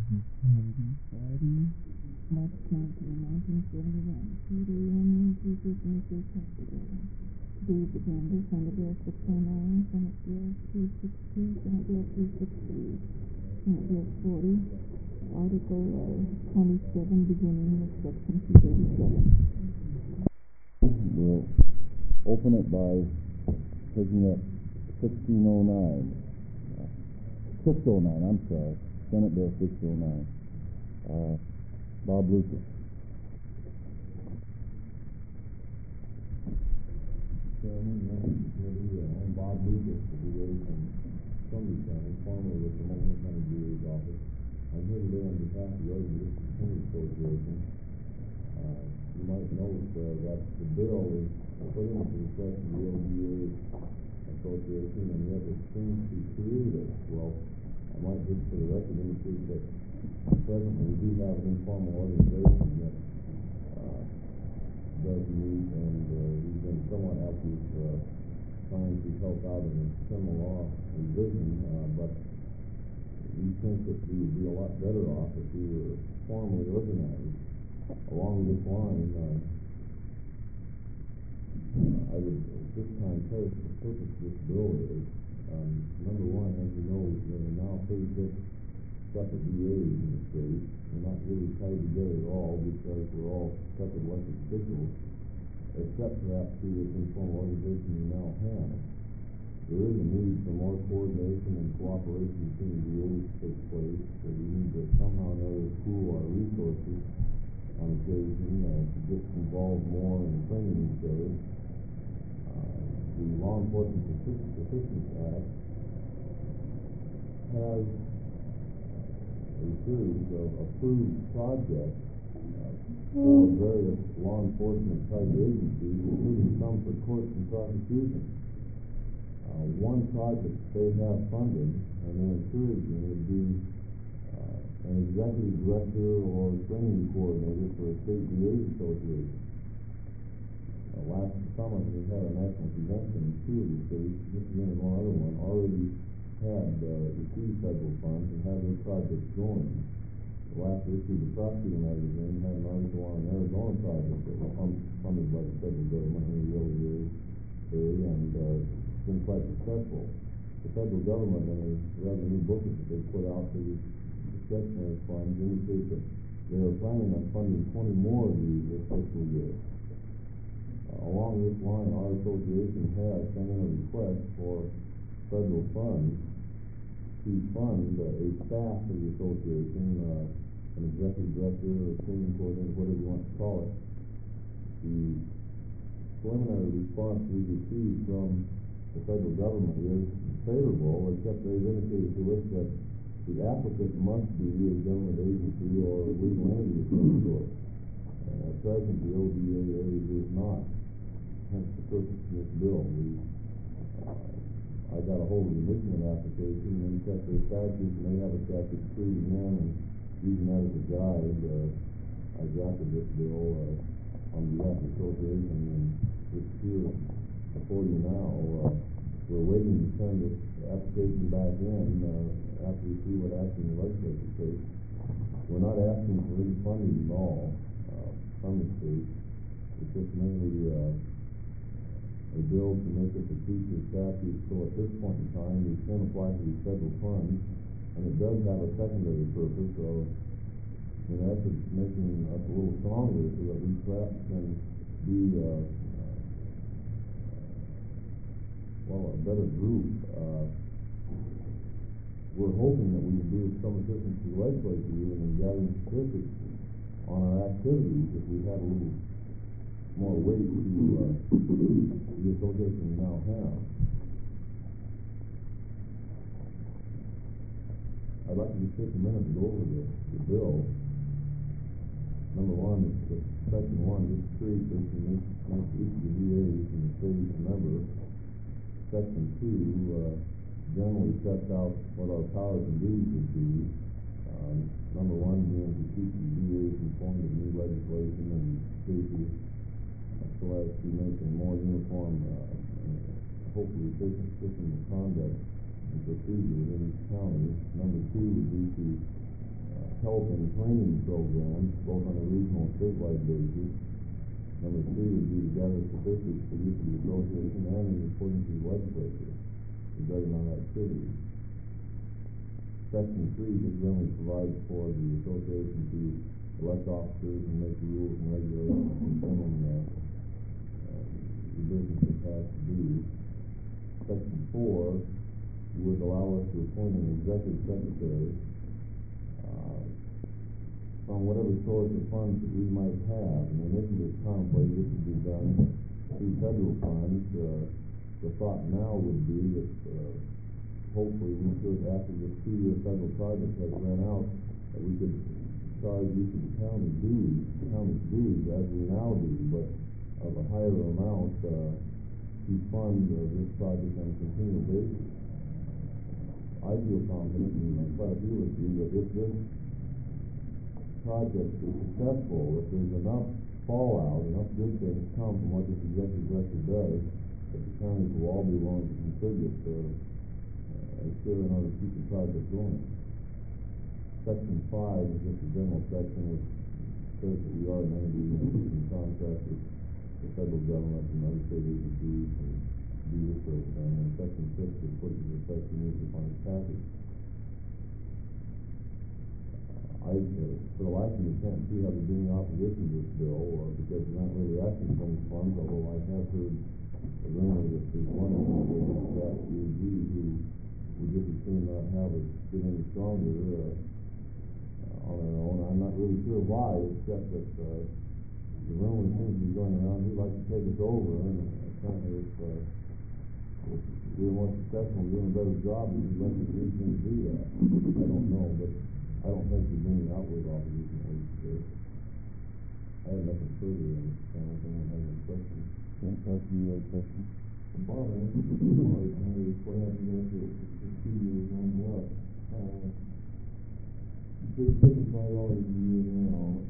Friday, March 19, 1971. Peter Union Teachers Mutual Hospital. These agendas: Senate Bill 609, Senate Bill 362, Senate Bill 363, Senate Bill 40, Article 27, beginning with Section 237. We'll open it by taking up 609, I'm sorry, Senate Bill 609. Bob Lucas. Chairman, members of the committee, I'm Bob Lucas, the DA from Columbia County, formerly with the Multnomah County DA's office. I'm here today on behalf of the Oregon District Attorney Association. You might note that the bill is put into the request of the ODA Association, and yet it seems to create it. Well, I might just for the record indicate that presently we do have an informal organization that does meet, and we've been somewhat active trying to help out in the criminal law revision, but we think that we would be a lot better off if we were formally organized. Along this line, I would at this time tell you what the purpose of this bill is. Number one, as you know, there are now 36 separate DAs in the state. We're not really tied together at all because we're all separate elected officials, except perhaps through this informal organization we now have. There is a need for more coordination and cooperation between the DAs to take place, so we need to somehow or another pool our resources on occasion to get involved more in training each other. The Law Enforcement Assistance Act has a series of approved projects for various law enforcement type agencies, including some for courts and prosecution. One project they have funded and they're encouraging would be an executive director or training coordinator for a state DA's association. Last summer we had a national convention in two of the states, Michigan and one other one, already had received federal funds and had their projects going. The last issue of the Prosecutor magazine had an article on an Arizona project that was funded by the federal government, and it really is, and it's been quite successful. The federal government, in a revenue booklet that they put out for the discretionary funds, indicate that they are planning on funding 20 more of these this fiscal year. Along this line, our association has sent in a request for federal funds to fund a staff of the association, an executive director or training coordinator, whatever you want to call it. The preliminary response we received from the federal government is favorable, except they've indicated to us that the applicant must be a government agency or a legal entity of some sort. At present, the ODAA is not. Hence the purpose of this bill. I got a hold of the Michigan application and then checked their statutes, and they have a statute treating them, and using that as a guide, I drafted this bill on behalf of the association, and it's here before you now. We're waiting to send this application back in after we see what action the legislature takes. We're not asking for any funding at all from the state. It's just mainly a bill to make it the future statute, so at this point in time we can apply for these federal funds, and it does have a secondary purpose of, in essence, making us a little stronger so that we perhaps can be a better group. We're hoping that we will be of some assistance to the legislature even in gathering statistics on our activities if we had a little more weight to the association we now have. I'd like to just take a minute to go over the bill. Number one, Section 1 just creates this and makes each of the DAs in the state a member. Section 2 generally sets out what our powers and duties would be. Number one being to keep the DAs informed of new legislation and cases, so as to make a more uniform, hopefully efficient system of conduct and procedure in each county. Number two would be to help and training programs, both on a regional and statewide basis. Number 3 would be to gather statistics for use of the association and in reporting to the legislature regarding our activities. Section 3 just generally provides for the association to elect officers and make rules and regulations concerning the business it has to do. Section 4 would allow us to appoint an executive secretary from whatever source of funds that we might have. And initially it's contemplated this would be done through federal funds. The thought now would be that hopefully we could, after this 2-year federal project has run out, that we could charge each of the county's dues as we now do, but of a higher amount to fund this project on a continual basis. I feel confident, and quite a few of you, that if this project is successful, if there's enough fallout, enough good things come from what this executive director does, that the counties will all be willing to contribute a share in order to keep the project going. Section 5 is just a general section which says that we are an entity in contract with the federal government and other state agencies and do this sort of thing. And Section 6 is put into effect immediately upon its passage. For the life of me, can't see how there's any opposition to this bill, because we're not really asking for any funds, although I have heard a rumor that there's one individual, that EAG, who we just as soon not have us get any stronger on our own. I'm not really sure why, except that the rumor seems to be going around he'd like to take us over, and apparently if we're more successful in doing a better job, we'd like to do him to do that. I don't know, but I don't think there's any outward opposition at least there. I have nothing further on this panel. If anyone has any questions. Yeah, Clark, you have a question? Bob, I think what happened after the 2 years on up. Big $55 a year now.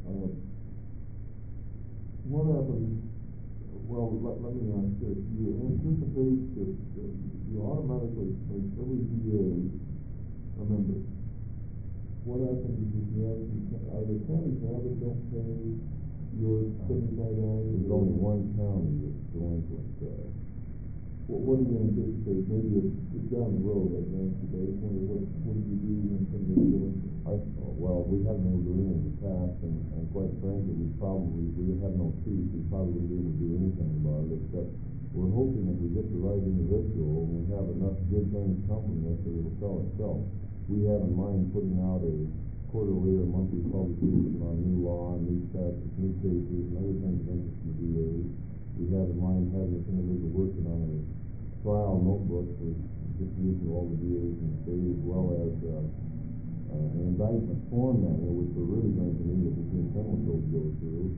What happens? Well, let me ask this. You anticipate that you automatically make every VA a member. What happens if you have other counties have it, don't pay your $75? There's only one county that's delinquent. What do you anticipate? Maybe it's down the road, I guess, but I just wonder what do you do when somebody's delinquent? Well, we haven't been able to do anything in the past, and quite frankly, we have no teeth. We probably wouldn't be able to do anything about it, except we're hoping that we get the right individual and we have enough good things come from this that it'll sell itself. We have in mind putting out a quarterly or monthly publication on new law, new statutes, new cases, and other things of interest to the VA. We have in mind having this individual working on a trial notebook for distribution to all the VAs in the state, as well as an indictment form manual, which we're really going to need if the criminal code goes through,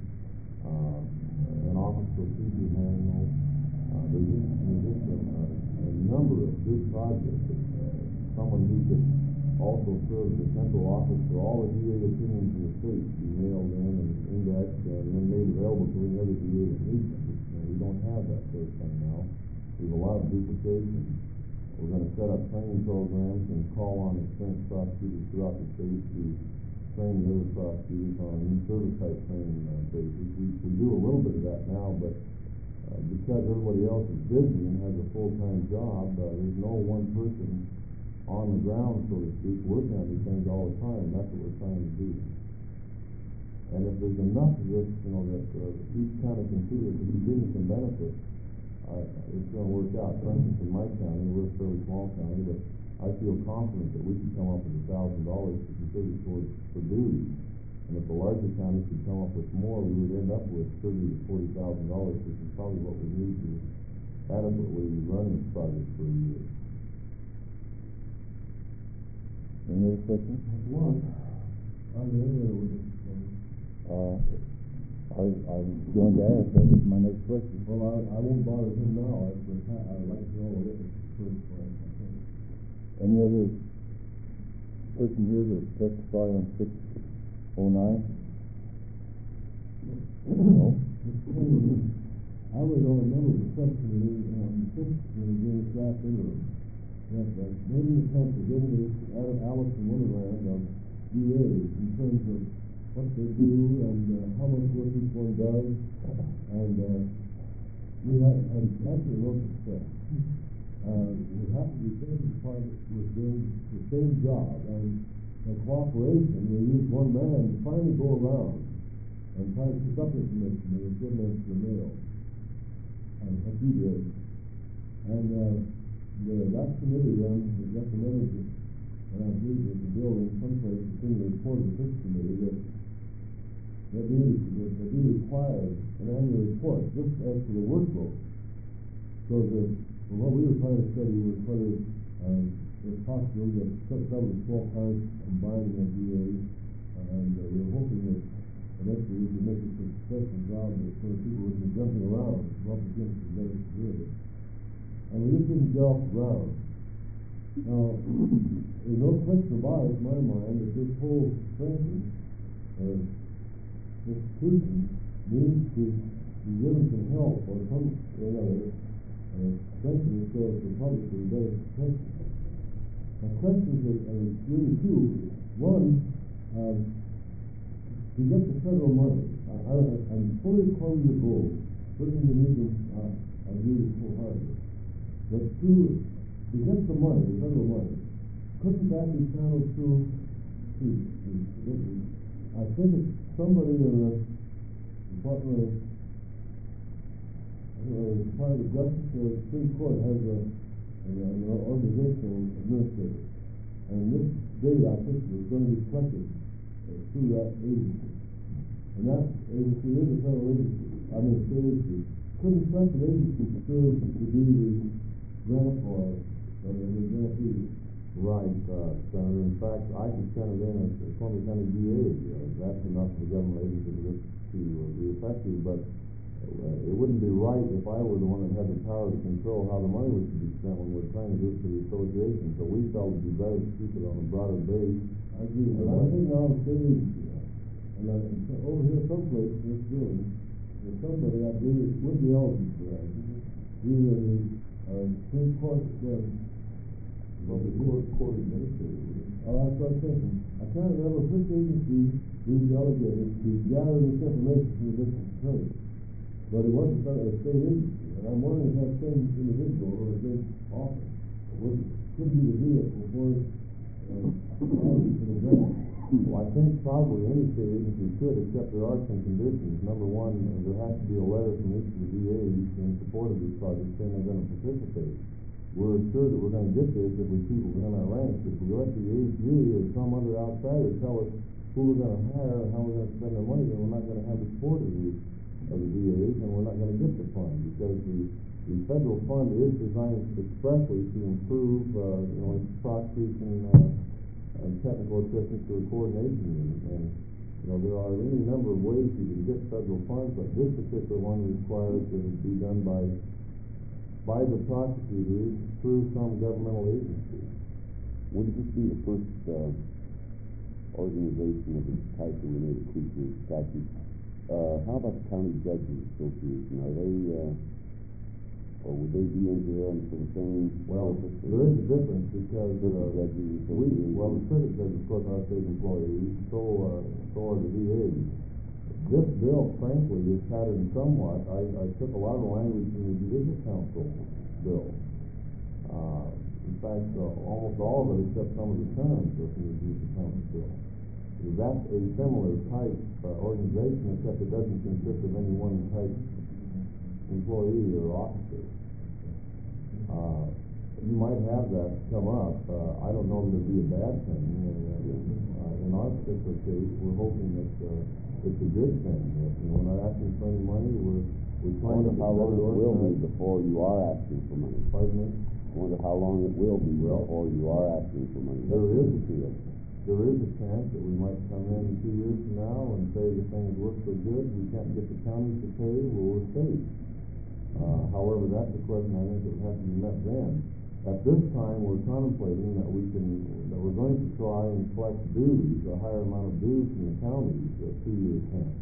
an office procedure manual. There's just a number of good projects. Someone who could also serve as a central office for all the VA opinions in the state to be mailed in and indexed and then made available to any other VA that needs them. We don't have that sort of thing now. There's a lot of duplication. We're going to set up training programs and call on experienced prosecutors throughout the state to train the other prosecutors on new service type training basis. We do a little bit of that now, but because everybody else is busy and has a full-time job, there's no one person on the ground, so to speak, working on these things all the time, and that's what we're trying to do. And if there's enough of this, that each county can see that it's giving some benefit, it's going to work out. For instance, in my county, we're a fairly small county, but I feel confident that we could come up with $1,000 to contribute towards for dues. And if the larger counties could come up with more, we would end up with $30,000 to $40,000, which is probably what we need to adequately run this project for a year. Any other questions? One, are there any other witnesses? I'm going to ask. That was my next question. Well, I won't bother him now. I'd like to know what witnesses first. Any other person here to testify on 609? No. I was on a member of the subcommittee on the 6th when it draft interim. Maybe the council, given this Alice in Wonderland of DAs in terms of what they do and how much work each one does, and we had absolutely no success. We have to be satisfied with doing the same job, and the cooperation, we use one man to finally go around and try to pick up information that was given us the mail, and what you did. And that committee then recommended, and I believe there's a bill in some place, it's in the report of this committee, that we required an annual report just as to the workload. So what we were trying to study was whether it's possible that some of the small towns combined in DAs, and we were hoping that eventually we could make it a successful job so that people would be jumping around to help us get together to do it. And we just didn't get off the ground. Now, there's no question about it in my mind that this whole sentence institution needs to be given some help or some other strengthening so that the public will be better protected. My questions are really two. One, to get the federal money, I'm fully according to the goal. Certainly the medium I agree with wholeheartedly. But two, to get the money, the federal money, couldn't that be channeled through I think it's somebody in the Department of Justice or the Supreme Court has an organizational administrator. And this data, I think, is going to be collected through that agency. And that agency is a federal agency. I mean, a state agency. Couldn't such an agency serve to be the grant or the grantee? Right, Senator. In fact, I can send it in as Columbia County DA. That's enough for the government agency to be effective, but it wouldn't be right if I were the one that had the power to control how the money was to be spent when we're trying to do it for the association. So we felt it would be better to keep it on a broader base. I agree. But I think now the state agency, and over here someplace in this building, there's somebody, I believe, it would be eligible for that. Either the Supreme Court, court administrator. That's what I'm thinking. I can't remember which agency we delegated to gather this information from the district attorney. But it wasn't a state agency. And I'm wondering if that same individual or the same office could be the vehicle for the grant. Well, I think probably any state agency could, except there are some conditions. Number one, there has to be a letter from each of the DAs in support of this project saying they're going to participate. We're assured that we're going to get this if we keep it within our ranks. If we let the AG or some other outsider tell us who we're going to hire and how we're going to spend our money, then we're not going to have the support of the DAs, and we're not going to get the fund, because the federal fund is designed expressly to improve prosecution and technical assistance to the coordination unit. And there are any number of ways you can get federal funds, but this particular one requires that it be done by the prosecutors through some governmental agency. Wouldn't this be the first organization of its type that we made a creature statute? How about the County Judges Association? Are they, or would they be in here for the same purpose? There is a difference because the circuit judges, of course, are state employees, so are the DAs. This bill, frankly, is patterned somewhat. I took a lot of the language from the Judicial Council bill. In fact, almost all of it, except some of the terms, are from the Judicial Council bill. That's a similar type organization, except it doesn't consist of any one type employee or officer. You might have that come up. I don't know that it'd be a bad thing. In our particular case, we're hoping that it's a good thing. We're not asking for any money. We're trying to. How long it will be before you are asking for money? Pardon me? I wonder how long it will be before you are asking for money. There is a chance that we might come in 2 years from now and say the thing has worked so good we can't get the counties to pay, we'll state. However, that's a question I think that would have to be met then. At this time, we're contemplating that we're going to try and collect dues, a higher amount of dues from the counties 2 years hence.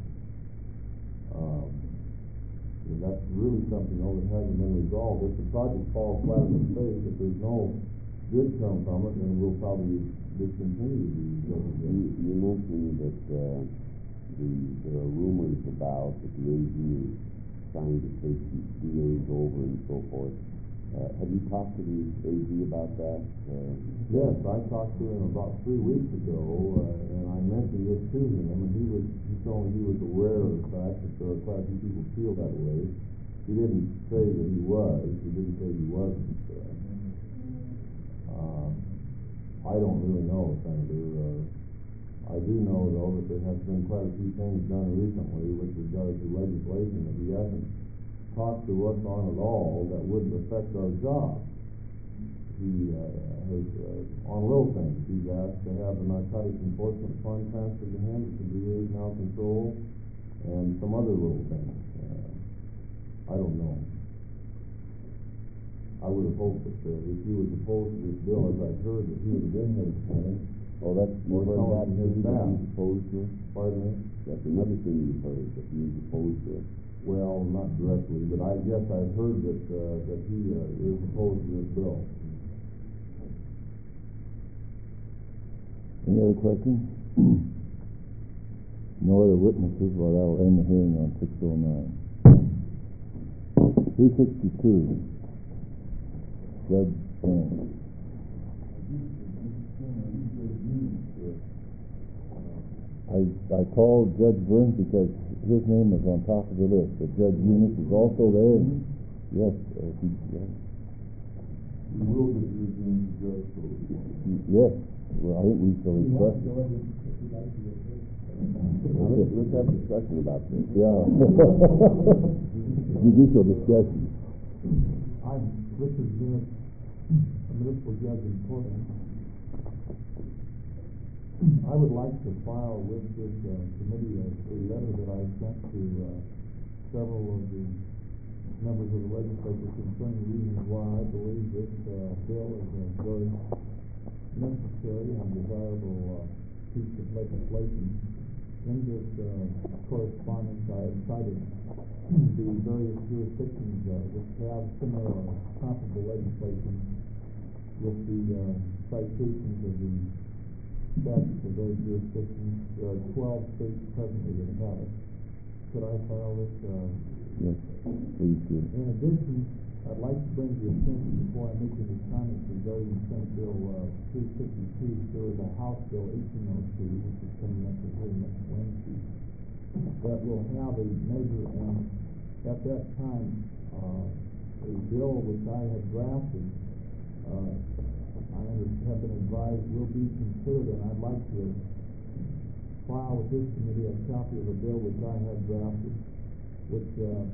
That's really something that hasn't been resolved. If the project falls flat in the face, if there's no good come from it, then we'll probably discontinue the legislation. You mentioned that, there are rumors about that the AG is trying to take the DAs over and so forth. Have you talked to the AG about that? Yes, I talked to him about 3 weeks ago, and I mentioned this to him, and he told me he was aware of the fact that there are quite a few people feel that way. He didn't say that he was. He didn't say he wasn't. I don't really know, Senator. I do know, though, that there has been quite a few things done recently with regard to legislation that he hasn't talked to us on at all that wouldn't affect our job. He has, on little things, he's asked to have the narcotics enforcement fund transferred to him, that the DA now control, and some other little things. I don't know. I would have hoped that if he was opposed to this bill, as I've heard, that he would have been here this morning. Oh, that's, you've heard that, his he's staff. opposed to it? Pardon me? That's another thing you've heard, that he's opposed to it. Well, not directly, but I guess I've heard that he is opposed to this bill. Any other questions? No other witnesses, well, that'll end the hearing on 609. 362. Judge Burns. I called Judge Burns because his name is on top of the list, but Judge Eunice is also there. Yes, You will get your name, Judge, so. yes. Well, I think we shall request it. Now, let's have a discussion about this. Yeah. Judicial discussion. I'm Richard Eunice, a municipal judge in Portland. I would like to file with this committee a letter that I sent to several of the members of the legislature concerning the reasons why I believe this bill is a very necessary and desirable piece of legislation. In this correspondence, I have cited the various jurisdictions which have similar or comparable legislation with the citations of the statutes of those jurisdictions. There are 12 states presently that have it. Could I file this? Yes, please do. In addition, I'd like to bring to your attention before I make any comments regarding Senate Bill 352, there is a House Bill 1802, which is coming up for hearing next Wednesday, that will have a measure, and at that time, a bill which I have drafted, I have been advised will be considered, and I'd like to file with this committee a copy of a bill which I have drafted, which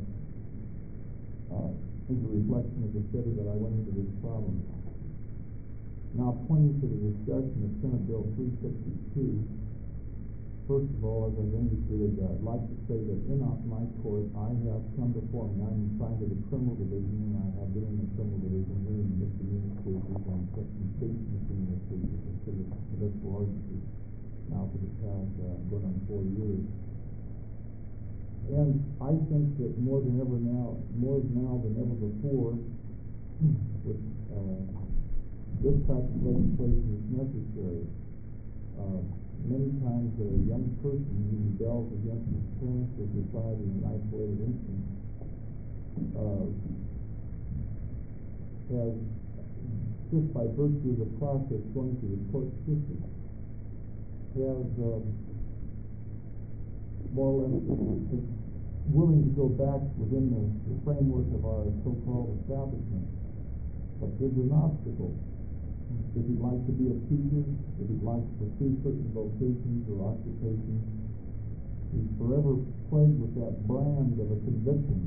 is a reflection of the study that I went into this problem. Now, pointing to the discussion of Senate Bill 362, first of all, as I've indicated, I'd like to say that in my court, I have come before me. I'm assigned to the criminal division, and I have been in the criminal division hearing misdemeanor cases and some state misdemeanor cases and civil ordinances now for the past going on 4 years. And I think that more now than ever before, with this type of legislation is necessary. Many times a young person who rebels against his parents or society in an isolated instance has, just by virtue of the process going through the court system, has more or less willing to go back within the framework of our so-called establishment. But there's an obstacle. If he'd like to be a teacher, if he'd like to pursue certain vocations or occupations, he's forever plagued with that brand of a conviction.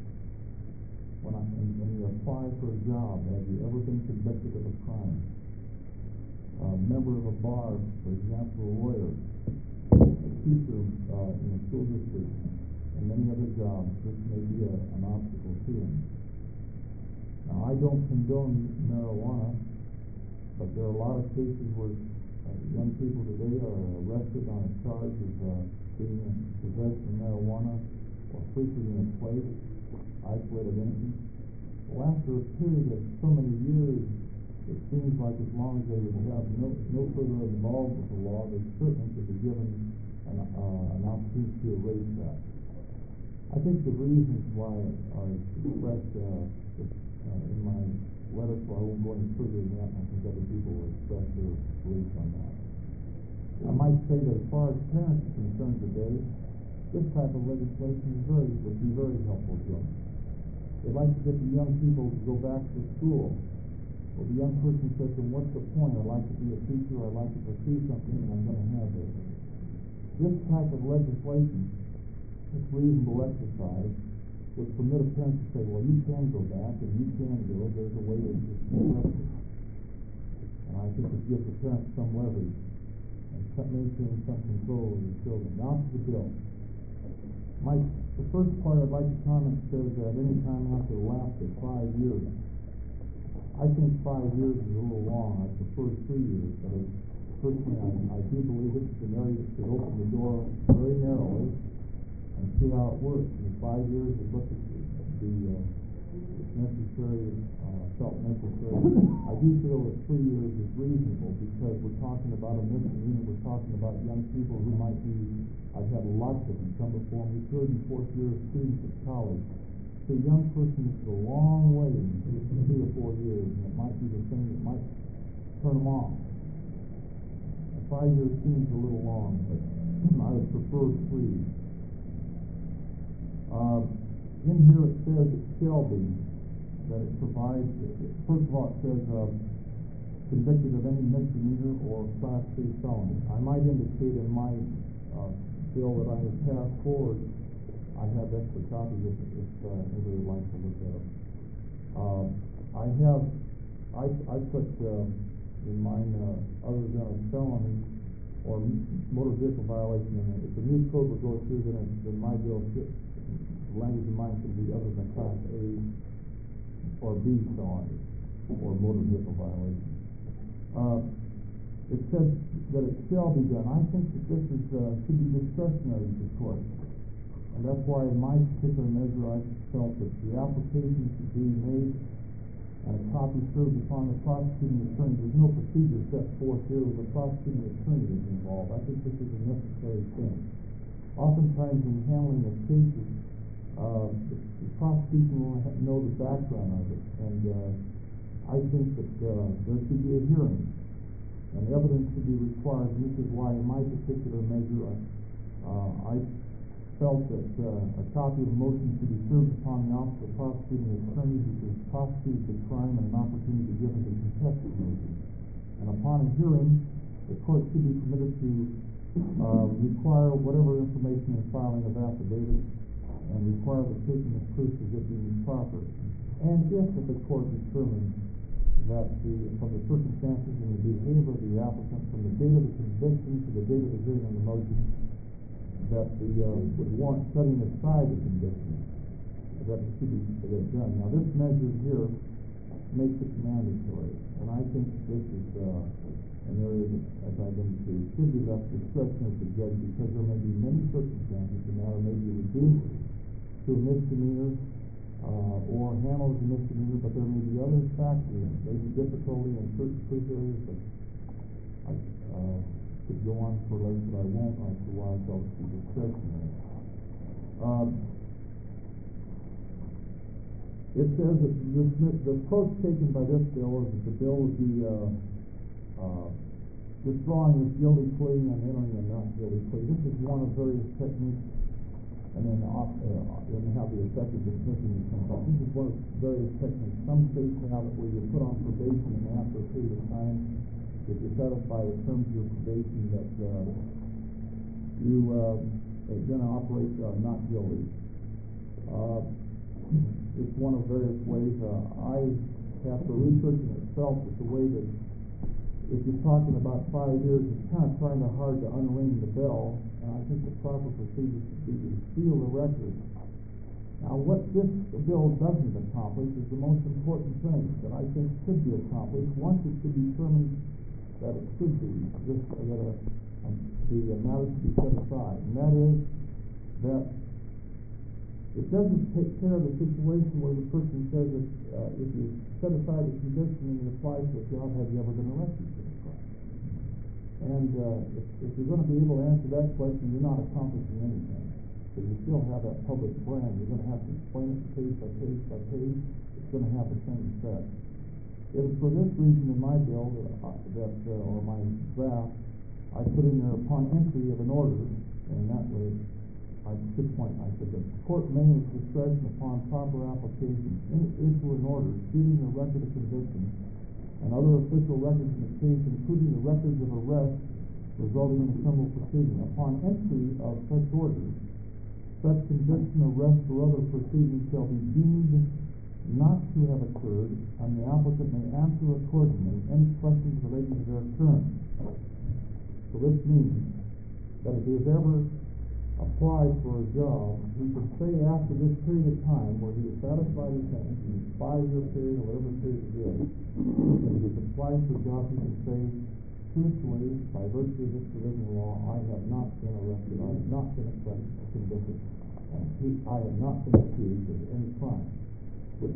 When you apply for a job, have you ever been convicted of a crime? A member of a bar, for example, a lawyer, a teacher in a school district, and many other jobs, this may be an obstacle to him. Now, I don't condone marijuana, but there are a lot of cases where young people today are arrested on a charge of being in possession of marijuana or frequently in a place, isolated instance. Well, after a period of so many years, it seems like as long as they would have no further involvement with the law, they certainly should be given an opportunity to erase that. I think the reasons why I expressed in my letter, so I won't go any further than that, and I think other people will express their beliefs on that. I might say that as far as parents are concerned today, this type of legislation would be very helpful to them. They'd like to get the young people to go back to school. Well, the young person says, then what's the point? I'd like to be a teacher, I'd like to pursue something, and I'm going to have this. This type of legislation, this reasonable exercise, would permit a parent to say, well, you can go back, and you can go, there's a way to express it. And I think it gives the parents some leverage and maintain some control of the children. Now to the bill. The first part I'd like to comment says that any time after the lapse of 5 years. I think 5 years is a little long. I prefer 3 years, but personally I do believe this is an area that should open the door very narrowly and see how it works. In 5 years is what felt necessary. I do feel that 3 years is reasonable because we're talking about a misdemeanor. We're talking about young people who might be, I've had lots of them come before me, 3rd and 4th year students at college. So a young person is a long way in 3 or 4 years, and it might be the thing that might turn them off. 5 years seems a little long, but I would prefer 3. In here it says it shall be, that it provides, first of all it says convicted of any misdemeanor or Class 3 felony. I might indicate in my bill that I have passed forward, I have extra copies if anybody would like to look at it. I put in mine other than a felony or motor vehicle violation in it. If the new code would go through, then my bill should, the language in mine should be other than Class A or B felony or motor vehicle violation. It said that it shall be done. I think that this is should be discretionary to the court. And that's why in my particular measure I felt that the application should be made and a copy served upon the prosecuting attorney. There's no procedure set forth here where the prosecuting attorney is involved. I think this is a necessary thing. Oftentimes in handling of cases, the prosecution will know the background of it, and I think that there should be a hearing, and evidence should be required, and this is why in my particular measure I felt that a copy of the motion should be served upon the office of the prosecuting attorney who has prosecuted the crime and an opportunity given to contest the motion. And upon a hearing, the court should be permitted to require whatever information in filing of affidavits and require the taking of proofs as it being proper. And if the court determines that from the circumstances and the behavior of the applicant from the date of the conviction to the date of the hearing on the motion, that would warrant setting aside the conviction, that it should be done. Now this measure here makes it mandatory, and I think this is an area that, as I've indicated, should be left discretion of the judge because there may be many circumstances the matter may be reduced to a misdemeanor or handled as a misdemeanor, but there may be other factors, maybe difficulty in certain proof areas that could go on for later, but I won't. After a while, I'll be discretionary. It says that the approach taken by this bill is that the bill would be withdrawing his guilty plea and entering a not guilty plea. This is one of various techniques, and then have the effect of dismissing the complaint. This is one of various techniques. Some states have it where you're put on probation, and after a period of time, if you satisfy the terms of your probation, that you then operate not guilty. It's one of various ways. I, after researching it, felt that the way that if you're talking about 5 years, it's kind of hard to unring the bell, and I think the proper procedure should be to seal the record. Now, what this bill doesn't accomplish is the most important thing that I think should be accomplished once it's been determined that it should be, the matter should be set aside, and that is that It doesn't take care of the situation where the person says that, if you set aside the conviction and you apply for a job, have you ever been arrested for a crime? And, if you're gonna be able to answer that question, you're not accomplishing anything. Because you still have that public brand. You're gonna have to explain it page by page by page. It's gonna have the same effect. It is for this reason in my bill or my draft, I put in there upon entry of an order, and that way, I should point, I said, the court may at its discretion upon proper application issue an order treating the record of conviction and other official records in the case, including the records of arrest resulting in a criminal proceeding. Upon entry of such order, such conviction, arrest, or other proceedings shall be deemed not to have occurred, and the applicant may answer accordingly any questions relating to their occurrence. So this means that if he has ever applied for a job, he can say after this period of time where he is satisfied his sentence, in a 5-year period or whatever period it is, if he's applying for a job, he can say, truthfully, by virtue of this provision of law, I have not been arrested, I have not been convicted, and I have not been accused of any crime. Which,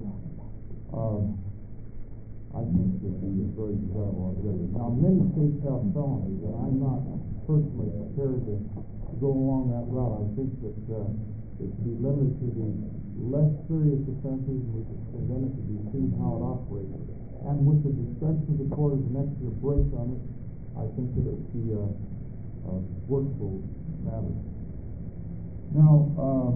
I think would be a very desirable objective. Now, many states have felonies, and I'm not personally prepared to go along that route. I think that it should be limited to the less serious offenses, and then it should be seen how it operates. And with the discretion of the court as an extra break on it, I think that it would be a workable matter. Now,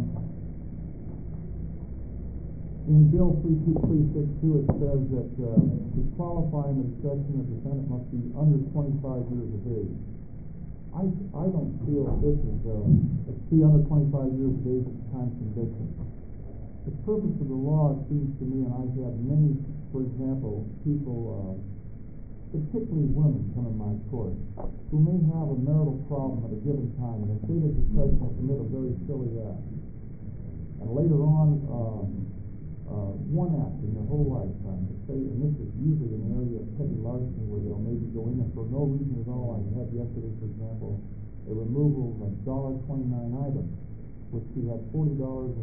in Bill 32362, it says that to qualify in the discretion of the defendant must be under 25 years of age. I don't feel this is under 25 years of age at the time of conviction. The purpose of the law, it seems to me, and I've had many, for example, people, particularly women, come in my court who may have a marital problem at a given time, and they say that the discretion will commit a very silly act. And later on, one act in their whole lifetime, and this is usually in the area of petty larceny where they'll maybe go in and for no reason at all. I had yesterday, for example, a removal of a $1.29 item, which she had $40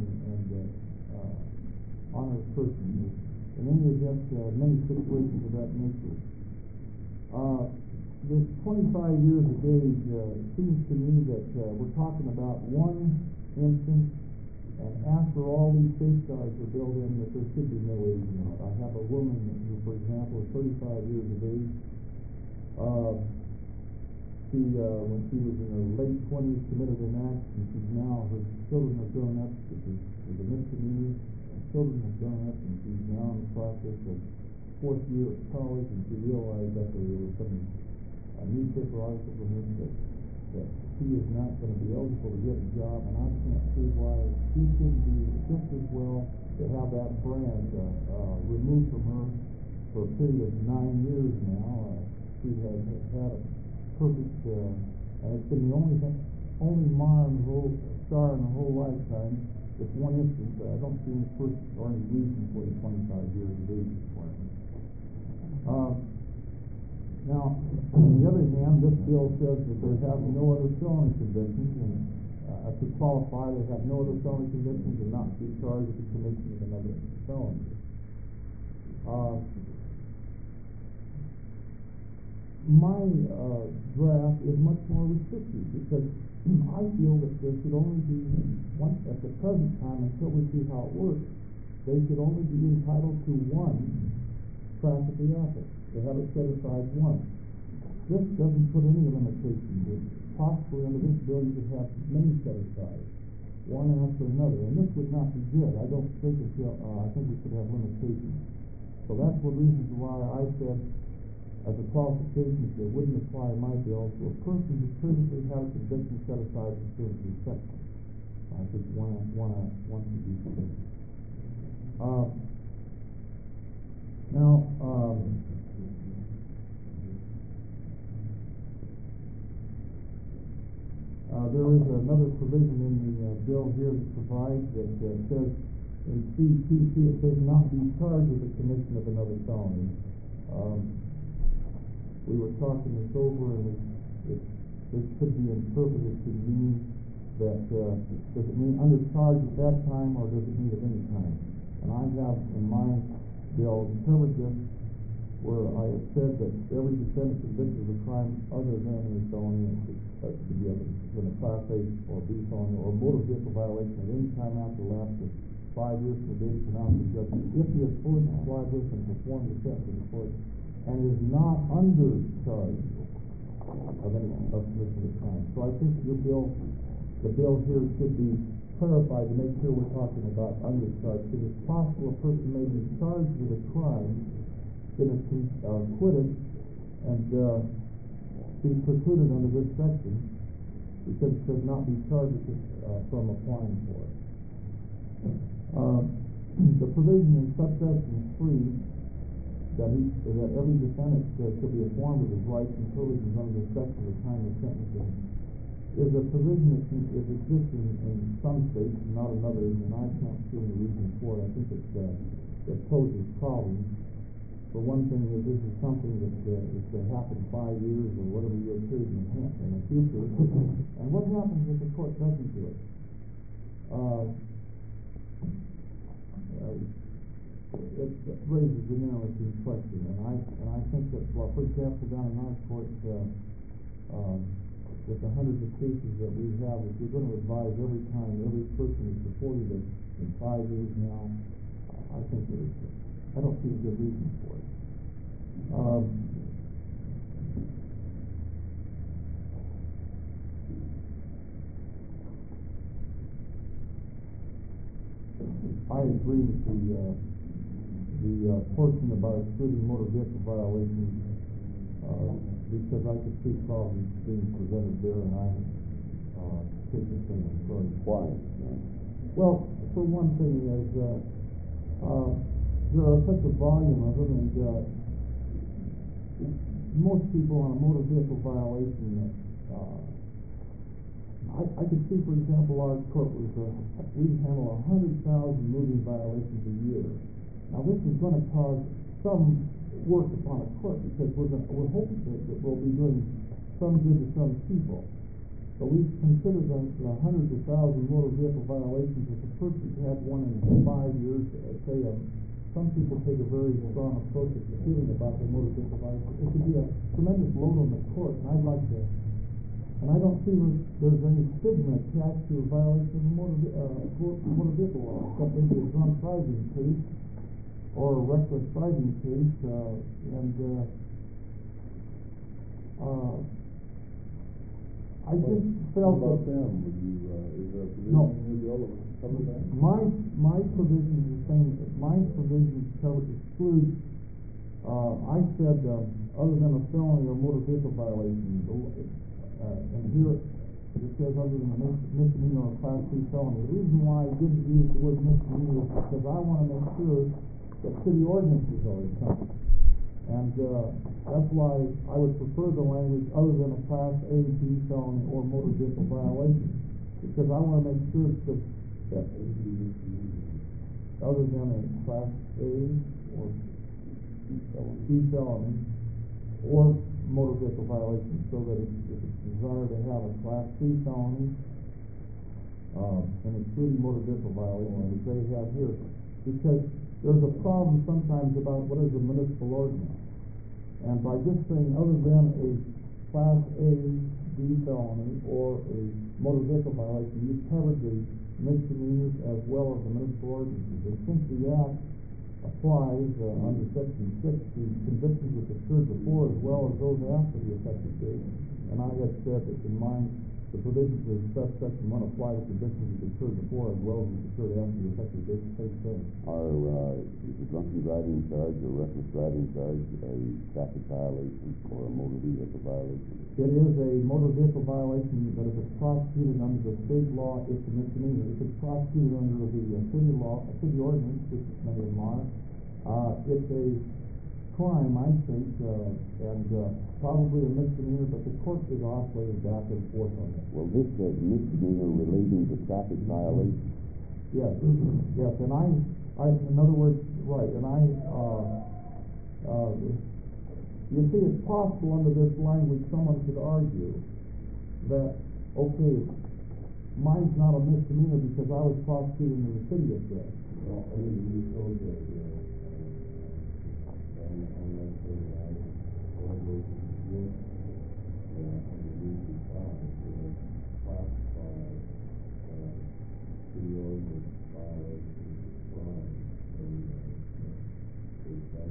on her person. In any event, many situations of that nature. This 25 years of age seems to me that we're talking about one instance. And after all these safeguards are built in, that there should be no age limit. I have a woman who, for example, is 35 years of age. When she was in her late 20s, committed an act, and she's now, her children are grown up. This is a misdemeanor. Her children have grown up, and she's now in the process of 4th year of college, and she realized that there was some newspaper articles in this that she is not going to be eligible to get a job, and I can't see why she shouldn't be just as well to have that brand removed from her for a period of 9 years now. She has had a perfect, and it's been the only mar in the whole star in the whole lifetime. It's one instance, but I don't see any person or any reason for the 25 years of age requirement. Now, on the other hand, this bill says that they have no other felony convictions, and to qualify, they have no other felony convictions and not be charged with the commission of another felony. My draft is much more restrictive because I feel that there should only be one, at the present time, until we see how it works, they should only be entitled to one crack at the apple. They have it set aside once. This doesn't put any limitations. Possibly under this bill you could have many set aside, one after another, and this would not be good. I don't think I think we should have limitations. So that's one reason why I said, as a qualification, it wouldn't apply in my bill to a person who previously had a conviction set aside pursuant to the section. I think one should be sufficient. There is another provision in the bill here that provides that says in C2C it says not be charged with the commission of another felony. We were talking this over, and this could be interpreted to mean that, does it mean undercharged at that time, or does it mean at any time? And I have in my bill covered this, where I have said that every defendant convicted of a crime other than a felony, to be in a Class A or B felony, or motor vehicle violation at any time after the lapse of 5 years from the date pronounced the judgment, if he has fully complied with and performed the sentence of the court, and is not undercharged of any commission of crime. So I think the bill here should be clarified to make sure we're talking about undercharged. It is possible a person may be charged with a crime, then is acquitted, and be precluded under this section because it does not be charged from applying for it. The provision in subsection 3 that every defendant should be informed of his rights and privileges under this section at the time of sentencing is a provision that exists in some states and not in others, and I can't see any reason for it. I think it poses problems. For one thing, this is something that is to happen 5 years or whatever year period in the future. And what happens if the court doesn't do it? It raises an interesting question, and I think that, well, for example, down in our court, with the hundreds of cases that we have, if you're going to advise every time every person is before you in 5 years now, I think I don't see a good reason for it. I agree with the portion about excluding motor vehicle violations because I could see problems being presented there, and I take the same approach. Why? Well, for one thing is there are such a volume of them, and most people on a motor vehicle violation, I could see, for example, our court was we handle 100,000 moving violations a year. Now, this is going to cause some work upon a court because we're hoping that we'll be doing some good to some people. But we consider the hundreds of thousands motor vehicle violations if a person had one in 5 years. Some people take a very strong approach to feeling about their motor vehicle violations. It could be a tremendous load on the court, and I'd like to. And I don't see there's any stigma attached to a violation of a motor vehicle law, except maybe a drunk driving case or a reckless driving case, I just felt about that them? Is there a provision in your bill that would cover that? my provision is the same. My provision excludes. I said other than a felony or motor vehicle violation, and here it says other than a misdemeanor or Class C felony. The reason why I didn't use the word misdemeanor is because I want to make sure that city ordinances are covered. And that's why I would prefer the language other than a Class A, B felony or motor vehicle violation, because I want to make sure that other than a Class A or B felony or motor vehicle violation, so that if it's desired to have a Class C felony and excluding motor vehicle violation, as they have here, because there's a problem sometimes about what is a municipal ordinance. And by just saying other than a Class A, B felony or a motor vehicle violation, you've covered the misdemeanors as well as the municipal ordinances. And since the Act applies under Section 6 to convictions that occurred before as well as those after the effective date, and I had said that in mind the provisions of subsection 1 apply to convictions that occurred before as well as that occurred after the effective date, the same thing. Is the drunken driving charge or reckless driving charge a traffic violation or a motor vehicle violation? It is a motor vehicle violation, but if it's prosecuted under the state law, it's a misdemeanor. If it's prosecuted under the city law, city ordinance, which many of them are, it's a crime, I think, and probably a misdemeanor, but the court is oscillating back and forth on it. Well, this says misdemeanor relating to traffic violation. Yes, yes, and I, in other words, right, and you see, it's possible under this language someone could argue that, okay, mine's not a misdemeanor because I was prosecuted in the city of Fred. Well, I mean, you showed that, on that same line, one versus this, on the usual side, classified, city ordinance violations of crime, and, is that,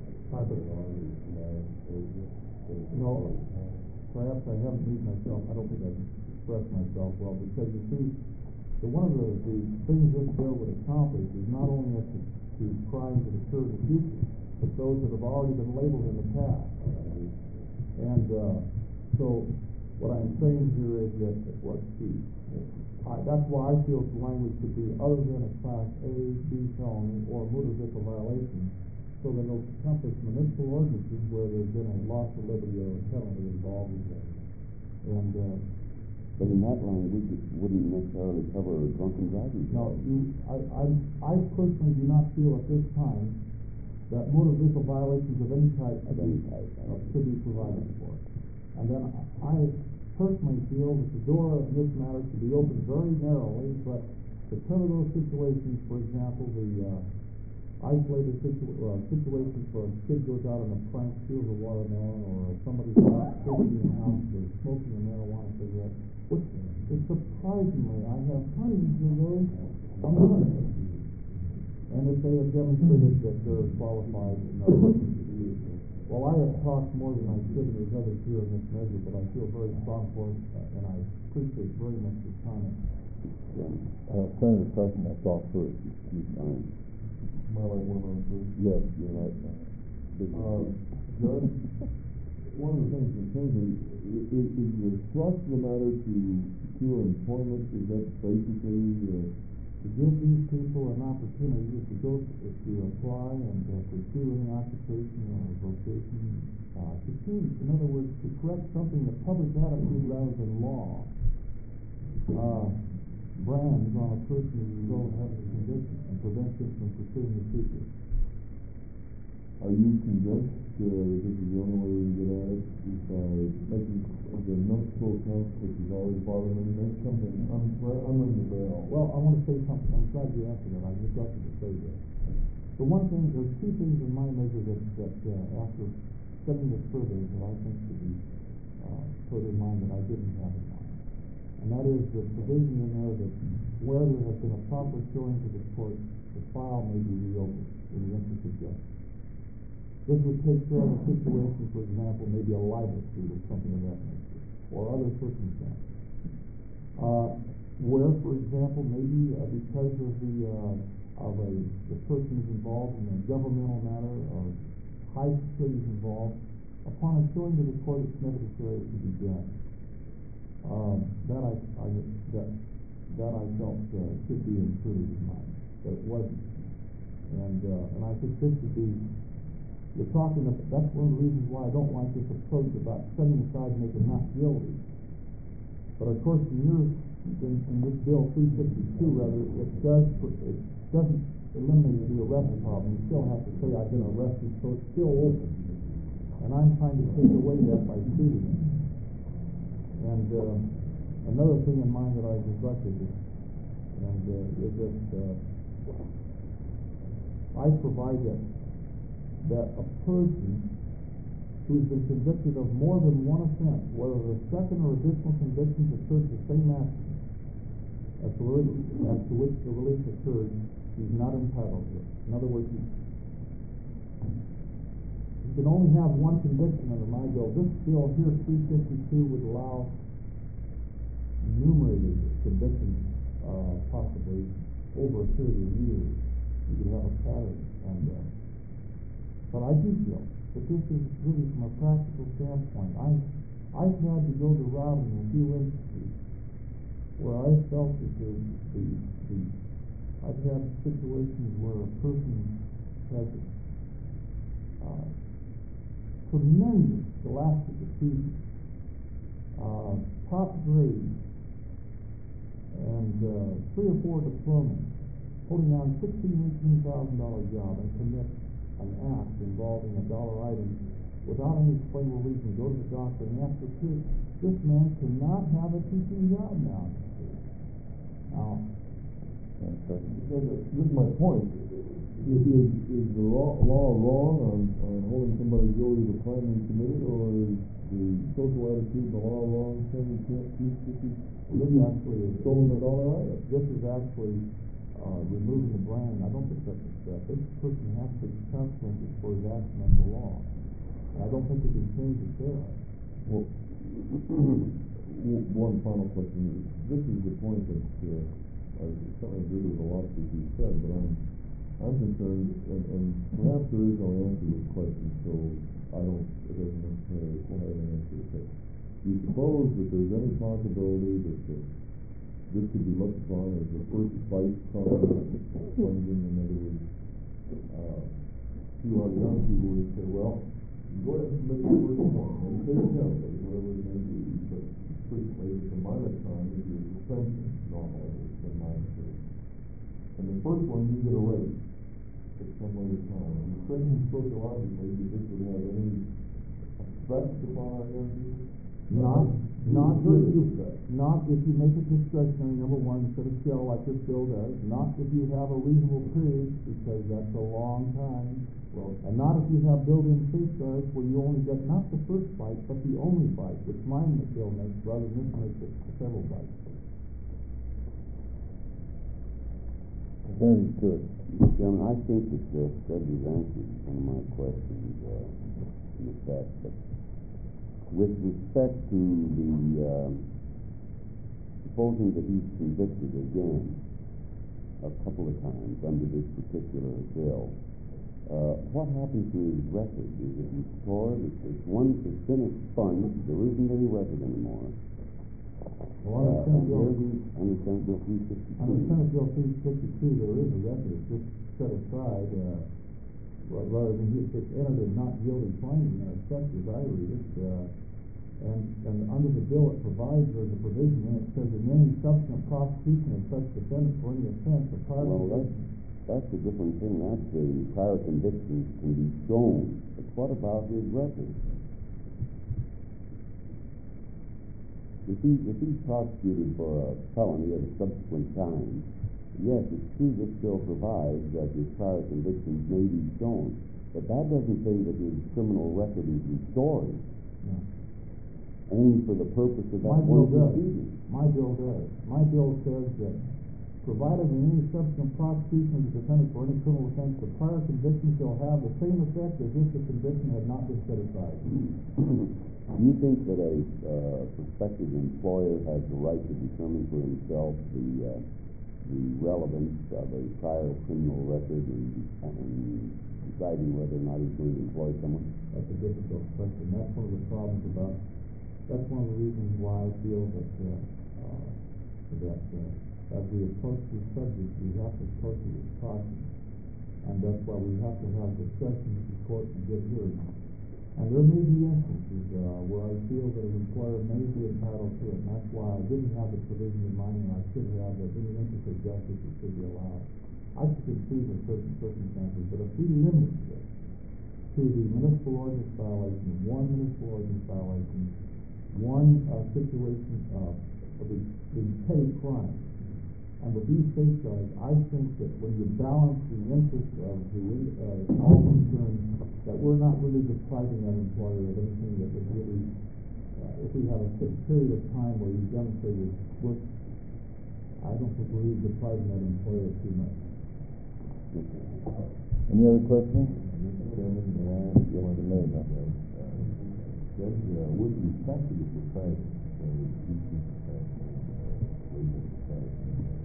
No, perhaps I haven't used myself, I don't think I've expressed myself well, because you see, one of the things this bill would accomplish is not only to crimes that occur in the future, but those that have already been labeled in the past. And so what I'm saying here is that that's why I feel the language should be other than a Class A, B felony, or motor vehicle violation, so that it'll encompass municipal ordinances where there's been a loss of liberty or a penalty involved in that. And but in that language, it wouldn't necessarily cover drunken driving. no, I personally do not feel at this time that motor vehicle violations of any type should be provided for. And then I personally feel that the door in this matter should be opened very narrowly, but to cover those situations, for example, the isolated situations where a kid goes out on a prank, steals a watermelon, or somebody's not sitting in the house or smoking a marijuana cigarette, which is surprisingly, I have hundreds of those anonymous. And if they have demonstrated that they're qualified, well, I have talked more than I should, and there's others here in this measure, but I feel very strong for it, and I appreciate very much your comment. Senator Carson, I thought first. My life, one of them, too. Yes, you're right. Judge, one of the things that comes in, is the thrust of the matter to secure employment, is that basically, to give these people an opportunity to go to apply and pursue any occupation or vocation, to change, in other words, to correct something that public attitude rather than law brands on a person as a result of having a conviction and prevents him from pursuing the future. are you convinced this is the only way we can get at it, is by making the municipal council, which is always bothering me, make something, unring the bell? Well, I want to say something. I'm glad you answered that. I neglected to say this. The one thing, there's two things in my measure that after studying the survey that I think should be put in mind that I didn't have in mind. And that is the provision in there that where there has been a proper showing to the court, the file may be reopened in the interest of justice. This would take care of a situation, for example, maybe a libel suit or something of that nature, or other circumstances. Where, for example, maybe because of the person is involved in a governmental matter or high security is involved, upon a showing to the court it's necessary to be done. That I felt should be included in mine, but it wasn't. And I think this would be, you're talking about, that's one of the reasons why I don't like this approach about setting aside and making not guilty. But of course, in this bill 362, rather, it doesn't eliminate the arrest problem. You still have to say I've been arrested, so it's still open. And I'm trying to take away that by treating it. And another thing in mind that I neglected is that I provide that a person who's been convicted of more than one offense, whether the second or additional convictions occurred the same action as to which the release occurred, he's not entitled to it. In other words, you can only have one conviction under my bill. This bill here, 352, would allow enumerated convictions, possibly over a period of years. You could have a pattern. But I do feel that this is really, from a practical standpoint, I've had to go the route in a few instances where I felt that I've had situations where a person has tremendous scholastic achievement, top grades, and 3 or 4 diplomas, holding on $16,000 or $18,000 job, and commit an act involving a dollar item without any explainable reason, go to the doctor, and after this man cannot have a teaching job now. Now, Okay. This is my point. Is the law wrong on holding somebody guilty of a crime they committed, or is the social attitude in the law wrong saying you can't teach this? this actually is Stolen a dollar item. This is actually removing the brand. I don't think that's a step. This person has to take consequences for his action under the law. And I don't think it can change it there. Well, one final question. This is the point that I certainly agree with a lot of things you said, but I'm concerned, and perhaps there is no answer to this question, so it doesn't necessarily have an answer to it. Do you suppose that there's any possibility that this could be looked upon as the first bite crime, plunging, in other words, few other young people would say, well, go ahead and commit the first one, and say penalty, whatever it may be, but frequently it's a minor crime, if you're suspension, normally it's a minor crime. And the first one you get a raise at some later time. And the second, sociologically, do you think would have any effect upon our young people? Not if you make it discretionary, number one, instead of shall like this bill does. Not if you have a reasonable period, because that's a long time. Well, And not if you have built-in safeguards where you only get not the first bite, but the only bite, which mine bill makes, rather than this makes it several bites. Very good. Mr. Chairman, I think that the judge has answered one of my questions in effect, but with respect to the supposing that he's convicted again a couple of times under this particular bill, what happens to his record? Is it restored? It's been expunged. There isn't any record anymore. Well, Under Senate Bill 362. Under Senate Bill 362, there is a record. It's just set aside, rather than it's entered as not guilty finding, such as I read it. And under the bill, it provides there's a provision, and it says in any subsequent prosecution of such defendant for any offense, the prior That's a different thing. That's the prior convictions can be shown. But what about his record? If he's prosecuted for a felony at a subsequent time, yes, it's true this bill provides that his prior convictions may be shown, but that doesn't say that his criminal record is restored. No. Only for the purpose of that My bill one does. proceeding. My bill does. My bill says that provided in any subsequent prosecution of the defendant for any criminal offense, the prior conviction shall have the same effect as if the conviction had not been set aside. Do you think that a prospective employer has the right to determine for himself the relevance of a prior criminal record in deciding whether or not he's going to employ someone? That's a difficult question. That's one of the problems about. That's one of the reasons why I feel that as we approach this subject, we have to approach it with caution, and that's why we have to have discussion with the court and get hearings. And there may be instances where I feel that an employer may be entitled to it, and that's why I didn't have the provision in mind, and I should have, that in the interest of justice, it should be allowed. I could conceive of certain circumstances, but if we limit it to the municipal ordinance violation, one municipal ordinance violation, one situation of the petty crime, and with these safeguards, I think that when you balance the interest of all concerned, that we're not really depriving that employer of anything that would really, if we have a period of time where you demonstrate his work, I don't think we're really depriving that employer too much. Any other questions? Mr. Chairman, may I ask you one thing? Judge, with respect to the profession, teaching profession, legal profession,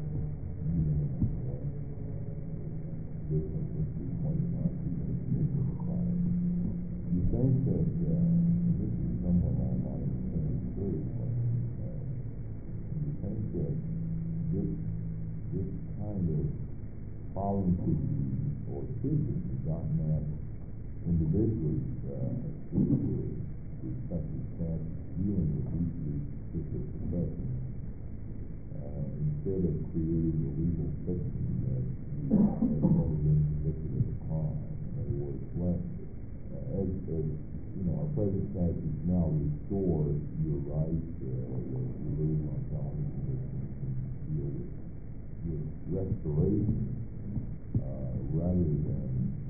business, which is pointed out to the commission required, you think that, this is somewhat on my understanding too, but you think that this kind of problem could be, or should be, gotten at individually through respective statutes dealing with these particular professions, instead of creating a legal fiction that has never been convicted of a crime. In other words, as you know, our present statutes now restore your rights, your relief on felony convictions, and deal with restoration, rather than,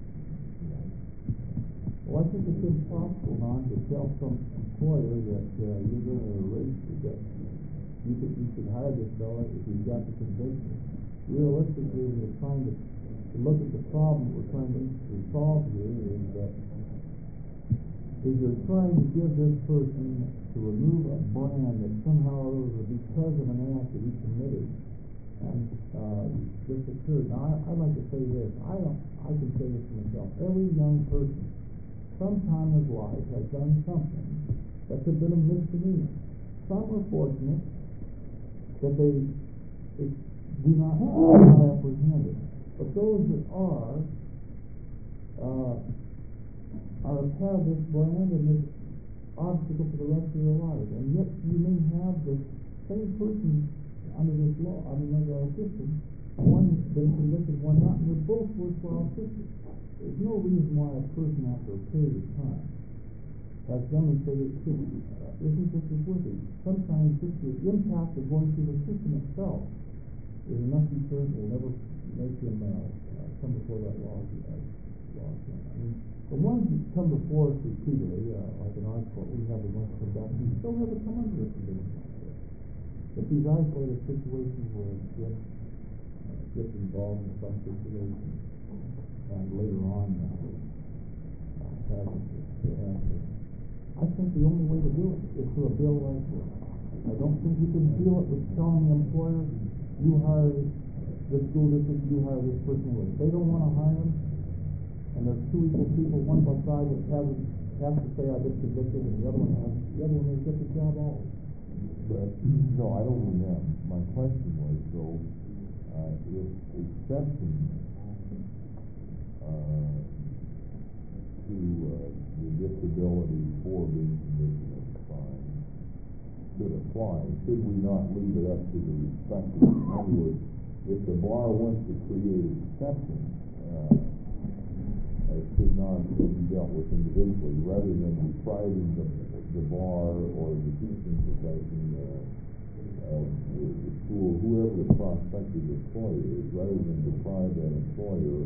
Well, I think it's impossible, Don, to tell some employer that, you're gonna erase, that you could hire this fellow if you've got the conviction. Realistically, when you're trying to look at the problem we're trying to resolve here, is that if you're trying to give this person to remove a brand that somehow or other, because of an act that he committed, and this occurred. Now, I'd like to say this. I can say this to myself. Every young person, sometime in his life, has done something that could have been a misdemeanor. Some are fortunate that they do not apprehend it. But those that are have this brand and this obstacle for the rest of their lives. And yet you may have the same person under this law, under our system, one been convicted, one not, and they're both worthwhile systems. There's no reason why a person after a period of time has demonstrated isn't just as worthy. Sometimes just the impact of going through the system itself is enough deterrent will never make him come before that law. I mean, the ones that come before us repeatedly, like in our court, we have the ones come back, we still never come under a conviction like this. But these isolated situations where it gets involved in some situation, and later on has the answer. I think the only way to do it is through a bill like this. I don't think you can deal it with telling the employer, you hire this school district, you hire this person. If they don't want to hire him, and there's two equal people, one by side that has to say I've been convicted, and the other one may get the job always. But, no, I don't mean that. My question was, though, if exceptions to the disability for being convicted of a crime should apply, should we not leave it up to the respective? In other words, if the bar wants to create exceptions, it should not be dealt with individually, rather than depriving the bar or the teaching profession of the school, whoever the prospective employer is, rather than deprive that employer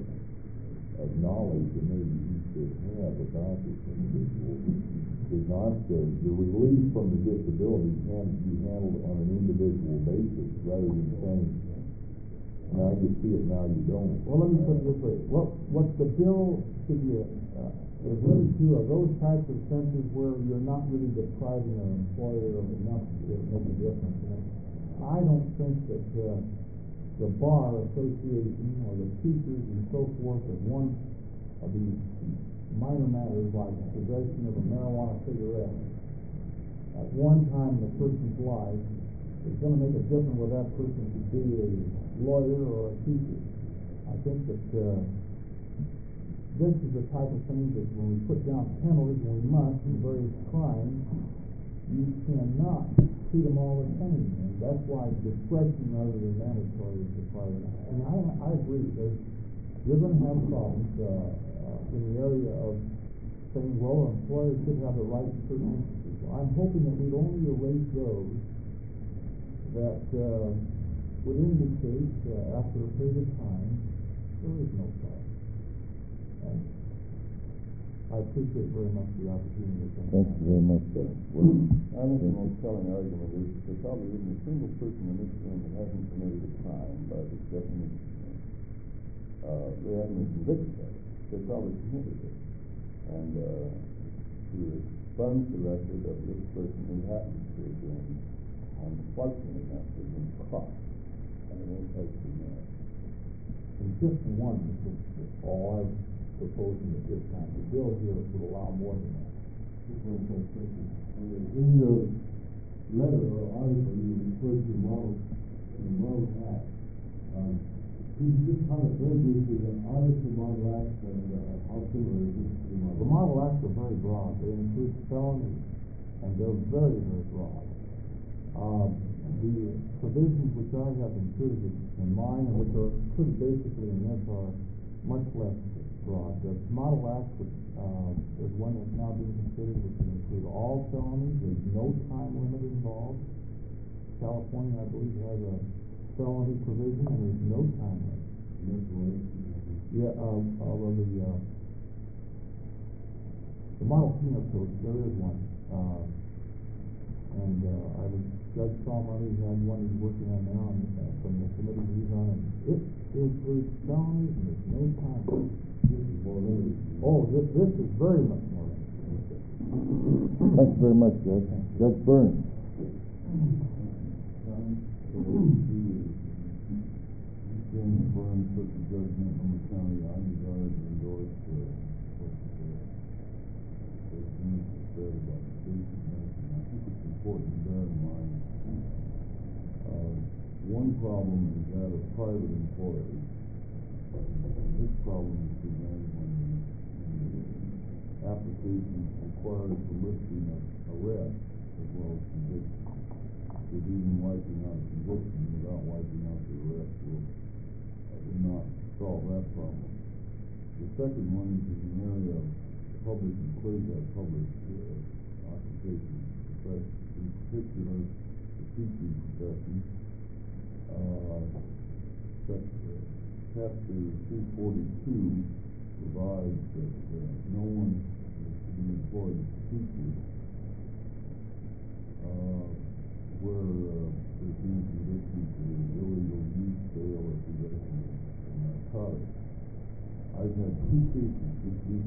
of knowledge that maybe he should have about this individual, is not the relief from the disability can be handled on an individual basis, rather than saying, now you see it, now you don't. Well, let me put it this way. What the bill should be is really two of those types of sentences where you're not really depriving an employer of enough to make a difference. And I don't think that the bar association or the teachers and so forth of one of these minor matters like possession of a marijuana cigarette at one time in a person's life is going to make a difference whether that person should be a lawyer or a teacher. I think that this is the type of thing that when we put down penalties, when we must, in various crimes, you cannot treat them all the same. And that's why discretion rather than mandatory is required. And I agree. You're going to have problems in the area of saying, well, employers should have the right to certain instances. So I'm hoping that we'd only erase those that would indicate after a period of time there is no problem. And I appreciate very much the opportunity. Thank you very much, sir. I think the most telling argument is there probably isn't a single person in this room that hasn't committed a crime by this definition. They haven't been convicted of it. They probably committed it. And to expunge the record of this person who happens to have been unfortunately enough to have been caught, I think that's too much. It's just one. It's all I'm proposing at this time. The bill here would allow more than that. Just one quick question. In your letter or article, you referred to the Model Act. Could you just comment very briefly on the Model Act and how similar is this to the Model Act? The Model Acts are very broad. They include felonies, and they're very, very broad. The provisions which I have included in mine and which are included basically in this are much less broad. The Model Act is one that's now being considered, which can include all felonies. There's no time limit involved. California, I believe, has a felony provision, and there's no time limit. Yeah, although the model penal code, there is one, and I was, Judge Salmoney had one he's working on now, and from the committee he's on, and it includes felonies, and there's no time limit. This is more limited. Oh, this is very much more limited. Thank you very much, Judge. Judge Burns. James Burns, Circuit Judge, Montgomery County. I desire to endorse what Judge Jones said about the basic medicine. I think it's important to bear in mind. One problem is that of private employers. This problem is presented when the application requires the listing of arrest as well as conviction. Because even wiping out a conviction without wiping out the arrest will not solve that problem. The second one is in the area of public and quasi-public occupation professions, in particular the teaching profession. Chapter 242 provides that no one is to be employed as a teacher where there's been conviction for illegal use, sale, or possession of narcotics. I've had two cases this week,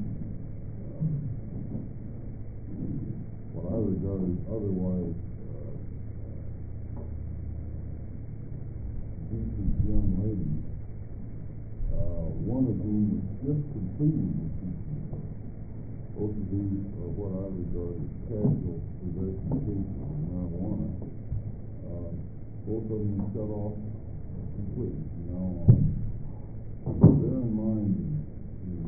what I regard as otherwise decent young ladies, one of whom was just completing the teaching. Both of these are what I regard as casual possession cases of marijuana. Both of them were shut off completely from now on. Bear in mind the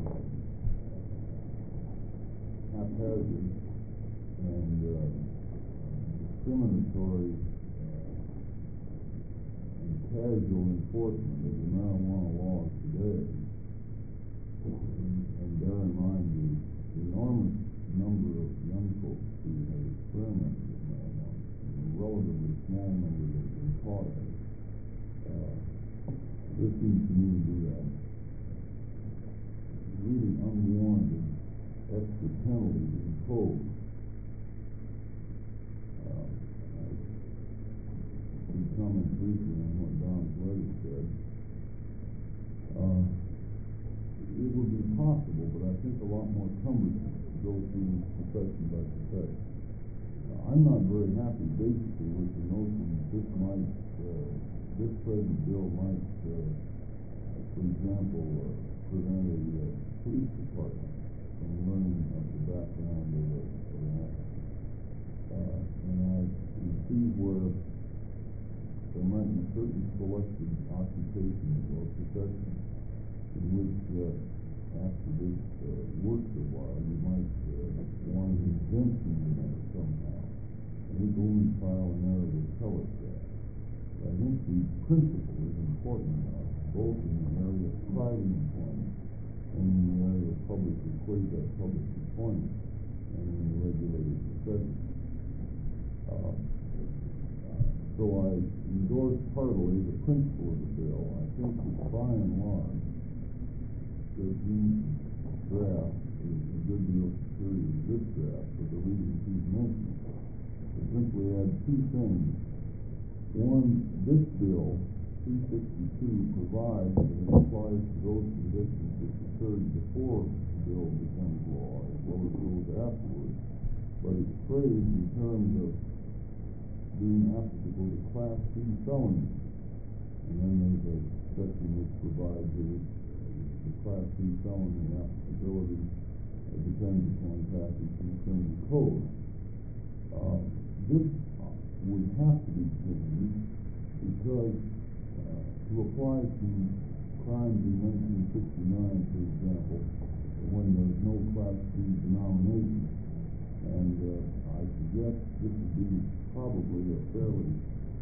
haphazard and discriminatory and casual enforcement of the marijuana laws today, and bear in mind the enormous number of young folks who have experimented with marijuana, and a relatively small number that have been caught at it. This seems to me to be a really unwarranted extra penalty imposed. I should comment briefly on what Don's letter said. It would be possible, but I think a lot more cumbersome to go through profession by profession. I'm not very happy, basically, with the notion that this present bill might, for example, prevent a police department from learning of the background of an applicant. And I can see where there might be certain selected occupations or professions in which, after this works a while, you might want an exemption in there somehow. I think only trial and error will tell us that. But I think the principle is important enough, both in the area of private employment and in the area of public or quasi-public employment and in the regulated professions. So I endorse heartily the principle of the bill. I think that by and large, the draft is a good deal superior to this draft for the reasons he's mentioned. I simply add two things. One, this bill, 262, provides that it applies to those convictions which occurred before the bill becomes law, as well as those afterwards. But it's phrased in terms of being applicable to Class C felonies. And then there's a section which provides that the Class C felony applicability depends upon passage in the criminal code. This would have to be changed because to apply to crimes in 1969, for example, when there's no Class C denomination, and I suggest this would be probably a fairly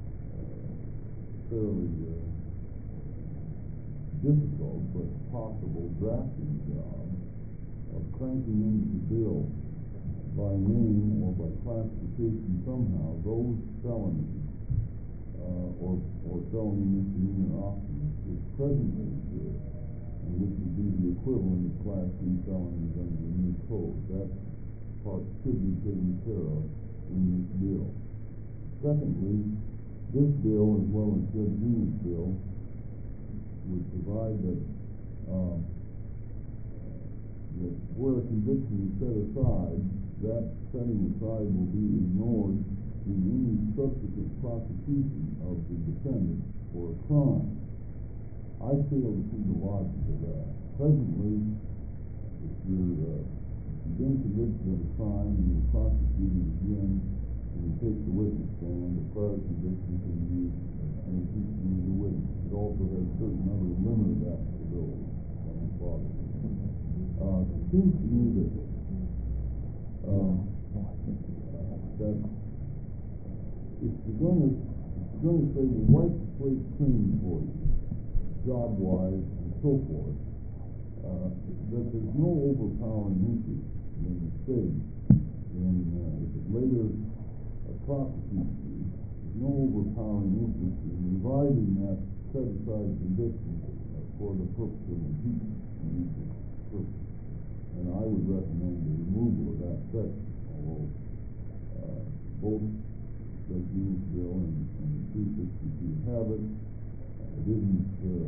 difficult but possible drafting job of cranking into the bill by name or by classification somehow those felonies or felony misdemeanor offense, which presently exists, and which would be the equivalent of Class C felonies under the new code. That part should be taken care of in this bill. Secondly, this bill, as well as Judge Newman's bill, would provide that where a conviction is set aside, that setting aside will be ignored in any subsequent prosecution of the defendant for a crime. I fail to see the logic of that. Presently, if you're been convicted of a crime and you're prosecuted again and you take the witness stand, the prior conviction can be used and impeachment of the witness. It also has certain other limited applicability on the father. It seems to me that if you're going to say, well, wipe the slate clean for you, job-wise and so forth, that there's no overpowering interest in the state in if it later prosecutes you, there's no overpowering interest in reviving that set-aside conviction for the purpose of impeachment. And I would recommend the removal of that section, although both Judge Newman's bill and the 362 have it. It isn't the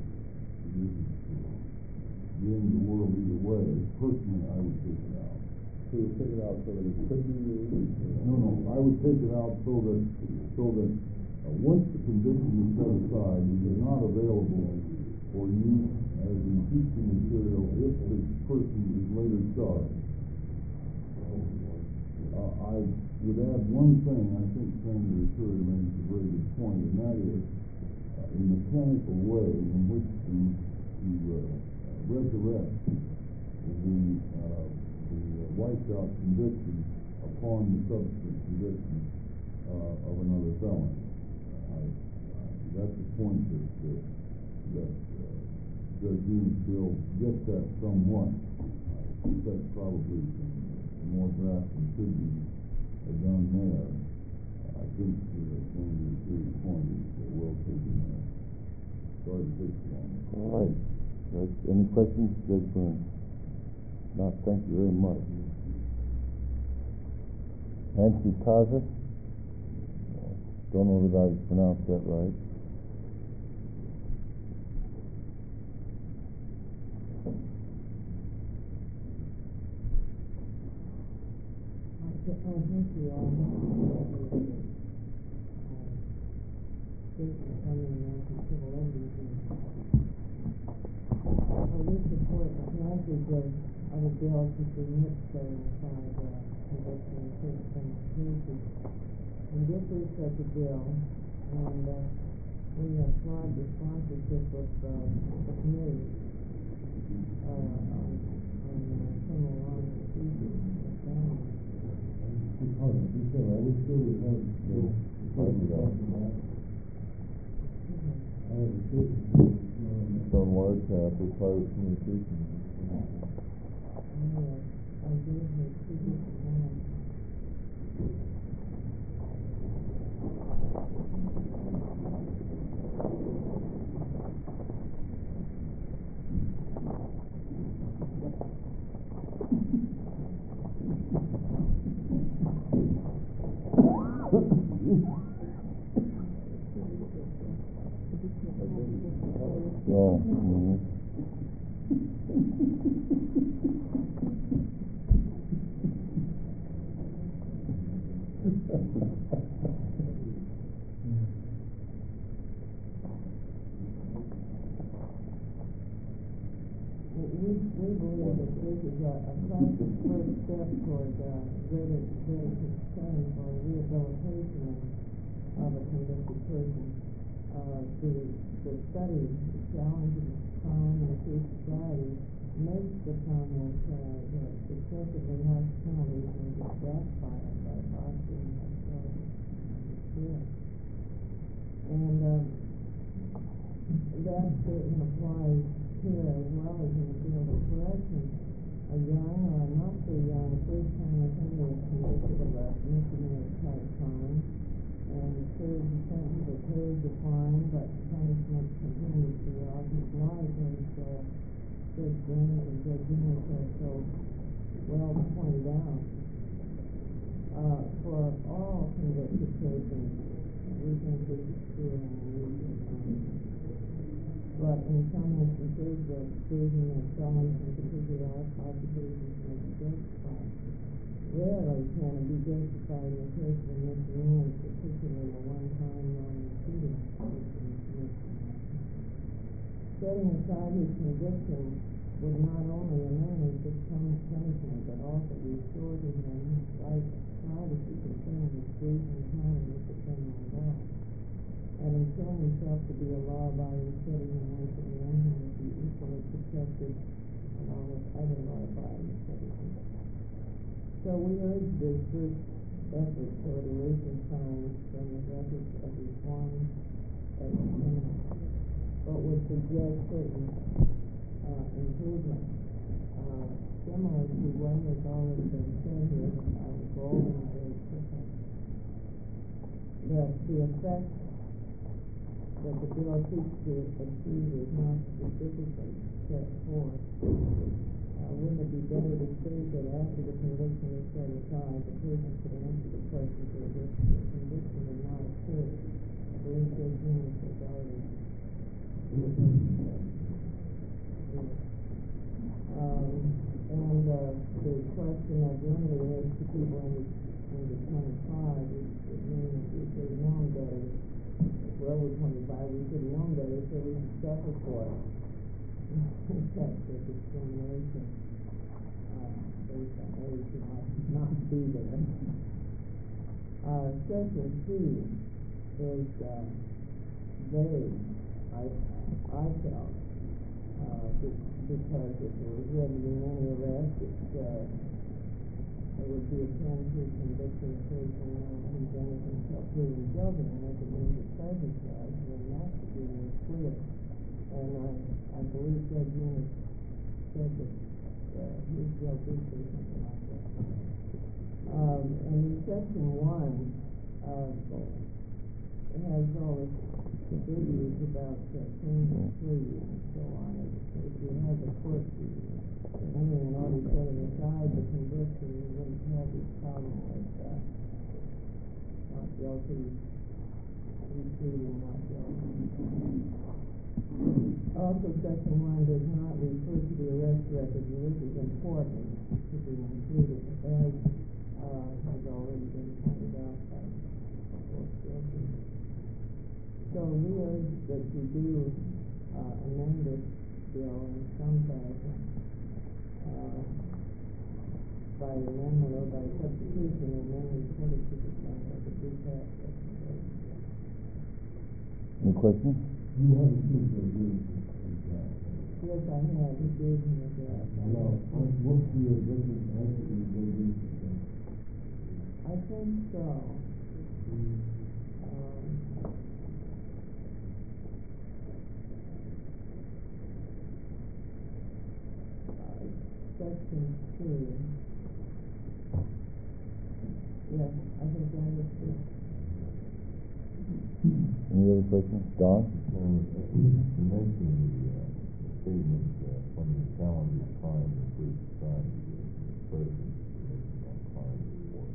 end of the world either way. Personally, I would take it out. So you take it out so that it could be used? No, I would take it out so that once the conviction is set aside, it is not available for use as impeachment material if the person is later charged. I would add one thing. I think Senator Curry makes a very good point, and that is a mechanical way in which to resurrect the wiped out conviction upon the subsequent conviction of another felon. That's the point that Judge Newman's bill gets at somewhat. I suspect probably some more drafting should be done there. I think Senator Curry's point is well taken there. Sorry to take so long. All right. Any questions, Judge Burns? No, thank you very much. Nancy Kaza? Don't know that I pronounced that right. Thank you all. Civil liberties. We support the passage of a bill to permit setting aside conviction in certain criminal cases. And this is such a bill, and we applaud the sponsorship of the committee on criminal law and procedure. Some large for private communication. I do have previous time. So, We believe that this is a classic first step toward greater concern for rehabilitation of a convicted person. The study, the challenge of crime in a free society, makes the comment that excessively harsh penalties may be backfired by fostering hostility and fear. And that statement applies here as well as in the field of corrections. A young or not so young first-time offender is convicted of a misdemeanor type crime and serves a sentence that very defined, but punishment continues throughout his life, as Judge Green and Judge Ennis have so well pointed out. For all convicted persons, we think this is true and unusual times. But in some instances, the exclusion of felons and particular occupations may be justified. Rarely can it be justified in the case of a misdemeanor, particularly a one-time non-repeating misdemeanor. Setting aside his conviction would not only eliminate this punishment, but also restore to him his right to privacy concerning his brief encounter with the criminal law. Having shown himself to be a law-abiding citizen once again, he would be equally protected along with other law-abiding citizens. So we urge this first effort toward erasing crimes from the records of reform as criminal, but would suggest certain improvements, similar to what has already been said here by Golden and Dave Pickett, that the effect that the bill seeks to achieve is not specifically set forth. Wouldn't it be better to state that after the conviction is set aside, the person could answer the question to which the conviction had not occurred? I believe Judge Ennis has already and the question of limiting it to people under 25 would mean that we should have known better. If we're over 25, we should have known better, so we should suffer for it. That's the discrimination based on age who might not be there. Section 2 is vague, I felt, because if there was going to be any arrest, it would be akin to conviction of person who presented himself proven guilty, and if it means a present judge, then that should be more clear. And I believe Judge Ennis said that his guilty or something like that. And in Section 1, it has all this figures about change of plea and so on. If you had the court entering an order setting aside the conviction, you wouldn't have this problem with not guilty, retreating, not guilty. Also, Section 1 does not refer to the arrest record, and this is important to be included, as has already been pointed out by both judges. So we urge that you do amend this bill in some fashion by amendment or by substitution, and then report it to the Senate to do that. Any questions? You have a supervision. Yes, I have. He gave me a draft. Now, what's the objective answer to the judge's? I think so. Section 2. Yes, I think that is good. Any other questions? Don? You mentioned the statement from the calendar of crime and police crime, the president information on crime report.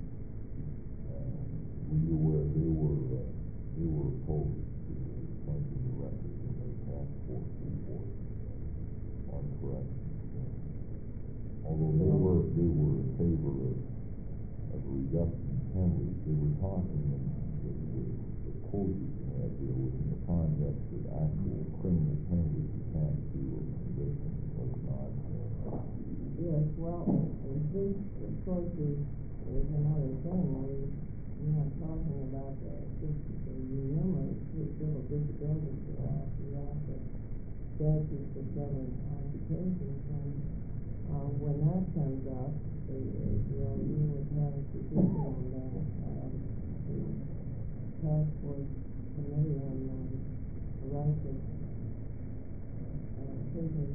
Were you aware they were opposed to changing the record in their task force report on corrections? Although they were in favor of a reduction in penalties, they were talking that the quote you can have here was in the context of actual criminal penalties you can't do a conviction, was not. Yes, well, this, of course, is another thing. We're not talking about the numerous civil disabilities that are throughout the statutes that govern occupations, and when that comes up, you would have a position on that. The task force committee on the rights of prisoners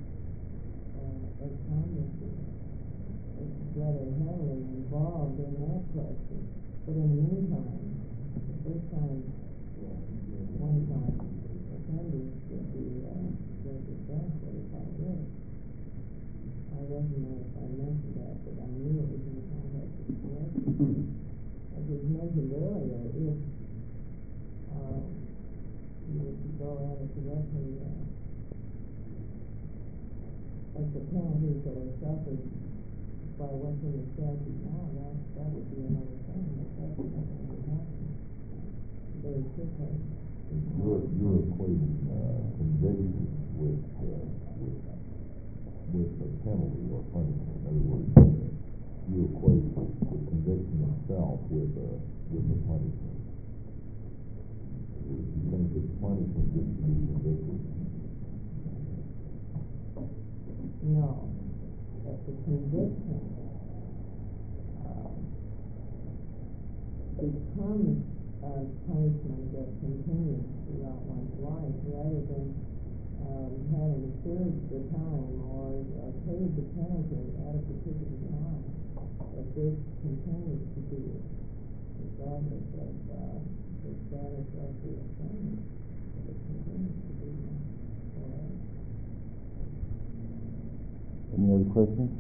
as Congress is rather heavily involved in that question. But in the meantime, the first time but I knew it was in the context of correction. As was mentioned earlier, if you were to go at it directly, as the penalties that are suffered by what's in the statute now, that would be another thing, but that's not going to happen very quickly. You're equating conviction with the penalty or punishment. In other words, you equate the conviction itself with the punishment. You think it's punishment just to be convicted? No, that the conviction becomes a punishment that continues throughout one's life rather than having served the time or paid the penalty at a particular time. That this continues to be, regardless of the status of the offender, it continues to be forever. Any other questions?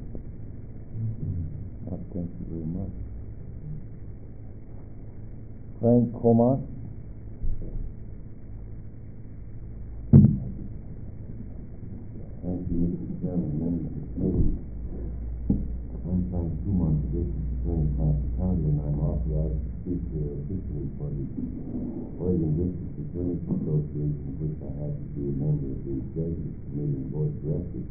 Thank you very much. Frank Comas. Thank you, Mr. Chairman, members of the committee. I'm Frank Comas, District Attorney, Placer County, and I'm authorized to speak here officially for the Oregon District Attorneys Association, which I have to be a member of the Executive Committee and Board of Directors.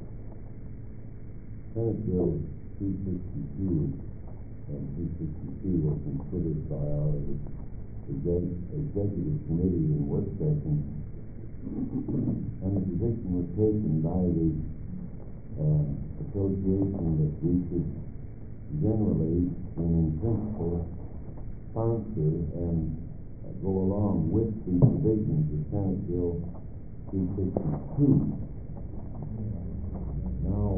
Senate Bill 262 and 263 were considered by our Executive Committee in work session, and the position was taken by the association that we should generally and in principle sponsor and go along with the provisions of Senate Bill 362. Now,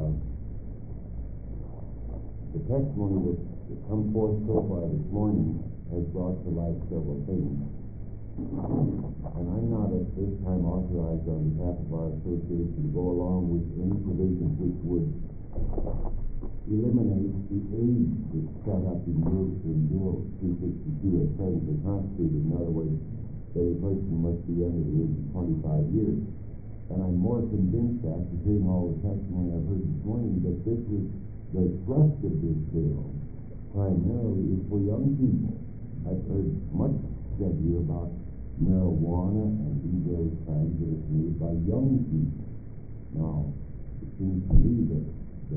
the testimony that come forth so far this morning has brought to light several things. And I'm not at this time authorized on behalf of our association to go along with any provisions which would eliminate the age that's set up in Bill 262 as presently constituted. In other words, that a person must be under the age of 25 years. And I'm more convinced after hearing all the testimony I've heard this morning that this is the thrust of this bill primarily is for young people. I've heard much said here about marijuana and these various crimes that are committed by young people. Now, it seems to me that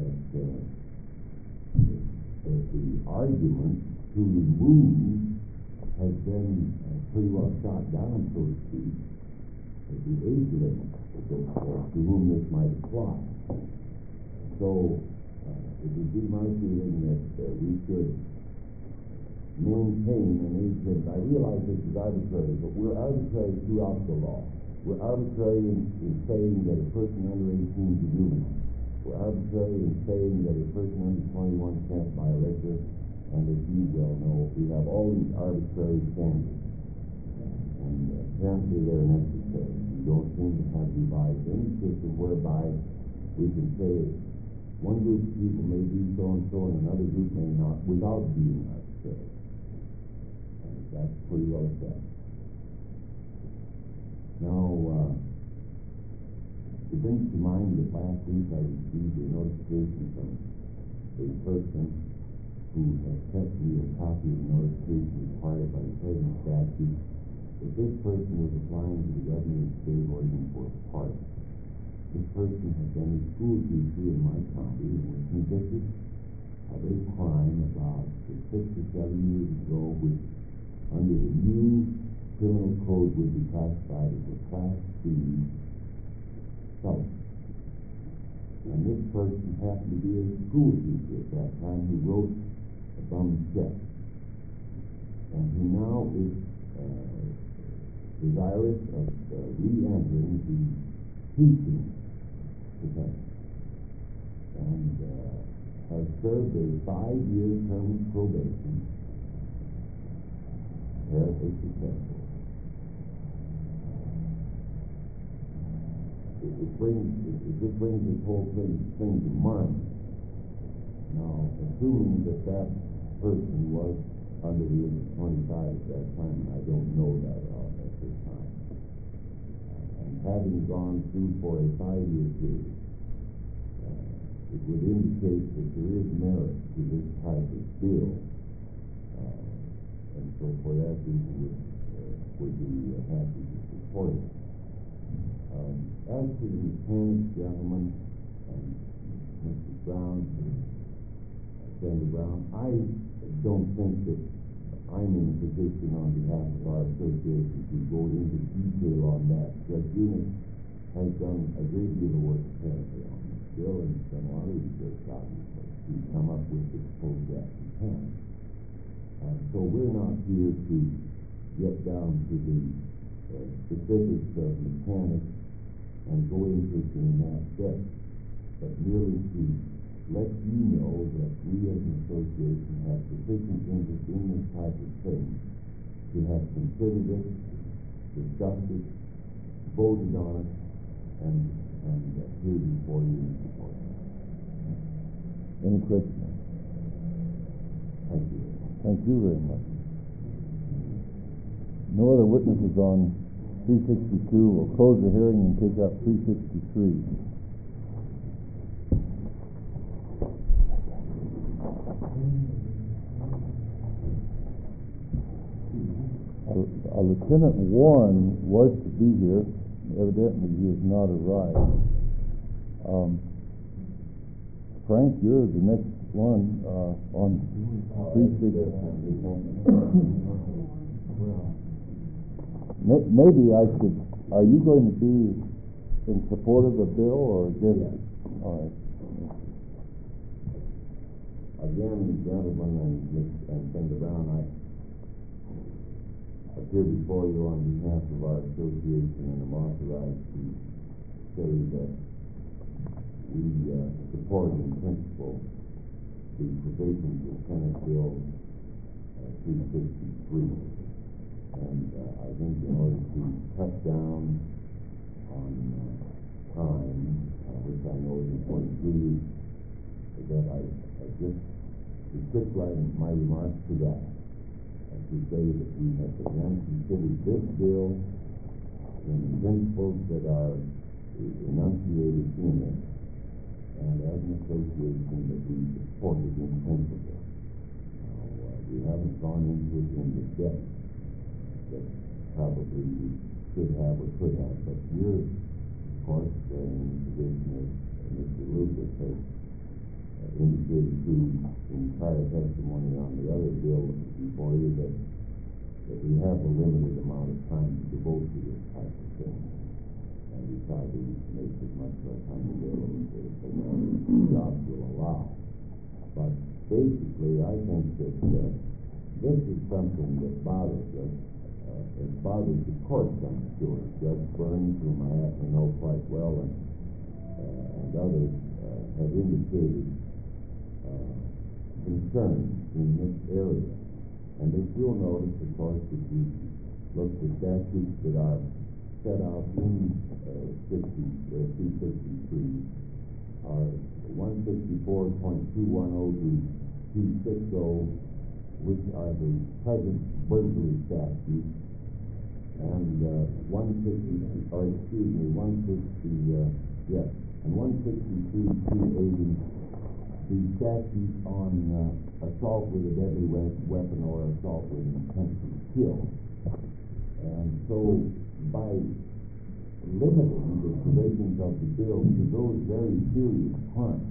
the argument to remove has been pretty well shot down, so to speak, at the age limit to whom this might apply. So, it would be my feeling that we should maintain an age limit. I realize this is arbitrary, but we're arbitrary throughout the law. We're arbitrary in saying that a person under 18 is a juvenile. We're arbitrary in saying that a person under 21 can't buy liquor, and as you well know, we have all these arbitrary standards, and apparently they're necessary. We don't seem to have devised any system whereby we can say one group of people may do so-and-so and another group may not without being arbitrary. And that's pretty well established. Now, it brings to mind that last week I received a notification from a person who has sent me a copy of the notification required by the present statute that this person was applying to the governor of the state of Oregon for a pardon. This person had been a school teacher in my county and was convicted of a crime about 6 or 7 years ago, which under the new criminal code would be classified as a Class C felony. And this person happened to be a school teacher at that time who wrote a bum check. And he now is desirous of re-entering the teaching profession. And has served a 5-year term of probation. Apparently successful. It just brings this whole thing to mind. Now, assuming that that person was under the age of 25 at that time, and I don't know that at this time, and having gone through for a 5-year period, it would indicate that there is merit to this type of bill, and so for that reason would be happy to support it. As to the mechanics, gentlemen, and Mr. Brown, Senator Brown, I don't think that I'm in a position on behalf of our association to go into detail on that. Judge Eunice has done a great deal of work apparently on this bill, and has done a lot of research obviously to come up with the proposed action plan. So we're not here to get down to the specifics of mechanics and go into it in that depth, but merely to let you know that we as an association have sufficient interest in this type of thing to have considered it, discussed it, voted on it, and here before you in support. Any questions? Thank you. Thank you very much. No other witnesses on 362. We'll close the hearing and take up 363. Lieutenant Warren was to be here. Evidently, he has not arrived. Frank, you're the next one on 360. Maybe I should. Are you going to be in support of the bill or against it? All right. Again, gentlemen and Senator Brown, I appear before you on behalf of our association, and am authorized to say that we support in principle the provisions of Senate Bill 363. And I think in order to cut down on time, which I know is important to you, that I just restrict my remarks to that. To say that we have again considered this bill in the principles that are enunciated in it, and as an association that we support it in principle. Now, we haven't gone into it in the depth that probably we should have or could have, but we're, of course, in the position as Mr. Lucas has indicated to in prior testimony on the other bill before you that we have a limited amount of time to devote to this type of thing, and we try to make as much of our time available as the jobs will allow. But basically, I think that this is something that bothers us. It bothers the courts, I'm sure. Judge Burns, whom I happen to know quite well, and others have indicated concern in this area. And as you'll notice, of course, if you look at the statutes that are set out in 363 are 164.210 to 260, which are the present burglary statutes, and 163.280, the statute on assault with a deadly weapon or assault with intent to kill. And so, by limiting the provisions of the bill to those very serious crimes,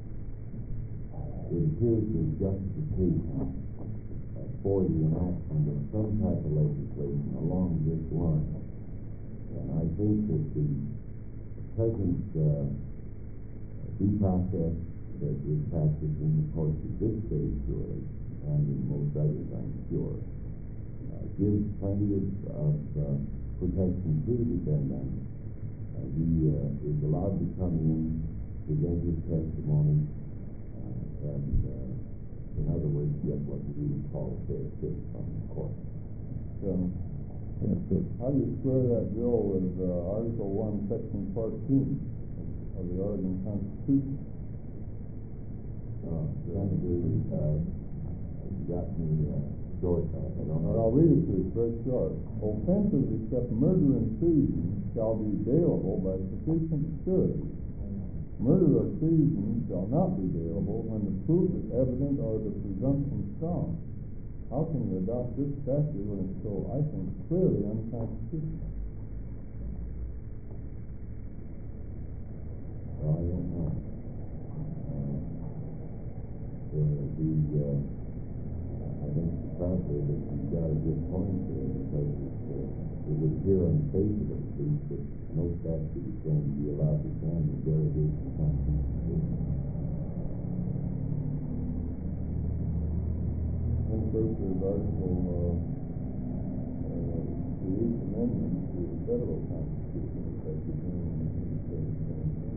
it appears there's justification for the enactment of some type of legislation along this line. And I think that the present due process that is practiced in the courts of this state, surely, and in most others, I'm sure, gives plenty of protection to the defendant. He is allowed to come in, present his testimony, and in other words, get what we would call a fair shake from the court. How do you square that bill with Article 1, Section 14 of the Oregon Constitution? Senator, got me, short, I don't know. I'll read it to you, it's very short. Offenses except murder and treason shall be bailable by sufficient surety. Murder or treason shall not be bailable when the proof is evident or the presumption strong. How can you adopt this statute when it's so, I think, clearly unconstitutional? Well, I don't know. I think probably that you've got a good point there, because it would appear on the face of it, at least, that no statute is going to be allowed to stand in derogation of Constitution. And first there's Article, the Eighth Amendment to the federal Constitution, which I presume says the same thing.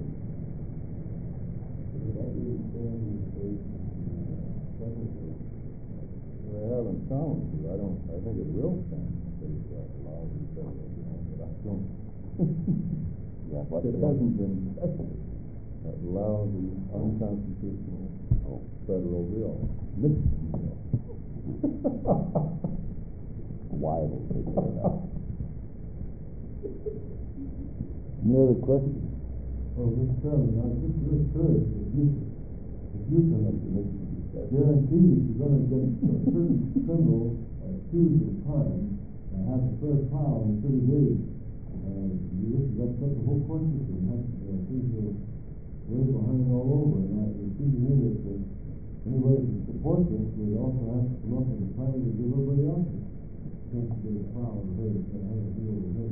That is stand in the state, federal. Well, I haven't found it. I think it will stand in the state that allows the federal, but I don't. Yeah, what It hasn't been tested that allows the unconstitutional federal bill, Michigan bill. Why will take care of that? Any other questions? Oh, Mr. Chairman, I'm just really curious, if you can guarantee that you're gonna get a certain criminal accused of a crime and have a fair trial in 30 days, that's the whole court system, things are way behind all over, and it seems to me that anybody who supports this would also have to come up with a plan to give everybody else a chance to get a trial and have a deal with him.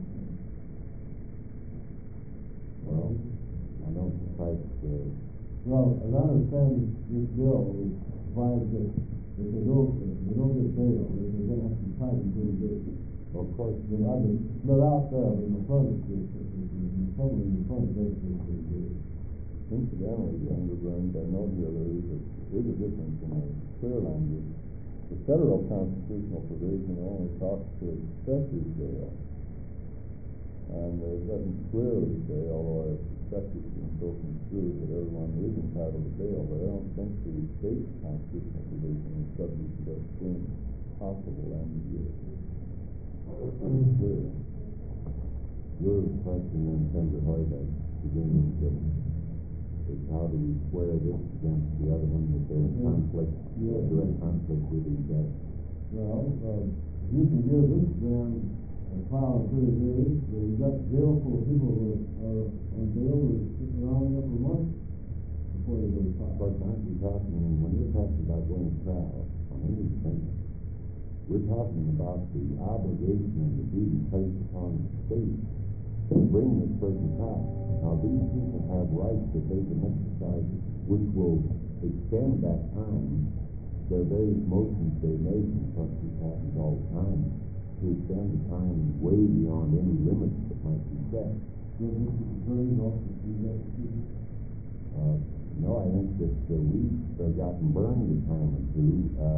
Well, I don't quite, Well, as I understand this bill, it provides that if they don't get bail, they're gonna have to be tried in 30 days. of course, Then I've been split out there in the front of the somewhere in the front of the 30 days. Incidentally, Senator Burns, I know here there is a difference in the clear language. The federal constitutional provision only talks to excessive bail. And it doesn't clearly say, although I suspect it's been so construed that everyone is entitled to bail, but I don't think the state constitutional provision is subject to that same possible ambiguity. It's clear. your question then, Senator Hoyt, I presume, is how do we square this against the other one, that they're in conflict, direct conflict with each other? Well, you can give this man a trial in 30 days, but you've got jail full of people who are on bail who are sitting around there for months before they go to trial. But aren't we talking, when you're talking about going to trial on any offense, we're talking about the obligation and the duty placed upon the state to bring this person to trial. Now, these people have rights that they can exercise, which will extend that time. There are various motions they make, and of course this happens all the time, to extend the time way beyond any limits that might be set. Does this attorney's office do that too? No, I think that we've gotten burned a time or two.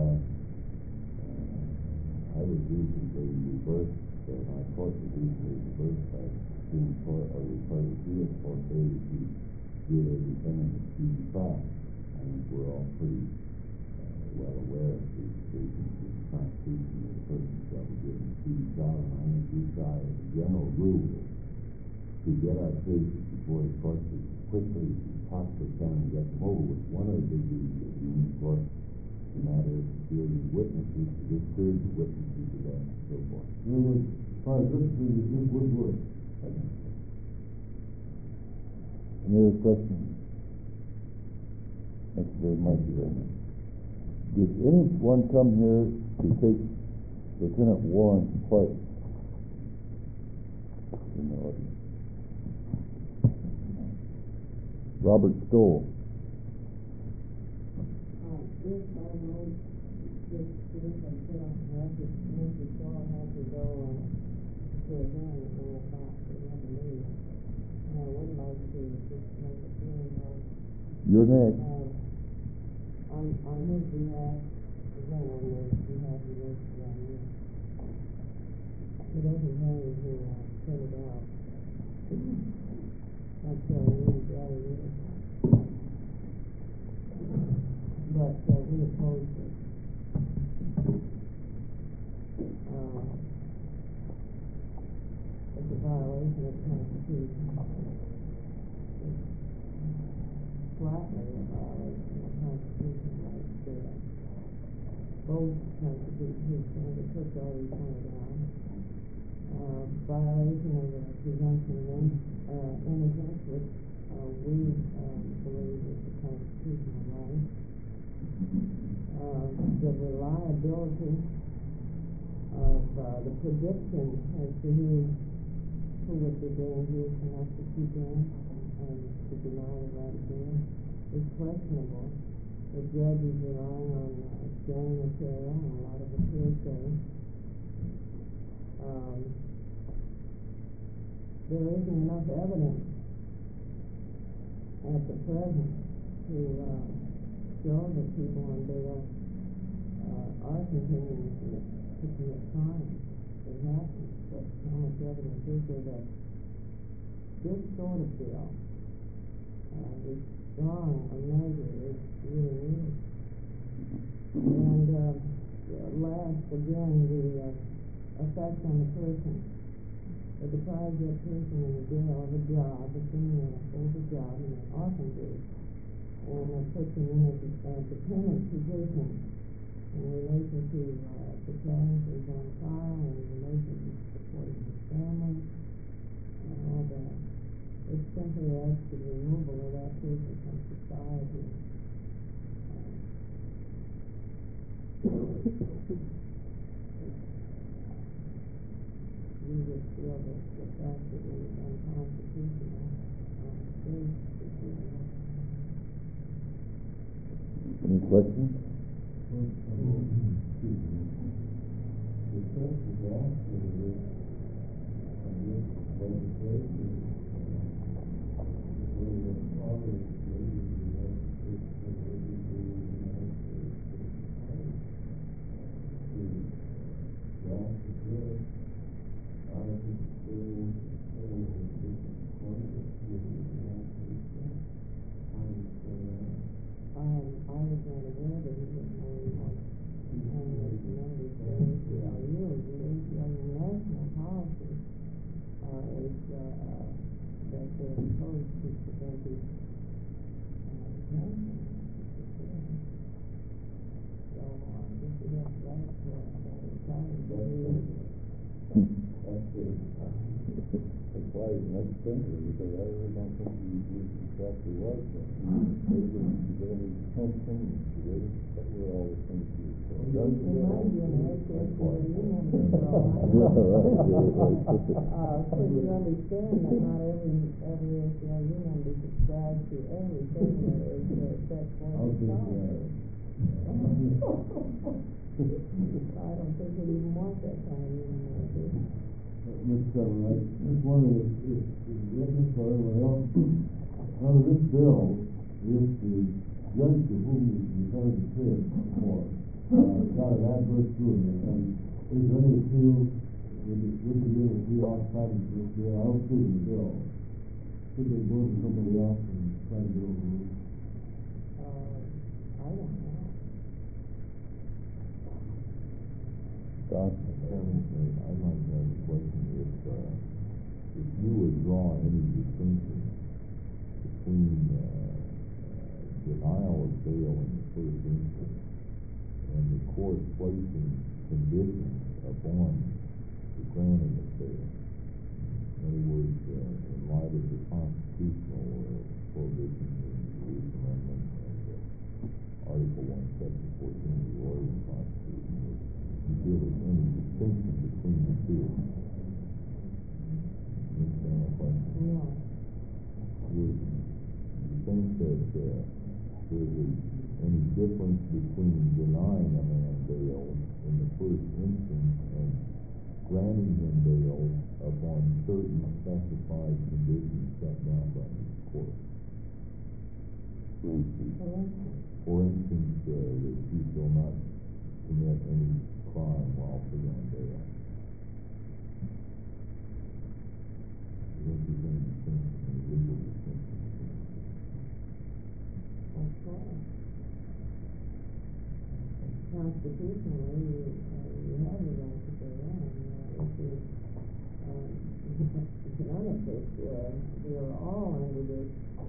I was recently reversed, my court was recently reversed by Supreme Court, or the Court of Appeals for failure to give a defendant a speedy trial. I think we're all pretty well aware of the provisions of the Constitution that a person shall be given a speedy trial, and I think we try as a general rule to get our cases before the courts as quickly as we possibly can and get them over with. One of the big issues of the Union Court, the matter of securing witnesses, to discourage the witnesses to that, and so forth. As far as this would work. Any other questions? Thank you very much. Did anyone come here to take Lieutenant Warren's place in the audience? Robert Stoll. Yes, I know this has been on the record. Mr. Shaw had to go to a hearing at 1 o'clock, so he had to leave. And I would like to just make a few remarks. You're next. On his behalf, again, on the behalf of the rest of the he doesn't have anything set it out. That's why I really got it in. but we oppose it. It's a violation of the Constitution. It's flatly a violation of the Constitution right there. Both constitutions, Senator Cook already pointed out. Violation of the presumption of innocence, which we believe is a constitutional right. The reliability of the prediction as to who would be dangerous enough to keep in and to deny the right of bail is questionable. The judge is relying on scanning material, and a lot of it hearsay. There isn't enough evidence at the present to show that people on bail are continuing to commit crimes. It happens, but how much evidence is there that this sort of bill, this strong a measure, is really needed? And last, again, the effect on the person. It deprives that person in the jail of a job, assuming a full job, and they often do, and it puts them in a dependent position in relation to the charges on file, in relation to supporting his family, and all that. It simply adds to the removal of that person from society. We would feel that the fact that it is unconstitutional is secure. Any questions? The church is asking this legislation where the father is raising the United States and raising the United States to draft the bill out of his experience and his Congress in the United States. How do you say that? I was not aware that he was on those members of the ACLU. The ACLU national policy is that they're opposed to preventive detention. So I guess we have to write to That's why it makes sense, because I really don't think he's exactly right. They wouldn't get any attention, we're all the things we do. Remind you, that's why you never so you understand that not every ACLU member subscribes to everything that is set forth in policy. I don't think we'd even want that kind of unanimity. Mr. Chairman, I just wondered if witness or anyone else, under this bill, if the judge to whom the defendant is for got an adverse ruling, and is there any appeal, would the unit be outside of this bill? I don't see the bill. Should they go to somebody else and try to get overruled? I don't know. Don? I'd like to have a question if you would draw any distinction between denial of bail in the first instance and the court placing conditions upon the granting of bail. In other words, in light of the constitutional prohibitions in the Eighth Amendment and Article 1, Section 14 of the Oregon Constitution, you feel there's any distinction between the two? You understand my question? No. Would you think that there's any difference between denying a man bail in the first instance and granting him bail upon certain specified conditions set down by the court? For instance, that he shall not commit any crime while free on bail. I think there's any distinction, any legal distinction between them. That's right. constitutionally, you have the right to bail, and if you, none of this, we are all under this,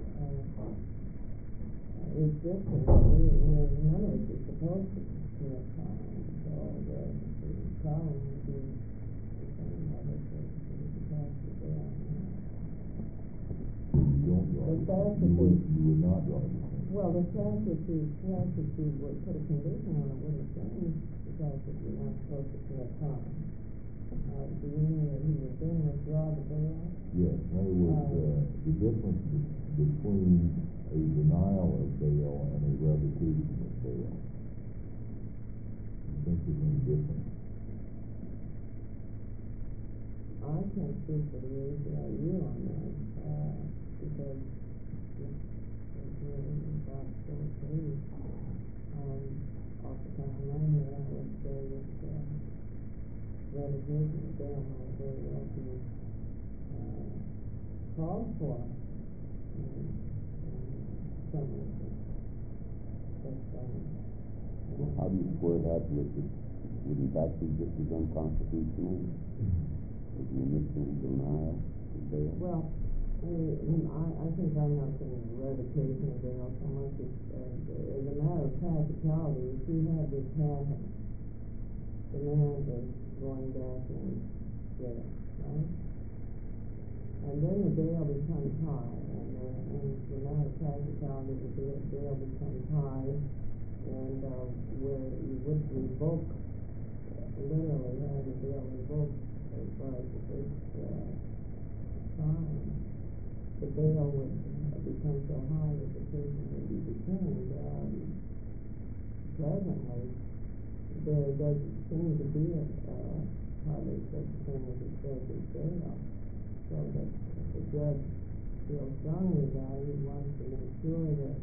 restriction. None of us is supposed to commit crime, so the problem would be the same other person who's supposed to bail. You don't draw The the fact same. that You would not draw the same. well, the fact that you would put a condition on it wouldn't change the fact that you're not supposed to commit crime. Do you mean that he would then withdraw the bail? Yes, in other words, the difference between a denial of bail and a revocation of bail. You think there's any difference? I can't speak for the ACLU on that, because it's really about those things. Off the top of my head, I would say that revocation of bail might very well be called for in some instances. But, How do you square that with it? Wouldn't that be just as unconstitutional as the initial denial of bail? well, I think I'm not saying revocation of bail so much as a matter of practicality. If you have this happen, the man is going back in jail, right? And then the bail becomes high, and as a matter of practicality, the bail becomes high, and where you would revoke, literally have the bail revoked as far as the first time, the bail would become so high that the person would be detained. Presently, there doesn't seem to be hardly such a thing as excessive bail, so that the judge feels strongly about it. He wants to make sure that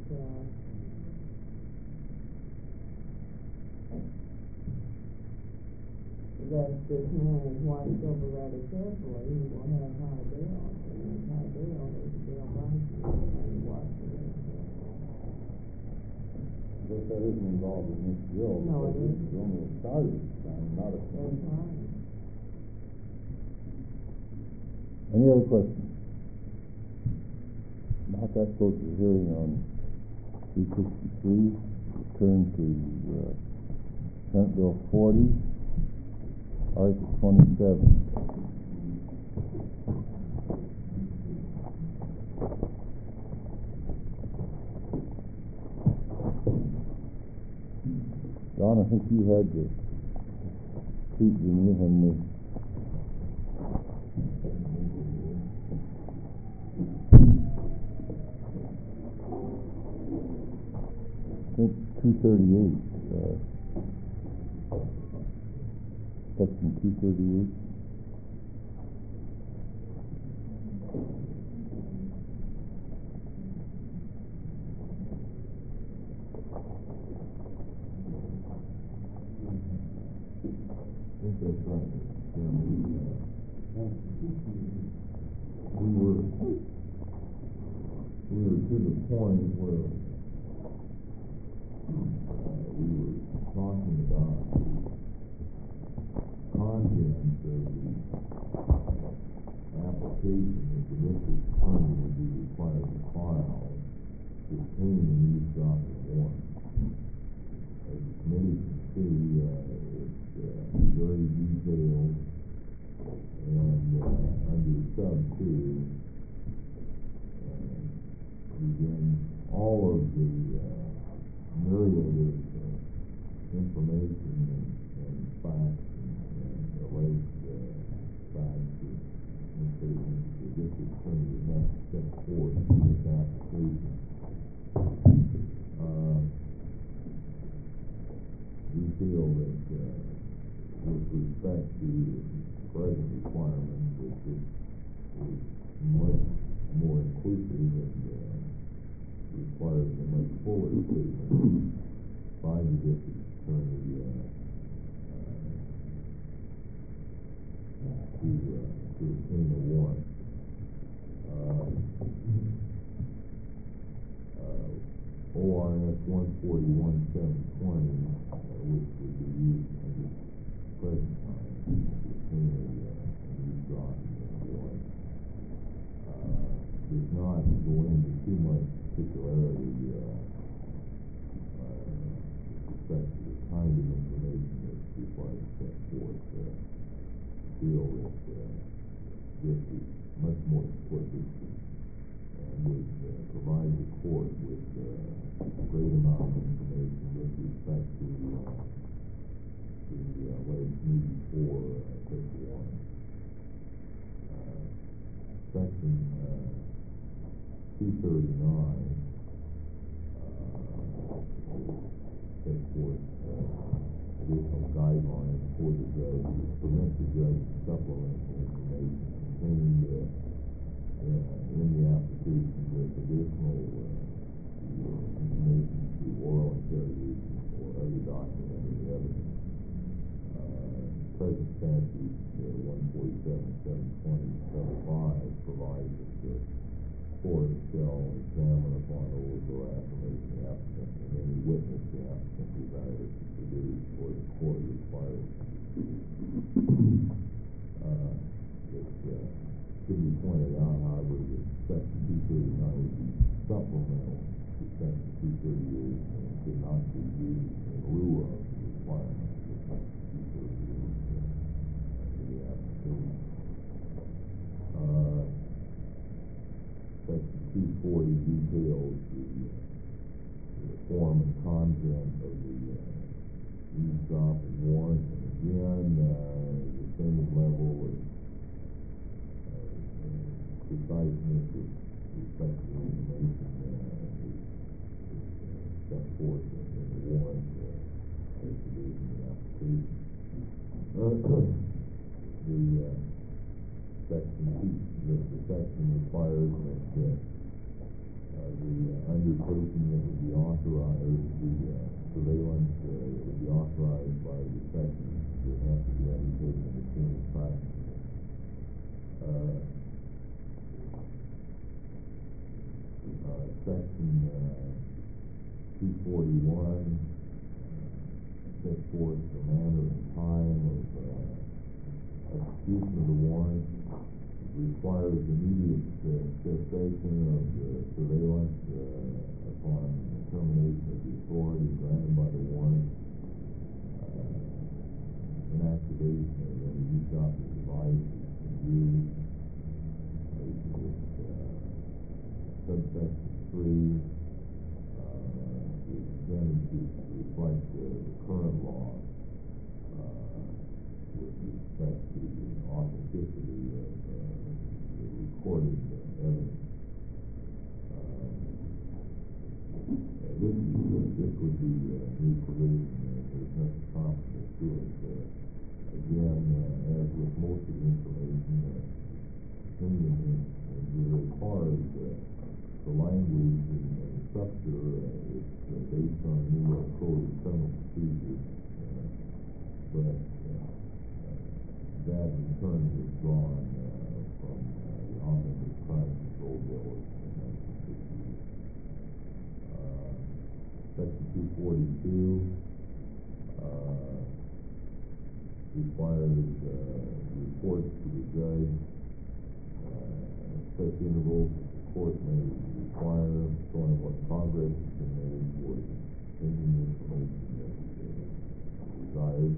this man is watched over rather carefully. He will have high bail, and with high bail, there's a bail bond and watched over rather carefully. But that isn't involved in this bill. No, it because isn't. It's only a starting time, not a That's finish. right. Any other questions? Not that close to the hearing on 363. Return to Senate Bill 40, Article 27. Don, I think you had the seat in you when the I think 238, section 238. I think that's right, Mr. Chairman. We were to the point where we were talking about the contents of the application that the district attorney would be required to file to obtain an eavesdropping warrant. As the committee can see, it's very detailed, and under sub 2, begins all of the myriad of information and facts and alleged facts and statements the district attorney would have to set forth in this application. We feel that with respect to the present requirements, that this is much more inclusive and requires a much fuller statement by the district attorney to obtain a warrant. ORS 141-720, which would be used at the present time to obtain a new drop warrant, does not go into too much particularity with respect to the kind of information that's required to set forth. Feel that this is much more explicit and would provide the court with a great amount of information with respect to the alleged need for such a warrant. Section 239 set forth additional guidelines for the judge to permit the judge to supplement the information contained in the application with additional information through oral interrogation or other documentary evidence. Present statute 147-720-5 provides that the court shall examine upon oath or affirmation the applicant and any witness the applicant desires to produce or the court requires. It should be pointed out, however, that Section 239 would be supplemental to Section 238 and could not be used in lieu of the requirements of Section 238 in the application. Section 240 details the form and content of the eavesdrop and warrant, and again, the same level of preciseness with respect to the information is set forth in the warrant as it is in the application. The section requires that the undertaking that would be authorized, the surveillance that would be authorized by the section would have to be undertaken in the same practice. Section 241 sets forth the manner and time of execution of the warrant. It requires immediate cessation of the surveillance upon termination of the authority granted by the warrant, inactivation of any eavesdropping device used. Subsection 3 is intended to reflect the current law with respect to the authenticity of the recorded evidence. This would be a new provision. There's nothing comparable to it. Again, as with most of the information, as far as the language and structure, it's based on the New York Code of Criminal Procedure, but that in turn was drawn from the Omnibus Crime Control Bill of 1968. Section 242 requires reports to the judge, such intervals as the court may require, showing what progress has been made towards obtaining the information that is desired.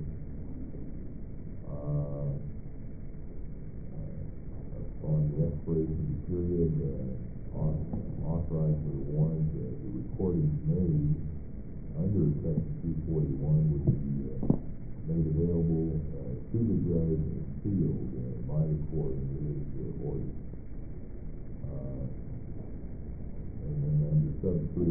On the expiration of the period authorized by the warrant, the recordings made under Section 241 would be made available to the judge and sealed by the court in his order. And then under sub 3,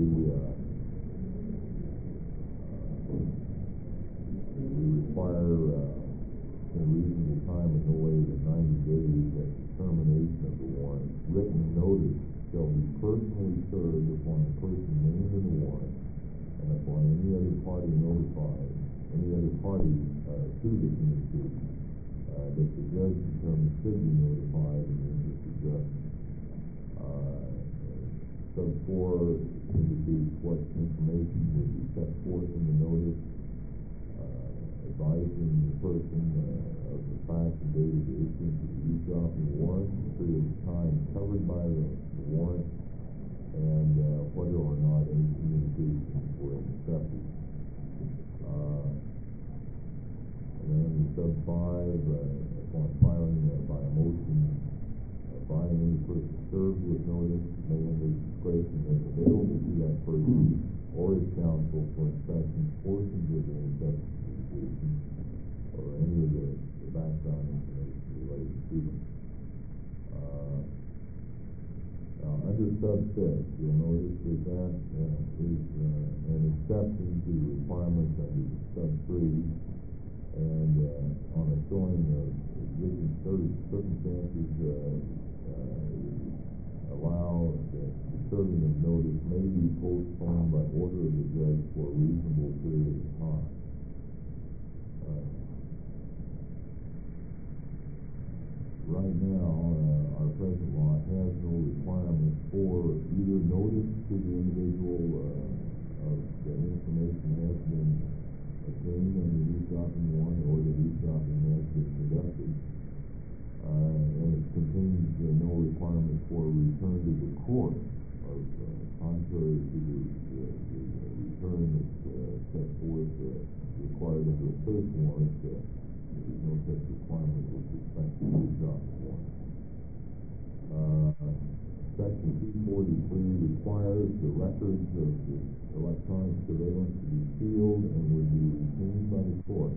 we require in a reasonable time of no later than 90 days that the termination of the warrant, written notice shall be personally served upon the person named in the warrant and upon any other party notified, any other party to the communication that the judge determines should be notified in the interest of justice. Sub 4 indicates what information would be set forth in the notice, advising the person of the fact and date of the issuance of the eavesdropping warrant, the period of time covered by the warrant, and whether or not any communications were intercepted. And then under sub 5, upon filing by a motion, by any person served with notice may under discretion make available to that person or his counsel for inspection portions of the investigation or any of the background information related to them. Under sub 6, you'll notice that that is an exception to the requirements under sub 3, and on a showing of existing circumstances allow that the serving of notice may be postponed by order of the judge for a reasonable period of time. Right now, our present law has no requirement for either notice to the individual of the information has been obtained under the eavesdropping warrant or the eavesdropping has been conducted. And it contains no requirement for a return to the court of contrary to the return that's set forth required under a search warrant. There's no such requirement with respect to the eavesdropping warrant. Section 243 requires the records of the electronic surveillance to be sealed and would be retained by the court.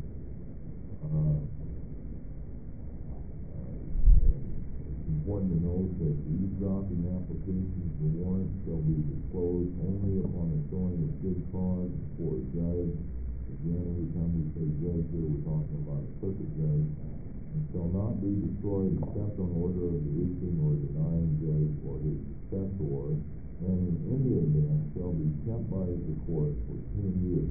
It's important to note that the eavesdropping applications for warrants shall be disclosed only upon a showing of good cause before a judge. Again, every time we say judge here, we're talking about a circuit judge, and shall not be destroyed except on order of the issuing or denying judge or his successor, and in any event shall be kept by the court for 10 years.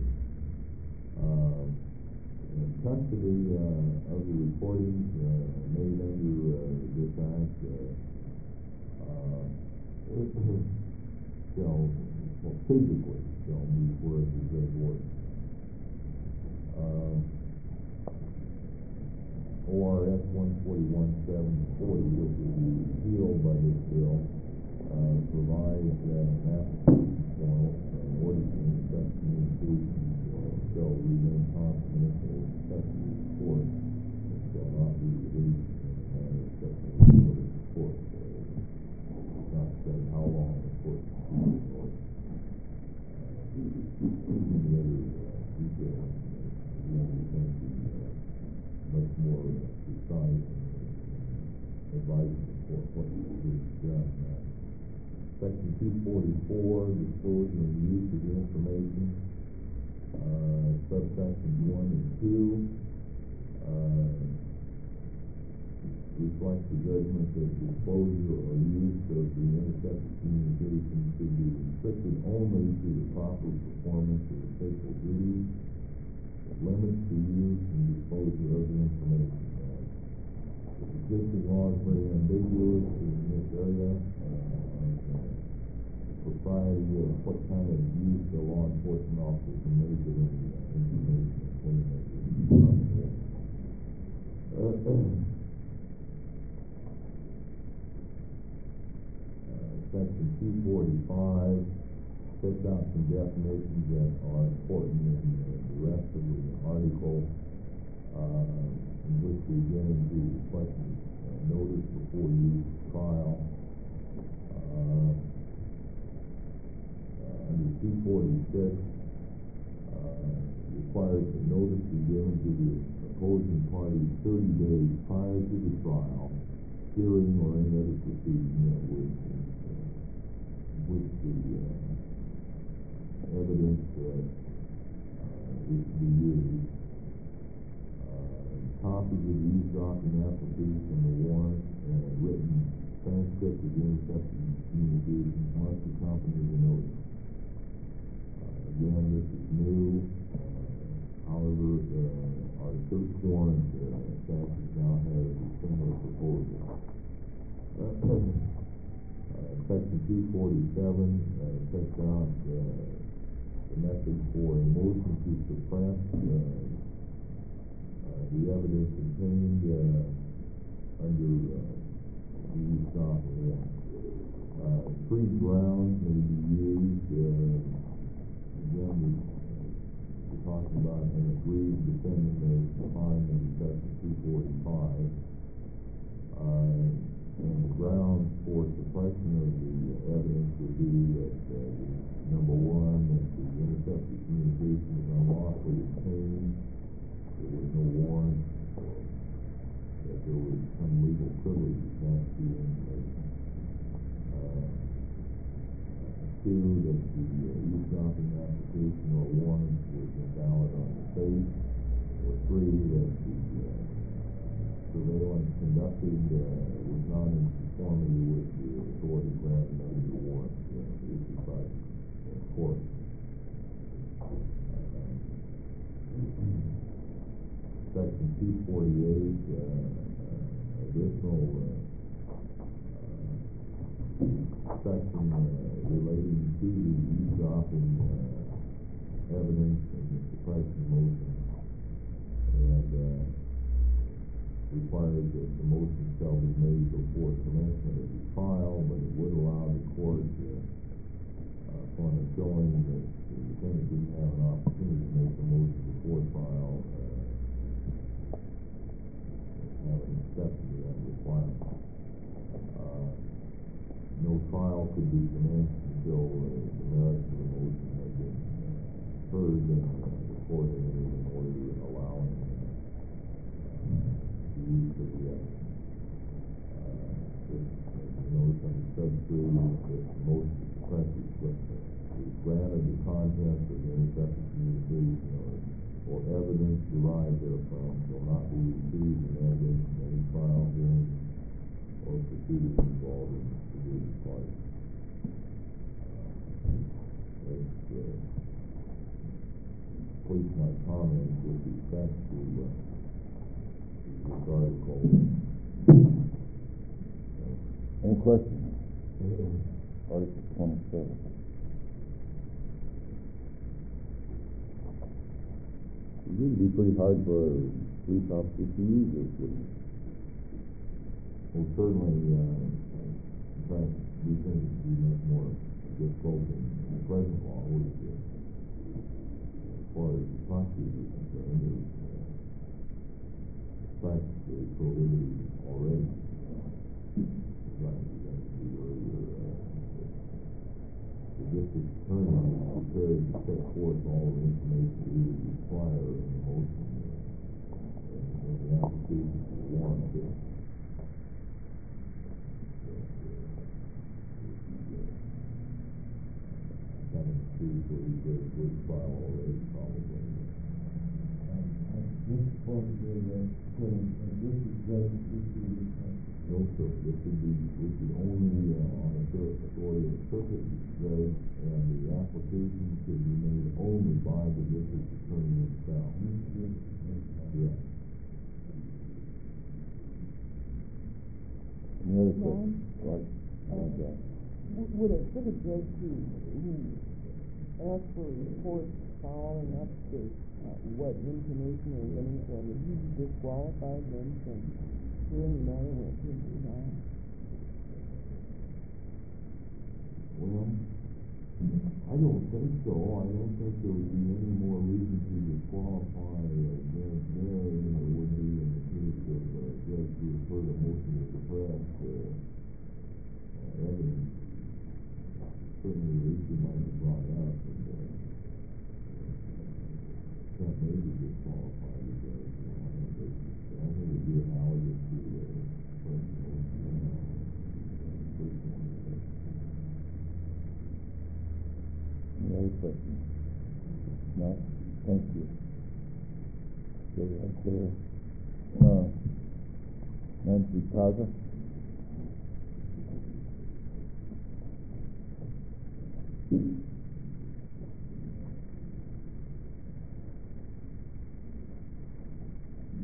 Custody of the recordings made under this act physically shall be where the judge works. ORS 141-740, which is repealed by this bill, provides an application form in order to inspect communications shall remain confidential except to the court and shall not be released in a manner such as the order of the court. It's not said how long the court will be or any other details. Again, we think much more precise advice for what is done. Section 244, disclosure and use of the information. Subsections 1 and 2 reflect the judgment that disclosure or use of the intercepted communication should be restricted only to the proper performance of official duties. It limits the use and disclosure of the information. The existing law is very ambiguous in this area. Propriety of what kind of use the law enforcement officer can make of any information obtained as a Section 245 sets out some definitions that are important in the rest of the article, in which we get into the question of notice before use trial. Under 246, requires that notice be given to the opposing party 30 days prior to the trial, hearing, or any other proceeding that would which the evidence is to be used. Copies of the eavesdropping application and the warrant and a written transcript of the intercepted communications must accompany the notice. Again, this is new. However, our search warrant statute now has a similar proposal. Section 247, sets out, the method for a motion to suppress, the evidence contained, under, three grounds may be used, again, we're talking about an agreed defendant as defined in Section 245. And the grounds for suppression of the evidence would be that, number one, that the intercepted communication was unlawfully obtained, there was no warrant, that there was some legal privilege attached to the information. Two, that the eavesdropping application or warrant was invalid on the face. Or three, that the surveillance conducted was not in conformity with the authority granted under the warrant issued by the court. Section 248, additional section relating to the eavesdropping evidence and the suppression motion, and requires that the motion shall be made before commencement of the trial, but it would allow the court, upon a showing that the defendant didn't have an opportunity to make a motion before trial, have an exception to that requirement. No trial could be commenced until the merits of the motion had been heard, and the court had entered an order allowing the use of the evidence. Notice under sub-3 that the motion to suppress is granted the contents of the intercepted communication or evidence derived therefrom shall not be received in evidence in any trial hearing or proceedings involving the guilty party. Please my comments with respect to this article. Any questions? Article 27. It would be pretty hard for a police officer to use this, wouldn't it? Well, certainly, in fact, we think it would be much more difficult in the present law, which, as far as the prosecutor is concerned, is practically prohibited already. Like we mentioned earlier, the district attorney is prepared to set forth all the information we would require in the motion and the application for the warrant. Having accused where he did a good trial already, probably. This point is that this is judge issue. No, sir. This would only on the authority of the circuit judge, and the application could be made only by the district attorney himself. Yeah. Any other questions? Right. Okay. Would a judge who asks for a report following up to what information or evidence, or would he disqualify them from hearing the matter when it came to trial? Well, I don't think so. I don't think there would be any more reason to disqualify a judge there than there would be in the case of a judge who referred a motion to suppress evidence. Certainly the issue might be brought up, and can't maybe disqualify the judge on that basis. I think it would be analogous to Any other questions? No? Thank you. Okay, right there. Nancy Plaza.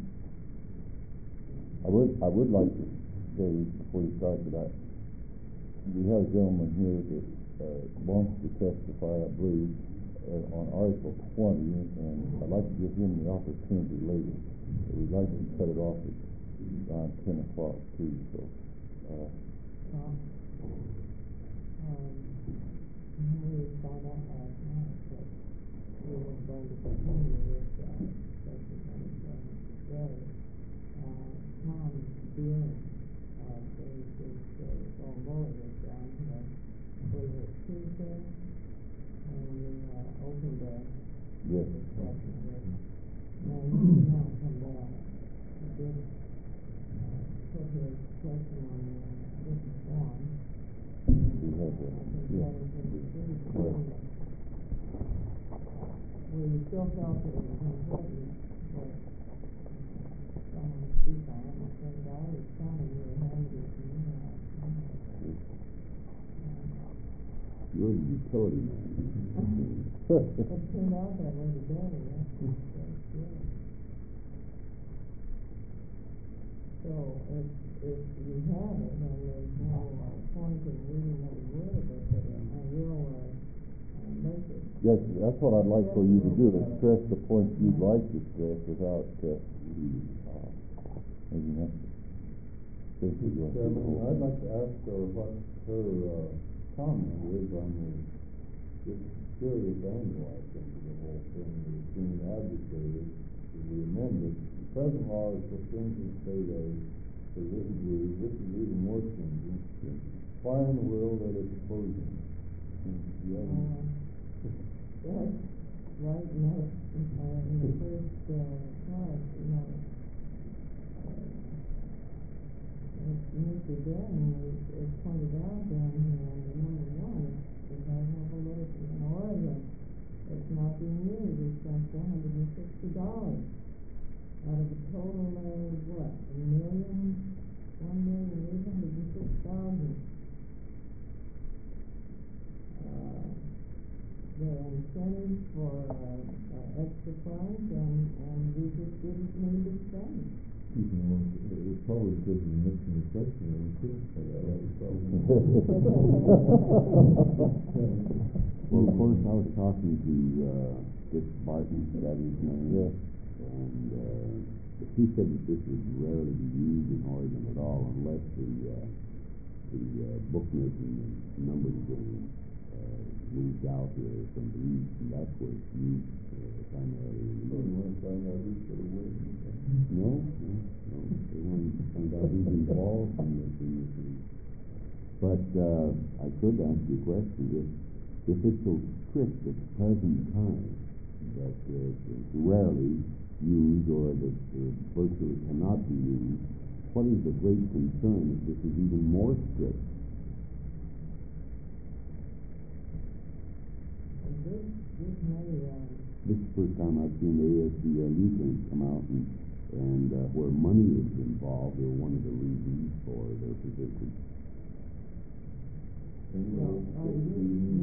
I would like to say before you start that we have a gentleman here that, wants to testify, I believe, on Article 20, and I'd like to give him the opportunity later. We'd like to cut it off at around 10 o'clock too, so, We found out last night that we were going to continue with, Special Commissioner today. Tom Beering, is on board with down here. We were Tuesday, and we, opened a yes. discussion with, and he did not come back. He did, put his testimony in a different form. We have that, yeah. We still felt that it was important that someone speak on it, because I was telling you how to do it. You're the utility man. It turned out that way today, that's good. So if you have it, then there's no point in reading every word of it, but I will make it. Yes, that's what I'd like for you to do, is stress the points you'd like to stress without, maybe not. Basically, you want to do the Chairman, whole I'd thing. like to ask her what her comment is on this serious angle, I think, of the whole thing that's being advocated. If we amend it, the present law is so stringent, state aid, so this is even more stringent. Why in the world are they proposing? Yes, right, in the first part, Mr. Denning is pointed out down here under number 1, it has no validity in Oregon. It's not being used, we spent $460 out of a total of what, $1,806,000. There are incentives for extra funds, and we just didn't need to spend. It's probably because you're mixing the question, and we couldn't say that. Well, of course, I was talking to Dick Barton, that is his name. Yes. And he said that this would rarely be used in Oregon at all, unless the bookmaking and numbers game moved out here from the east, and that's where it's used primarily. So you want to find out who's going to win? No. They want to find out who's involved in this thing. But I could ask you a question. If it's so strict at the present time that it's rarely used or that virtually cannot be used, what is the great concern if this is even more strict? This is the first time I've seen the ASBLU come out and where money is involved, they're one of the reasons for their position. You're saying, in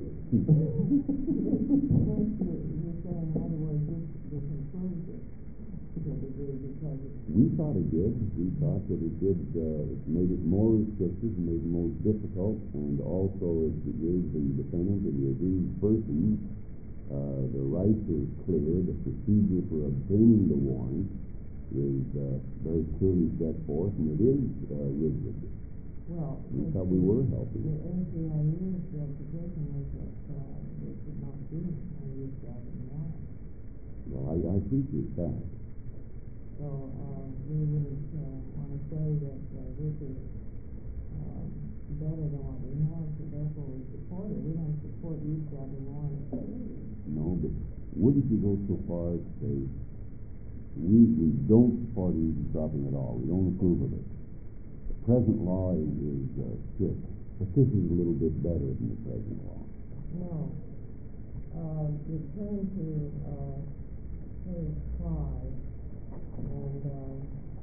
other words, this improves it to a degree because it's... We thought it did. We thought that it did. It made it more restrictive, made it more difficult, and also it gave the defendant and the aggrieved person the rights are clear. The procedure for obtaining the warrant is very clearly set forth, and it is rigid. Well, we thought we were helping. The ACLU's position is that they should not be used as a warrant. Well, I appreciate that. So we wouldn't want to say that this is better than what we have, so therefore we support it. We don't support use of a warrant. No, but wouldn't you go so far as to say we don't support eavesdropping at all? We don't approve of it. The present law is strict, but this is a little bit better than the present law. No. You turn to page 5, and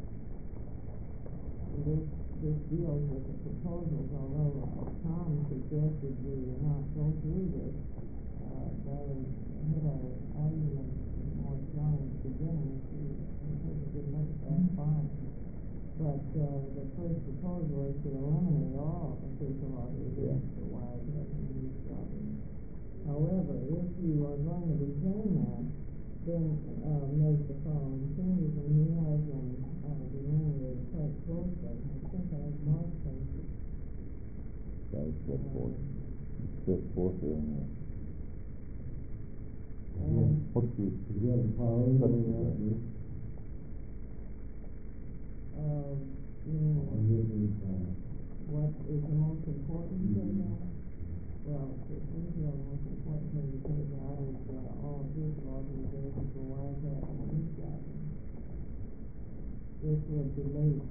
this deals with the proposals, although Tom suggested we not go through this. They hit our argument more strongly at the beginning. He took a good look at that fine. But, the first proposal is to eliminate all official authorizations for wiretapping and eavesdropping. However, if you are going to retain that, then, make the following changes, and he has them, delineated quite closely. I think I have marked places. That is set forth. Set forth there in there. And, What's the, Do you have a priority on that, Bruce? you mean, On this is, what is the most important thing now? Well, we feel the most important thing to take out is, all official authorizations for wiretapping and eavesdropping. This would delete,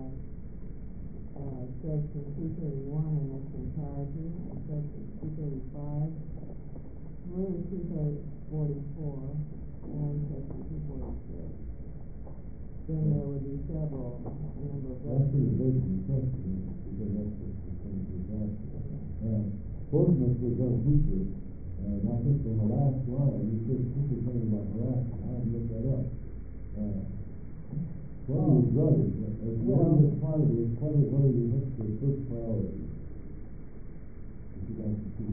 section 231 in its entirety, and section 235 through 244, and section 246. Then there would be several, number of that's the records. debate in question, because that's what the thing is asking. Ordinance was done teacher, and I think in the last line, you said something about harassment, I haven't looked that up. What are your brothers, as long as part of this, what are your next, your first priority? If you like to see.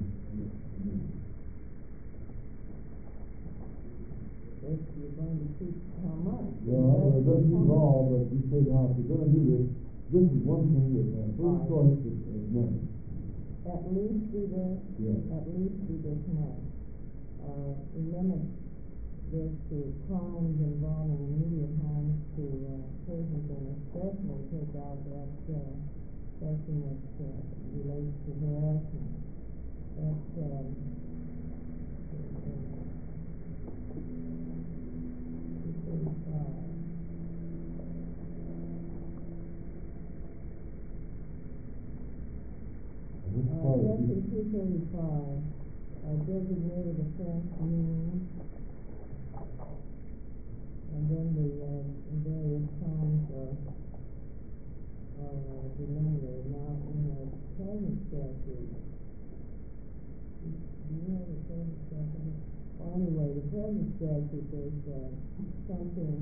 If you're going to keep how much? Well, it doesn't use all, but you said, now, if you're gonna do this, this is one thing that, first choice is money. At least do this. Yeah. At least do this much. Limit this to crimes involving immediate harm to, persons, and especially take out that, section that, relates to harassment. That's, 235. Section 235, designated offense means, and then the, various crimes are, delineated. Now, in the present statute, do you have the present statute? Well, anyway, the present statute, there's, something,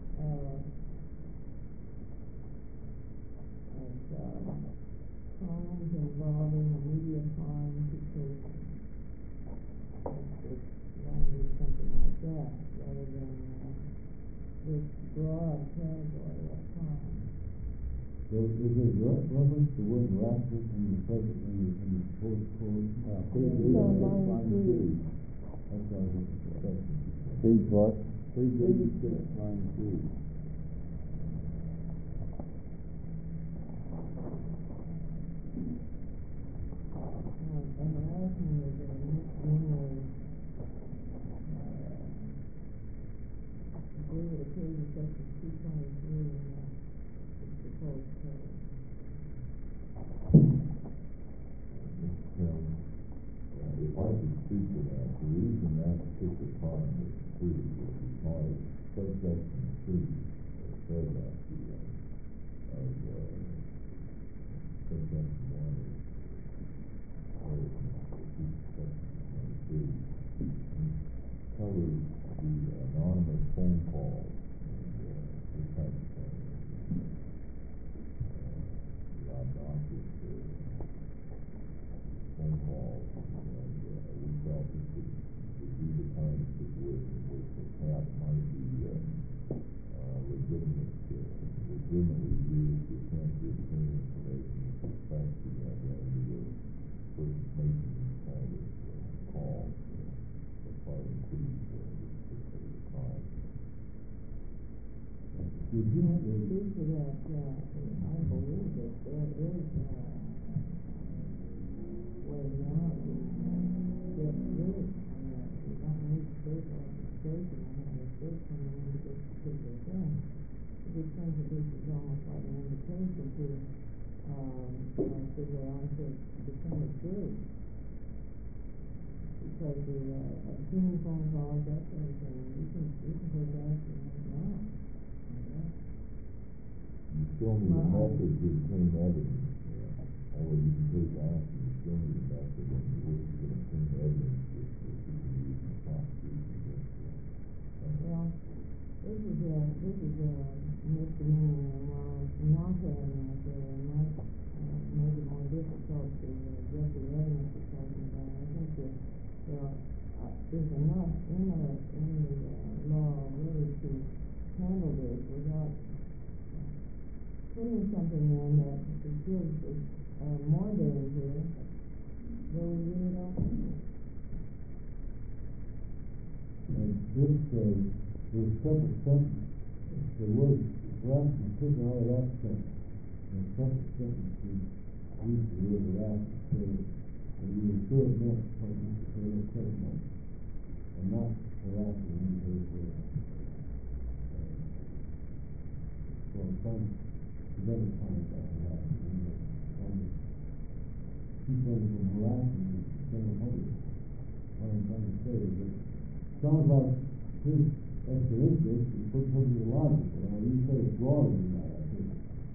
crimes involving immediate harm to persons. It's language, something like that, rather than, this broad category of crime. So is there reference to word harassment in the present, in the proposed code? It's on line 3. That's what I was looking for. page what? Page 86, line 3. The harassment is a misdemeanor, I believe it appears in section 223 in the proposed code. If I could speak to that, the reason that particular crime is included is because subsection 3, paragraph 2 of, subsection 1 is covers the anonymous phone calls and this type of thing. The obnoxious phone calls, and we felt this would be the kind of situation which perhaps might be legitimately used to attempt to obtain information with respect to the identity of the person making these kind of calls. That probably includes this particular crime. Did you speak to that, I believe that there is, way now to get rid of, you don't need state authorization to have a state come in to this particular thing. This thing that this is almost like an invitation to, figure out to become a group. Because the, obscene phone calls, that sort of thing, you can take action right now. You still need a method to obtain evidence, or you can take action, you still need a method in which you can obtain evidence that you can use in the prosecution against you. Well, this is a misdemeanor, well, not difficult to get the evidence you're talking about. I think that there's enough in the law really to handle this without putting something in that gives more danger where we really don't need it. And this, there's separate sentence. The word harassment taken out of that sentence. And separate sentence is used the word harassment. So you refer it meant what Mr. Taylor said meant. And not harassing anybody for so I'm trying to identify that harassment. Trying to keep them from harassing the general public. What I'm trying to say is that sounds like his extra interest is perfectly logical. Now, you say it's broader than that, I think.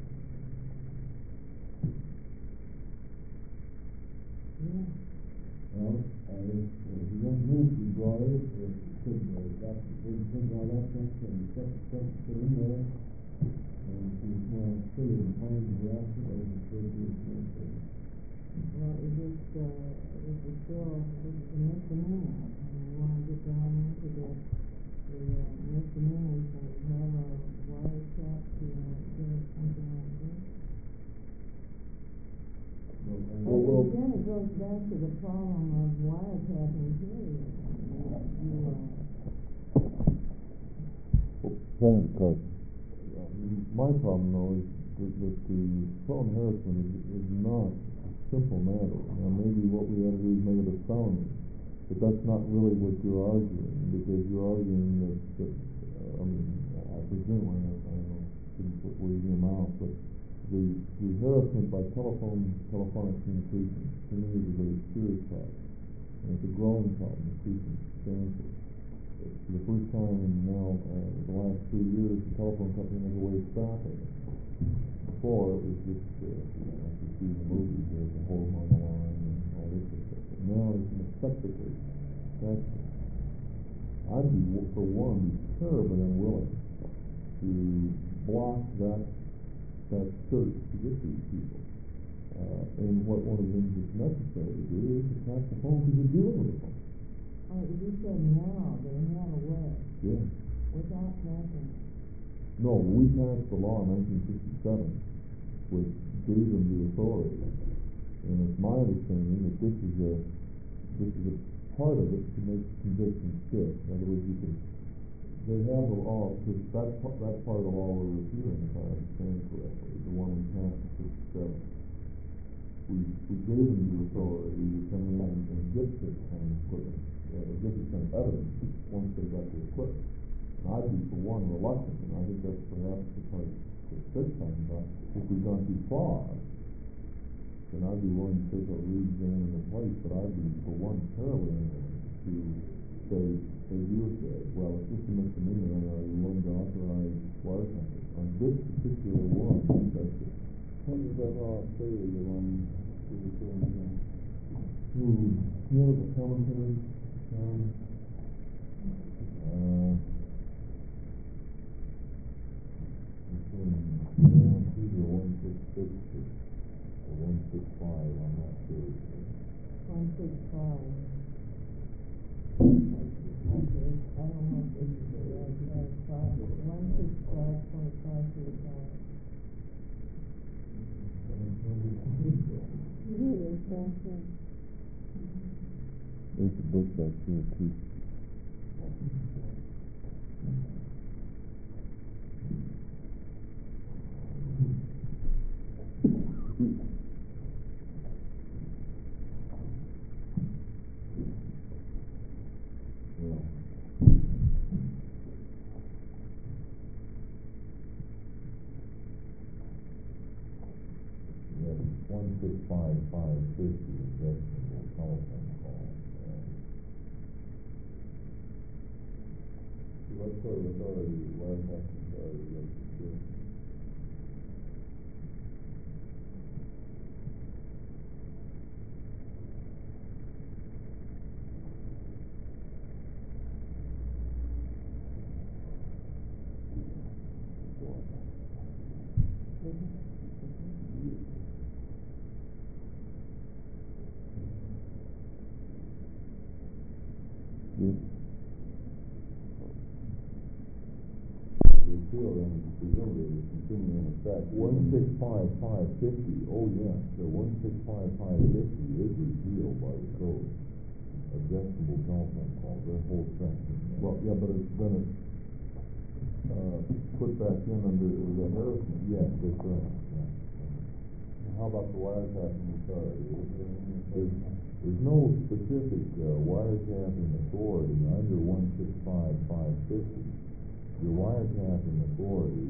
Yeah. Well, if you don't mean to be broader, it could that's we take all that sense and set the stuff put in there, and it's more clearly defined as harassment as it could be administrative. Well, this is still a misdemeanor, and we want to get down into the misdemeanors and have a wiretap to get something like this. But again, it goes back to the problem of wiretapping period. Senator Carson. My problem, though, is that the phone harassment is not a simple matter. Now, maybe what we ought to do is make it a felony, but that's not really what you're arguing, because you're arguing that I presume, I don't know, didn't put words in your mouth, but the harassment by telephonic communication to me is a very serious problem, and it's a growing problem, increasing substantially. For the first time in now the last 3 years, the telephone company has a way of stopping it. Before, it was just, like you see in the movies, there's a hole on the line and all this sort of stuff. But now they can effectively catch it. I'd be, for one, terribly unwilling to block that search to get these people. And one of the things that's necessary to do is to catch the phone because you're dealing with the phone. Oh, you said now they have a way. Yeah. Without catching it. No, we passed the law in 1967, which gave them the authority. And it's my understanding that this is a part of it to make convictions stick. In other words, they have the law, because that part of the law we're repealing, if I understand correctly, the one we passed in 67. We gave them the authority to come in and get this kind of equipment, get this kind of evidence once they got the equipment. And I'd be, for one, reluctant, and I think that's perhaps the part that Dick's talking about. If we've gone too far, then I'd be willing to take a re-examine the place, but I'd be, for one, terribly unwilling to say, as you have said, well, it's just a misdemeanor, and are you willing to authorize wiretapping? On this particular one, that's it. What does that law say, the one you're referring to? You know the commentary? It's either 166 or 165, I'm not sure. 165. Okay, I don't know if this is the right spot. 165.535. There's a book back here, too. Yeah, 165,550 is actionable telephone call. What sort of authority, wiretapping authority does it give? appeal, then presumably it is continuing in effect. 165,550, oh yes, the 165,550 is repealed by the code. Objectionable telephone calls, that whole section. Well, yeah, but it's been, put back in under the harassment. Yes, that's right, yeah. How about the wiretapping authority? Is there any There's no specific wiretapping authority under 165,550. Your wiretapping authority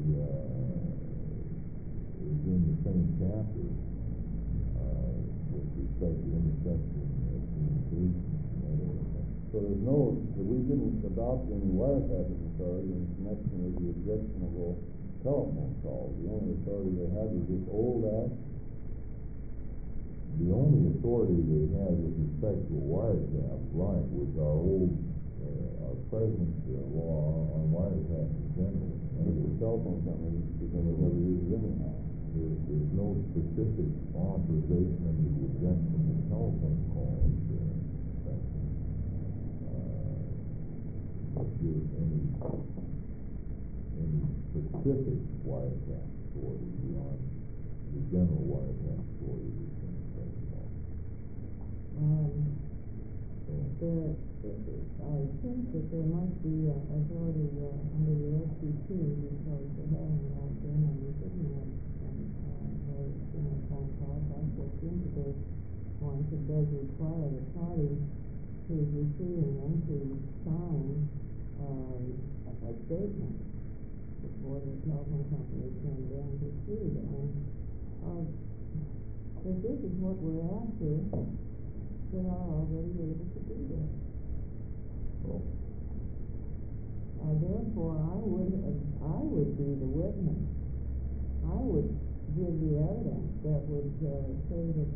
is in the same chapter with respect to intercepting communications and that everything. So there's no, we didn't adopt any wiretapping authority in connection with the objectionable telephone calls. The only authority they had was this old act. The only authority they had with respect to a wiretap, right, was our old, our present law on wiretap in general. And the telephone company, because they never use it anyhow. There's no specific authorization under the objectionable telephone calls section that gives any specific wiretap authority beyond the general wiretap authority that's in the present law. I think that there must be authority under the FCC because they haven't been on the signal phone calls. I just think that there's one that does require the party who's receiving them to sign a statement before the telephone company can then proceed. And if this is what we're after, they are already able to do that. Therefore, I would be the witness. I would give the evidence that would say that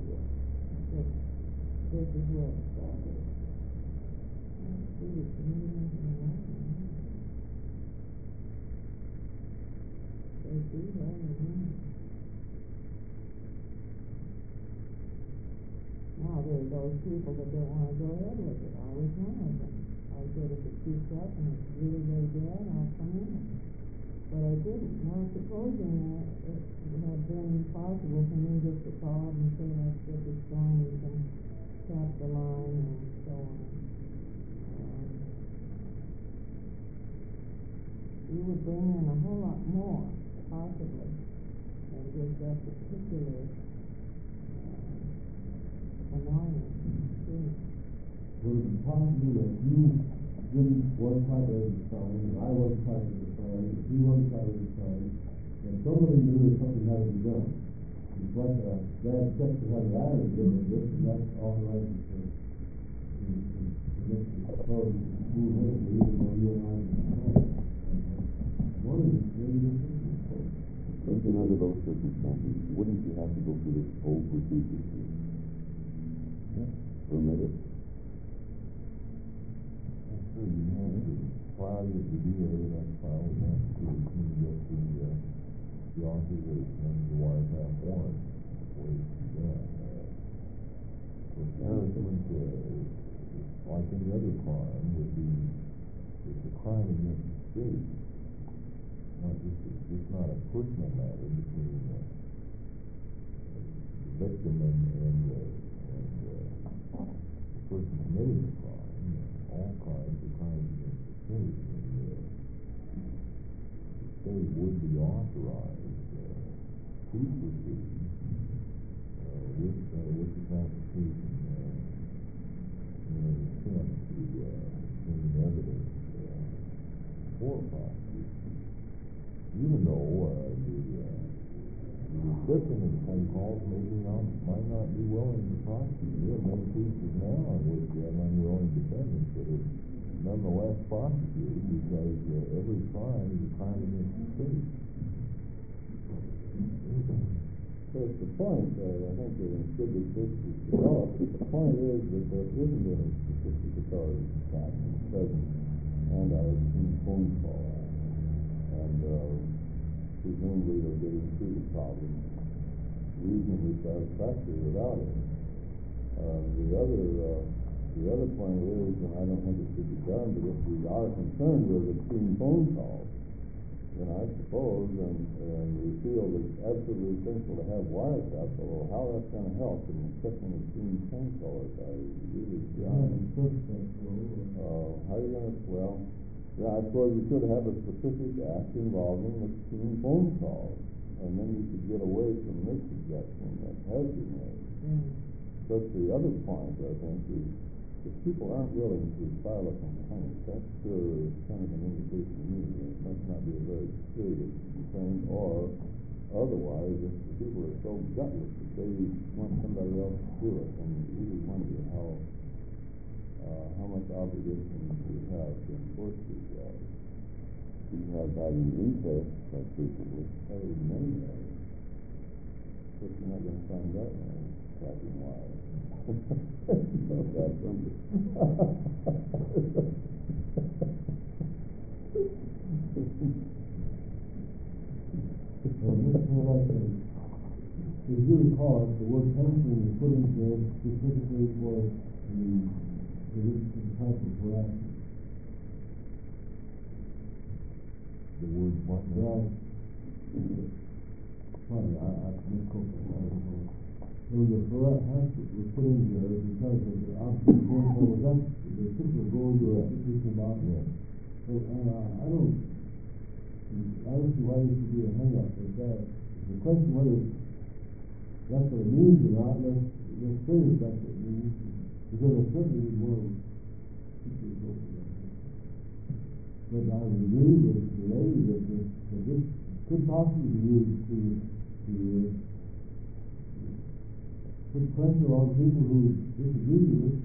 this is where it started. See the community in the they do have it. Now, there are those people that don't want to go ahead with it. I was one of them. I said, if it keeps up and it's really, really bad, I'll come in. But I didn't. Now, supposing that it had been possible for me just to call and say, let's get this going, we can tap the line and so on. You would bring in a whole lot more, possibly, than just that particular annoyance. Would it be possible that you didn't was part of the sign, and I was part of the sign, and he was part of the sign, and somebody knew that something had to be done? It's like a bad check that had an iron given this, and that's authorized to make the authority to move in, even though you and I didn't. One of the things Even under those circumstances, wouldn't you have to go through this whole procedure to permit it? Sure, you have to file with the DA, that's filed with the application, you get the authorization and the wiretap warrant before you can do that. With harassment, like any other crime, would be, it's a crime against the state. It's not a personal matter between the victim and the person committing the crime. All crimes are crimes against the state. And the state would be authorized to proceed with this application in an attempt to obtain evidence for a prosecution. Even though the recipient of the phone calls might not be willing to prosecute. There are many cases now in which you have unwilling defendants that are nonetheless prosecuted because every crime is a crime against the state. So it's the point, I think that it's good that this is developed, but the point is that there isn't any specific authority in fact in the present anti-obscene phone call act. And presumably they're getting through the problem reasonably satisfactory without it. The other point is, and I don't think it should be done, but if we are concerned with obscene phone calls, then I suppose, and we feel it's absolutely essential to have wiretaps, although how that's gonna help in checking the scene change colors, I really, How are you gonna, well, yeah, I suppose you should have a specific act involving machine phone calls, and then you could get away from this objection that has been made. But the other point, I think, is if people aren't willing to file a complaint, that sure is kind of an indication to me that it must not be a very serious complaint, or otherwise, if the people are so gutless that they want somebody else to do it, and you really wonder how much obligation we have to enforce these laws. You have that in recess quite frequently. That is many laws. But you're not gonna find that one clapping wise. That's something. If you recall, the word counseling was put in there specifically for the type of harassment. The word what? Well, sorry, I misquoted. There was a harassment was put in there because of the object phone call. Was that the particular goal you were speaking about? Yeah. So, I don't see why there should be a hang up with that. The question whether that's what it means or not, let's say that that's what it means. Because I certainly would want to keep it open. But I would agree with the lady that this could possibly be used to put pressure on people who disagree with it.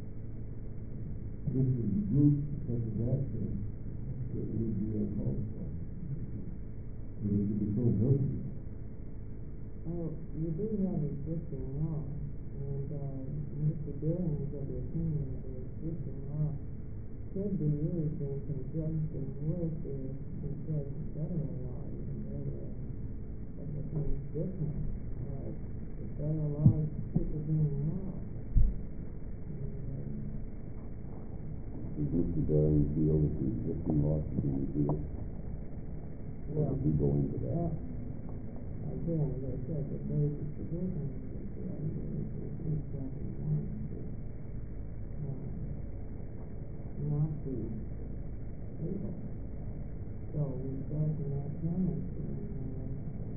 This is a group such as that would be uncalled for. It would be so versatile. Well, you do have existing law, and Mr. Billings of the opinion that the existing law should be used in conjunction with the federal law, even though it becomes different. The federal law is superhuman law. Does Mr. Billings feel that the existing law should be repealed? Or does he go into that? Again, as I said, the basic provision is the regulations is 371 not be legal. So we start in that tendency, and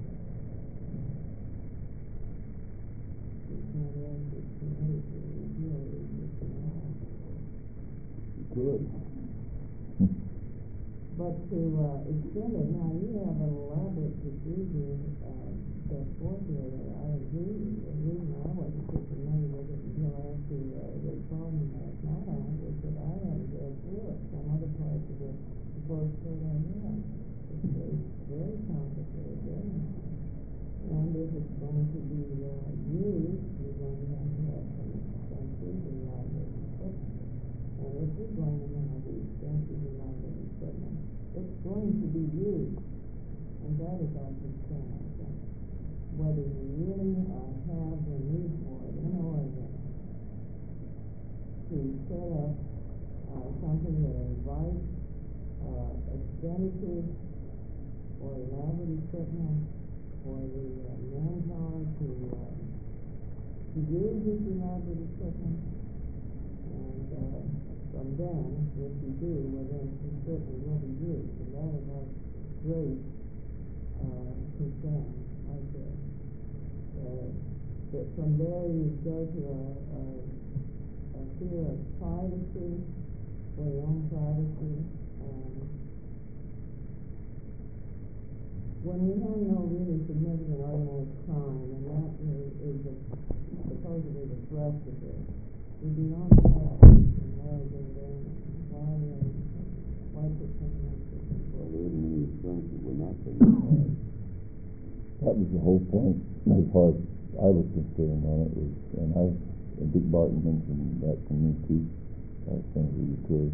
we can't ask this committee to repeal the existing law. Good. But to extend it, now you have an elaborate procedure set forth here that I agree with. The reason I wasn't too familiar with it until after they called me last night on it was that I hadn't read through it. Some other parts of the first court I had. It's very complicated, very nice. And if it's going to be used, you're going to have some expenses and liability equipment. And if you're going to have the expenses and liability equipment, it's going to be used. And that is our concern, I think. Whether you really have the need for it in Oregon to set up something that invites expenditures for elaborate equipment, for the manpower to use this elaborate equipment, and from then, if you do, well then it certainly will be used, and that is our great concern, I say. But from there you go to a fear of privacy, for your own privacy. When we have no really significant organized crime, and that is supposedly the thrust of this, we do not have in Oregon then why put something like this in place? Well, there isn't any assurance that we're not going to have. That was the whole point, as far as I was concerned on it, was, and Dick Barton mentioned that to me too, Senator Euclid,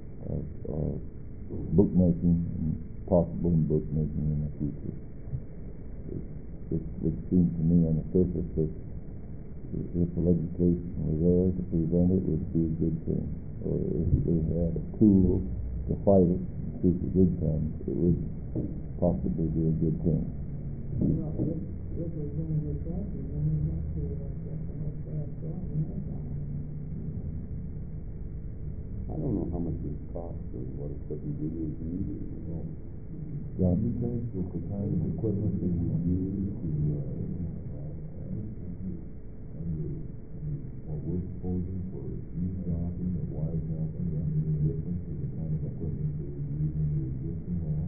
bookmaking and possible bookmaking in the future. It would seem to me on the surface that if the legislation were there to prevent it, it would be a good thing. Or if they had a tool to fight it, in case it did come, it would possibly be a good thing. Well, if we're gonna get that, then we have to, get the whole staff going ahead of time. I don't know how much it costs or what equipment really is needed. John? You think that the kind of equipment that you use to, what we're proposing for eavesdropping or wiretapping, is that any different to the kind of equipment that we use in the existing law?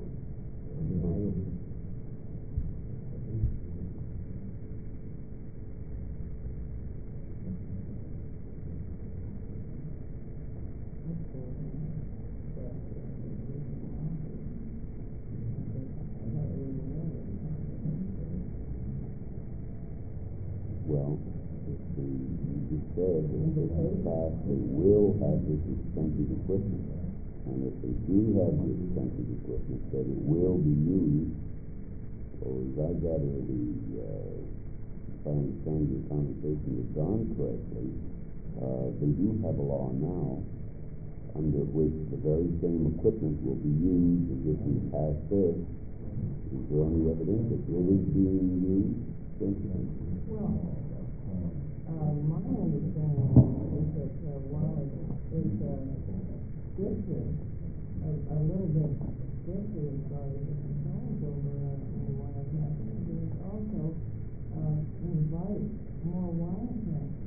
Well, you just said that if it's passed, they will have this expensive equipment. And if they do have the expensive equipment, that it will be used. So as I gather if I understand your conversation with Don correctly, they do have a law now under which the very same equipment will be used as if we pass this. Is there any evidence that it is being used? Well, my understanding is that while it is stricter, a little bit stricter as far as the controls over wiretapping, there's also invite more wiretapping.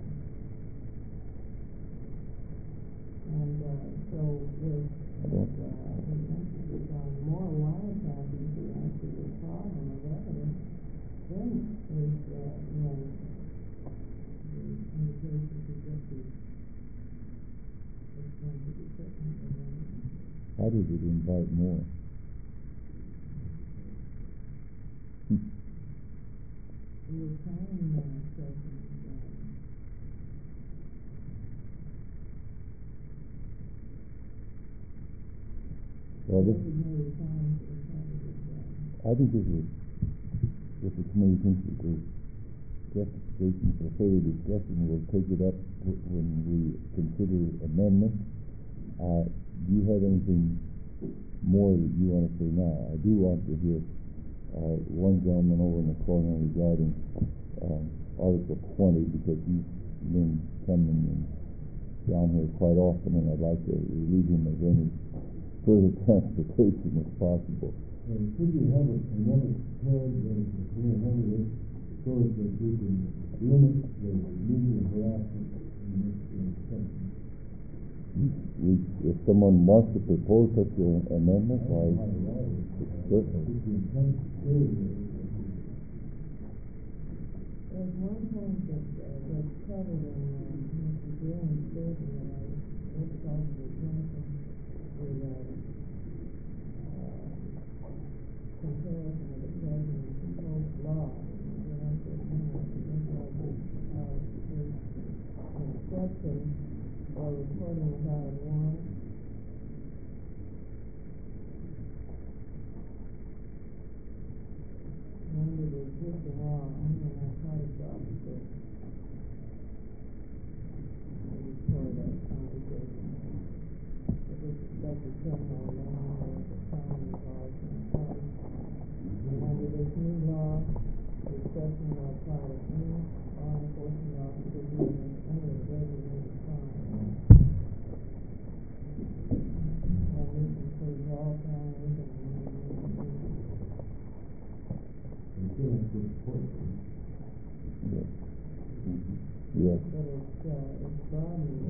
And so with emphasis on more wiretapping to answer the problem of evidence, then is when the indication to get the expensive equipment. How does it invite more? The time session. Well, this, I think this is, if the committee thinks that there's justification for further discussion, we'll take it up when we consider amendments. Do you have anything more that you want to say now? I do want to hear one gentleman over in the corner regarding Article 20, because he's been coming down here quite often, and I'd like to relieve him of any further transportation if possible. Could you have another prepared, so that we can limit the media harassment in this section? If someone wants to propose such an amendment, why, certainly. There's one point that's covered in Mr. Green's statement that I would call the attention to comparison of the president's proposed law. Exception or reporting without a warrant. Under the existing law, only a narcotics officer may report that conversation. With respect to criminal law or the crime involved in the case. And under this new law, the exception will apply to any law enforcement officer doing any regulated crime. And this includes all felonies and Yes. but it's broadening.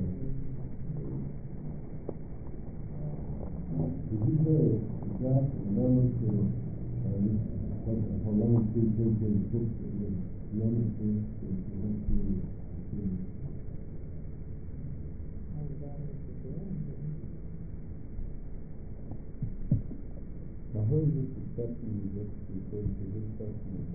Did you say draft amendment to for Lemon Street, page 36, amendment to Now, where is this exception you just referred to? This section is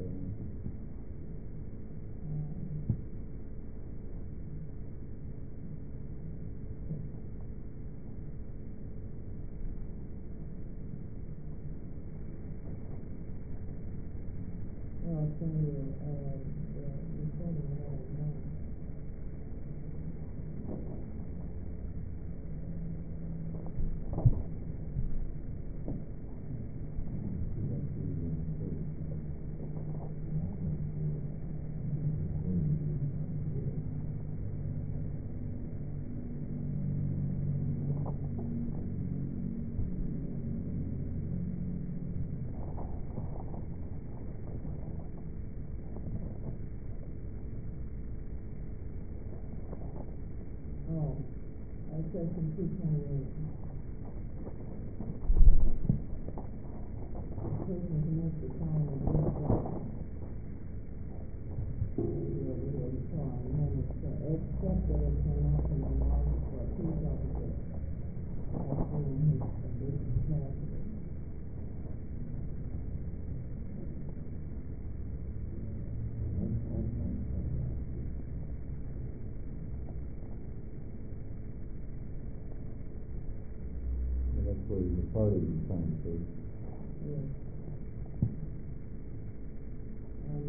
Well, it's in the reporting of all one. section 228. Person commits the crime of withdrawal. Except that it cannot be enlarged for a peace officer acting in his official capacity. That's where the party is trying to say. Yes. And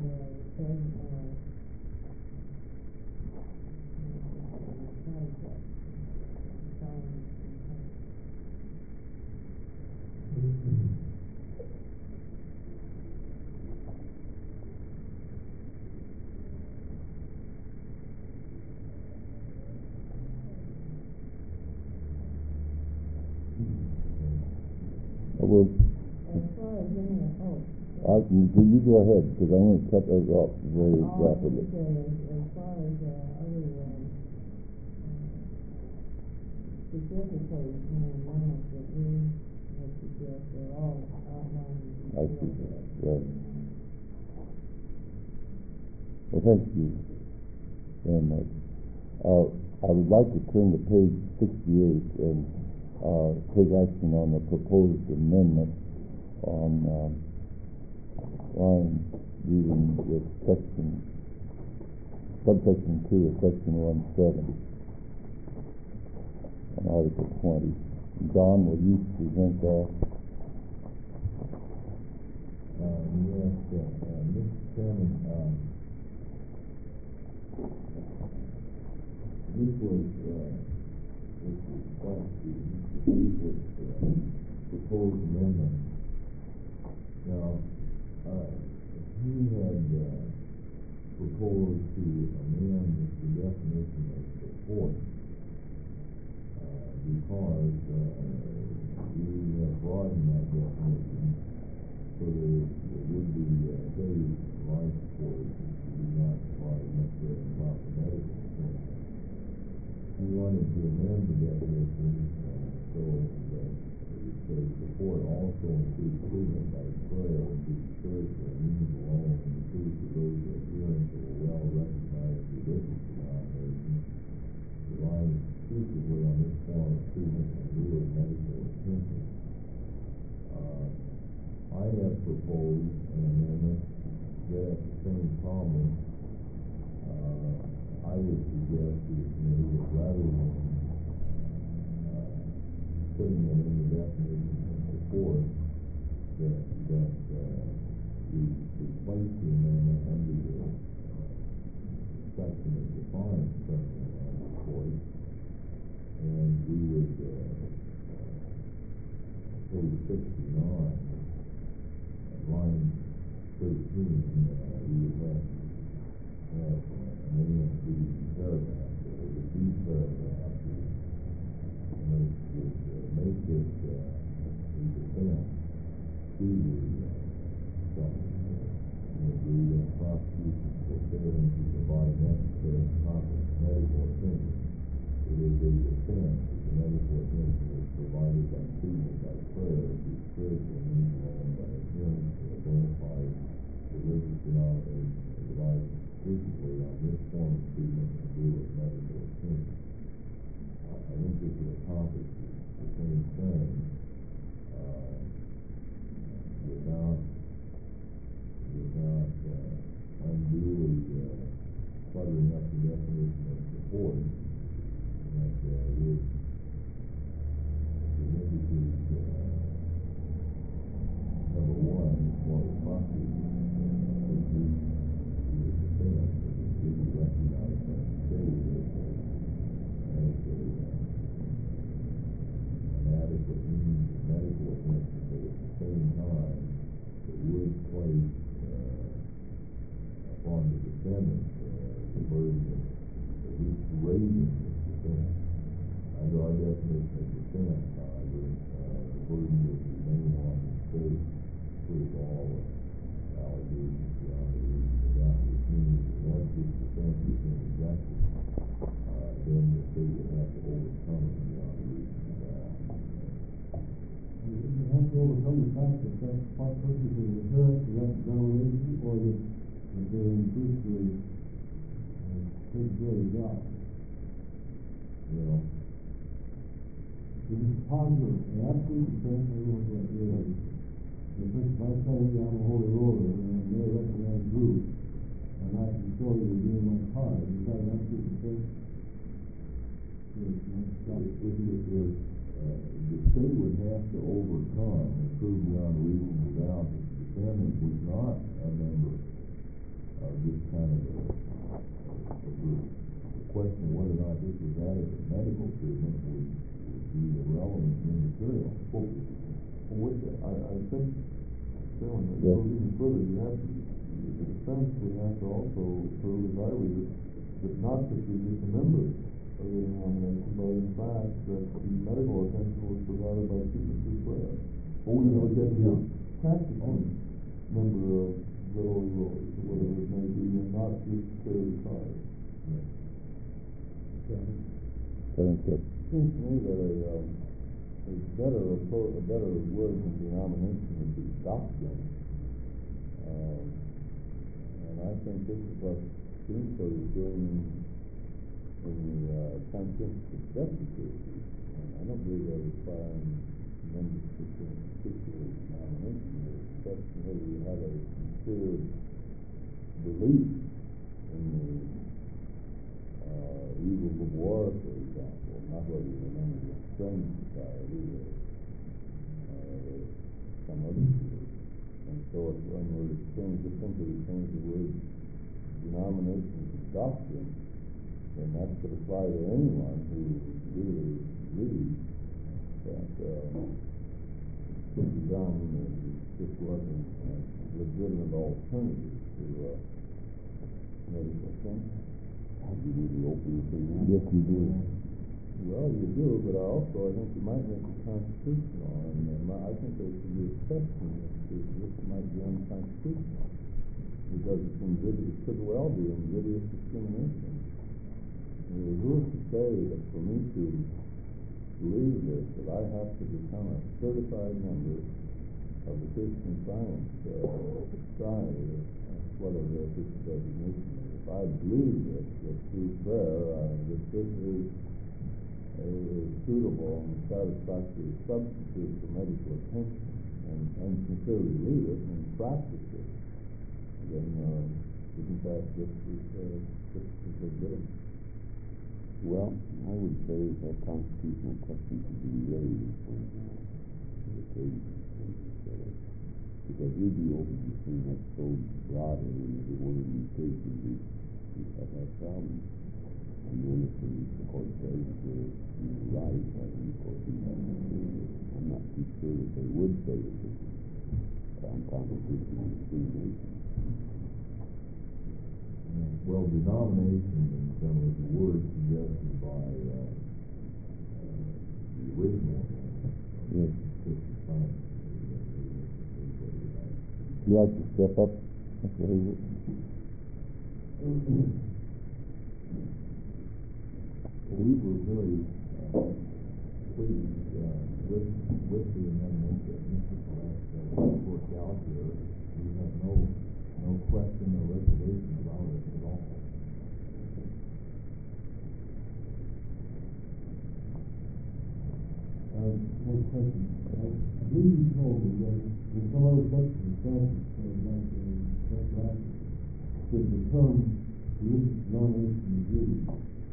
Well, as far as any, you go ahead, because I want to cut those off very all I rapidly. would say is, as far as other specifically amendments that we would suggest, they're all outlined. I see, right. Well, thank you very much. I would like to turn to page 68 and take action on the proposed amendment on line dealing with subsection 2 of section 170 on Article 20. John, will you present that? Yes, Mr. Chairman, this was proposed amendment. Now, he had proposed to amend the definition of support because we have broadened that definition so that it would be safe life support do not provide necessary proper medical attention. We wanted to amend the definition so that it says support also includes treatment by prayer to the church or means alone includes to those adherents of a well-recognized religious denomination relying exclusively on this form of treatment in lieu of medical attention. I have proposed an amendment that at the same problem. I would suggest to the committee that rather than putting it in the definition of support, that we place the amendment under the section that defines criminal support, and we would page 69, line 13, we would have amendment to the paragraph. The B paragraph would make this a defense to the prosecution. We agree that prosecution for failing to provide necessary and proper medical attention. It is a defense that the medical attention is provided by treatment by prayer to spiritual means alone by adherence to a bona fide religious denomination that relies exclusively on this form of treatment in lieu of medical attention. I think this would accomplish the same thing without unduly cluttering up the definition of support. That would indicate number one, for the prosecution, would be the defense that it would be recognized by the state as an adequate means of medical attention, but at the same time, it would place upon the defendant the burden of at least raising the defense. Under our definition of defense, however, the burden would remain on the state to prove all allegations beyond the reasonable doubt, which means that once this defense has been rejected, then the state would have to overcome beyond reasonable doubt? You have to overcome the fact that that purpose is inherent to that government agency, or that they're increasingly take care of the job. You know, It is positive, an absolute defense of everyone's right there. If I say I'm a holy roller and they recommend group, and I can show you in my card, is that an absolute defense? the state would have to overcome and prove beyond reasonable doubt that the defendant was not a member of this kind of a group. The question of whether or not this was added to medical treatment would be irrelevant and immaterial. Well, with that, I think, Chairman, that Yes. goes even further. You have to, the defense would have to also prove, as I read it, that not that you're just a member of the denomination, but in fact that the medical attention was provided by Keeping True Prayer. Or you know, that you're practicing member of the Holy Rollers, or whatever it may be, and not just carry the card. Seems Seems to me that a better word than denomination would be doctrine. And I think this is what Greenfield is doing in the conscientious objective issue. I don't believe they're requiring members to a particular denomination. It's a question whether you have a sincere belief in the evils of war, for example, not whether you're a member of a friend society or some other group. And so if one were to change, just simply change the word denomination to doctrine, then that could apply to anyone who really believes that Sister John just wasn't a legitimate alternative to medical attention. You really open the thing up. Yes, you do. Well, you do, but I think you might make it constitutional, and I think there should be exceptions to this might be unconstitutional, because it's invidious, it could well be invidious discrimination. Who is to say that for me to believe this, that I have to become a certified member of the Christian Science Society, or whatever their official designation is? If I believe this, that through prayer, that this is a suitable and satisfactory substitute for medical attention, and sincerely believe it and practice it, then isn't that just as legitimate? Well, I would say that constitutional question should be raised on the occasion. Because we'd be open to seeing that so broadly in every one of these cases, we have that problem. And then if the court says you're right, then of course we have to say that. I'm not too sure that they would say that this is unconstitutional discrimination. Well, denomination in some of the words suggested by the original Yes. Christian Science. Would you like to step up, Mr. Hayward? We were very pleased with the amendment that Mr. Collette worked out here. We have no question or reservation about it at all. Next question. I believe you told me that in some other section of statute, like that the term religious denomination is used.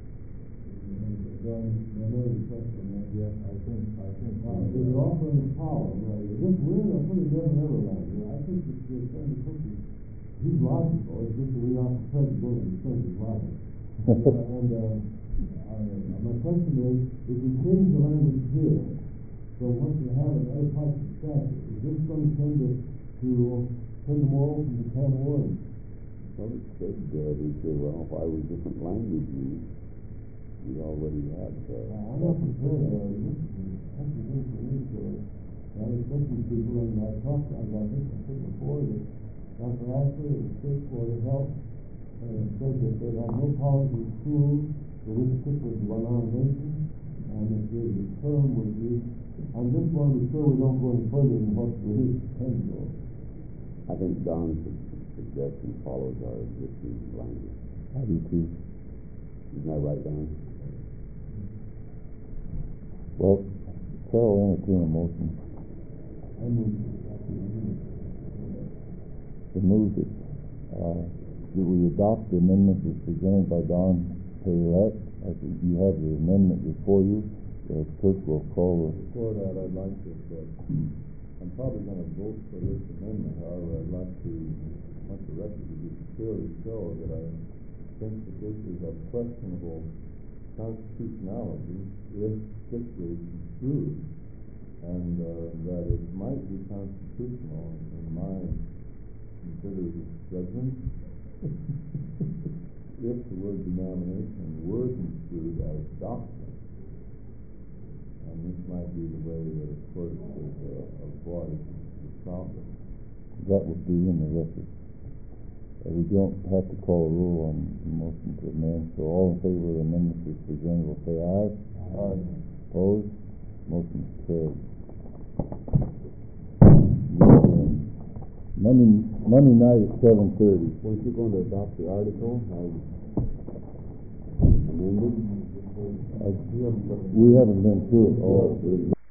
I know the question that, yes, I think. Is it offering a power, right? We're in a pretty never land here. I think that the Senator Cook he's logical. It's just that we're not prepared to go to the extent of logic. My question is, if we change the language here, so once we have it in other parts of the statute, is this going to tend to take them all from the can of worms? Well, it said, they say, well, why would different language used? We already have, I'm not prepared, this is something for me, so I respect these people, and I talked, as I think I said before, that Dr. Ashley of the State Board of Health said that they have no power to exclude for this particular denomination, and if the term would be, I just want to be sure we don't go any further than what we intend to go. I think Don's suggestion follows our existing language. I do too. Isn't that right, Don? Well, Chair will entertain a motion. I mean, To move it, that we adopt the amendment that's presented by Don Paylett. I think you have the amendment before you. The clerk will call Before that, I'd like to, I'm probably gonna vote for this amendment, however, I'd like to, want the record to be clearly show that I think that this is of questionable constitutionality if strictly construed, and, that it might be constitutional in my considered judgment if the word denomination were construed as doctrine. And this might be the way that a court could avoid the problem. it. That would be in the record. We don't have to call a rule on the motion to amend, so all in favor of the amendment that's presented will say aye. Aye. Opposed? Motion is carried. Monday night at 7:30. Weren't you going to adopt the article as amended? We haven't been through it all.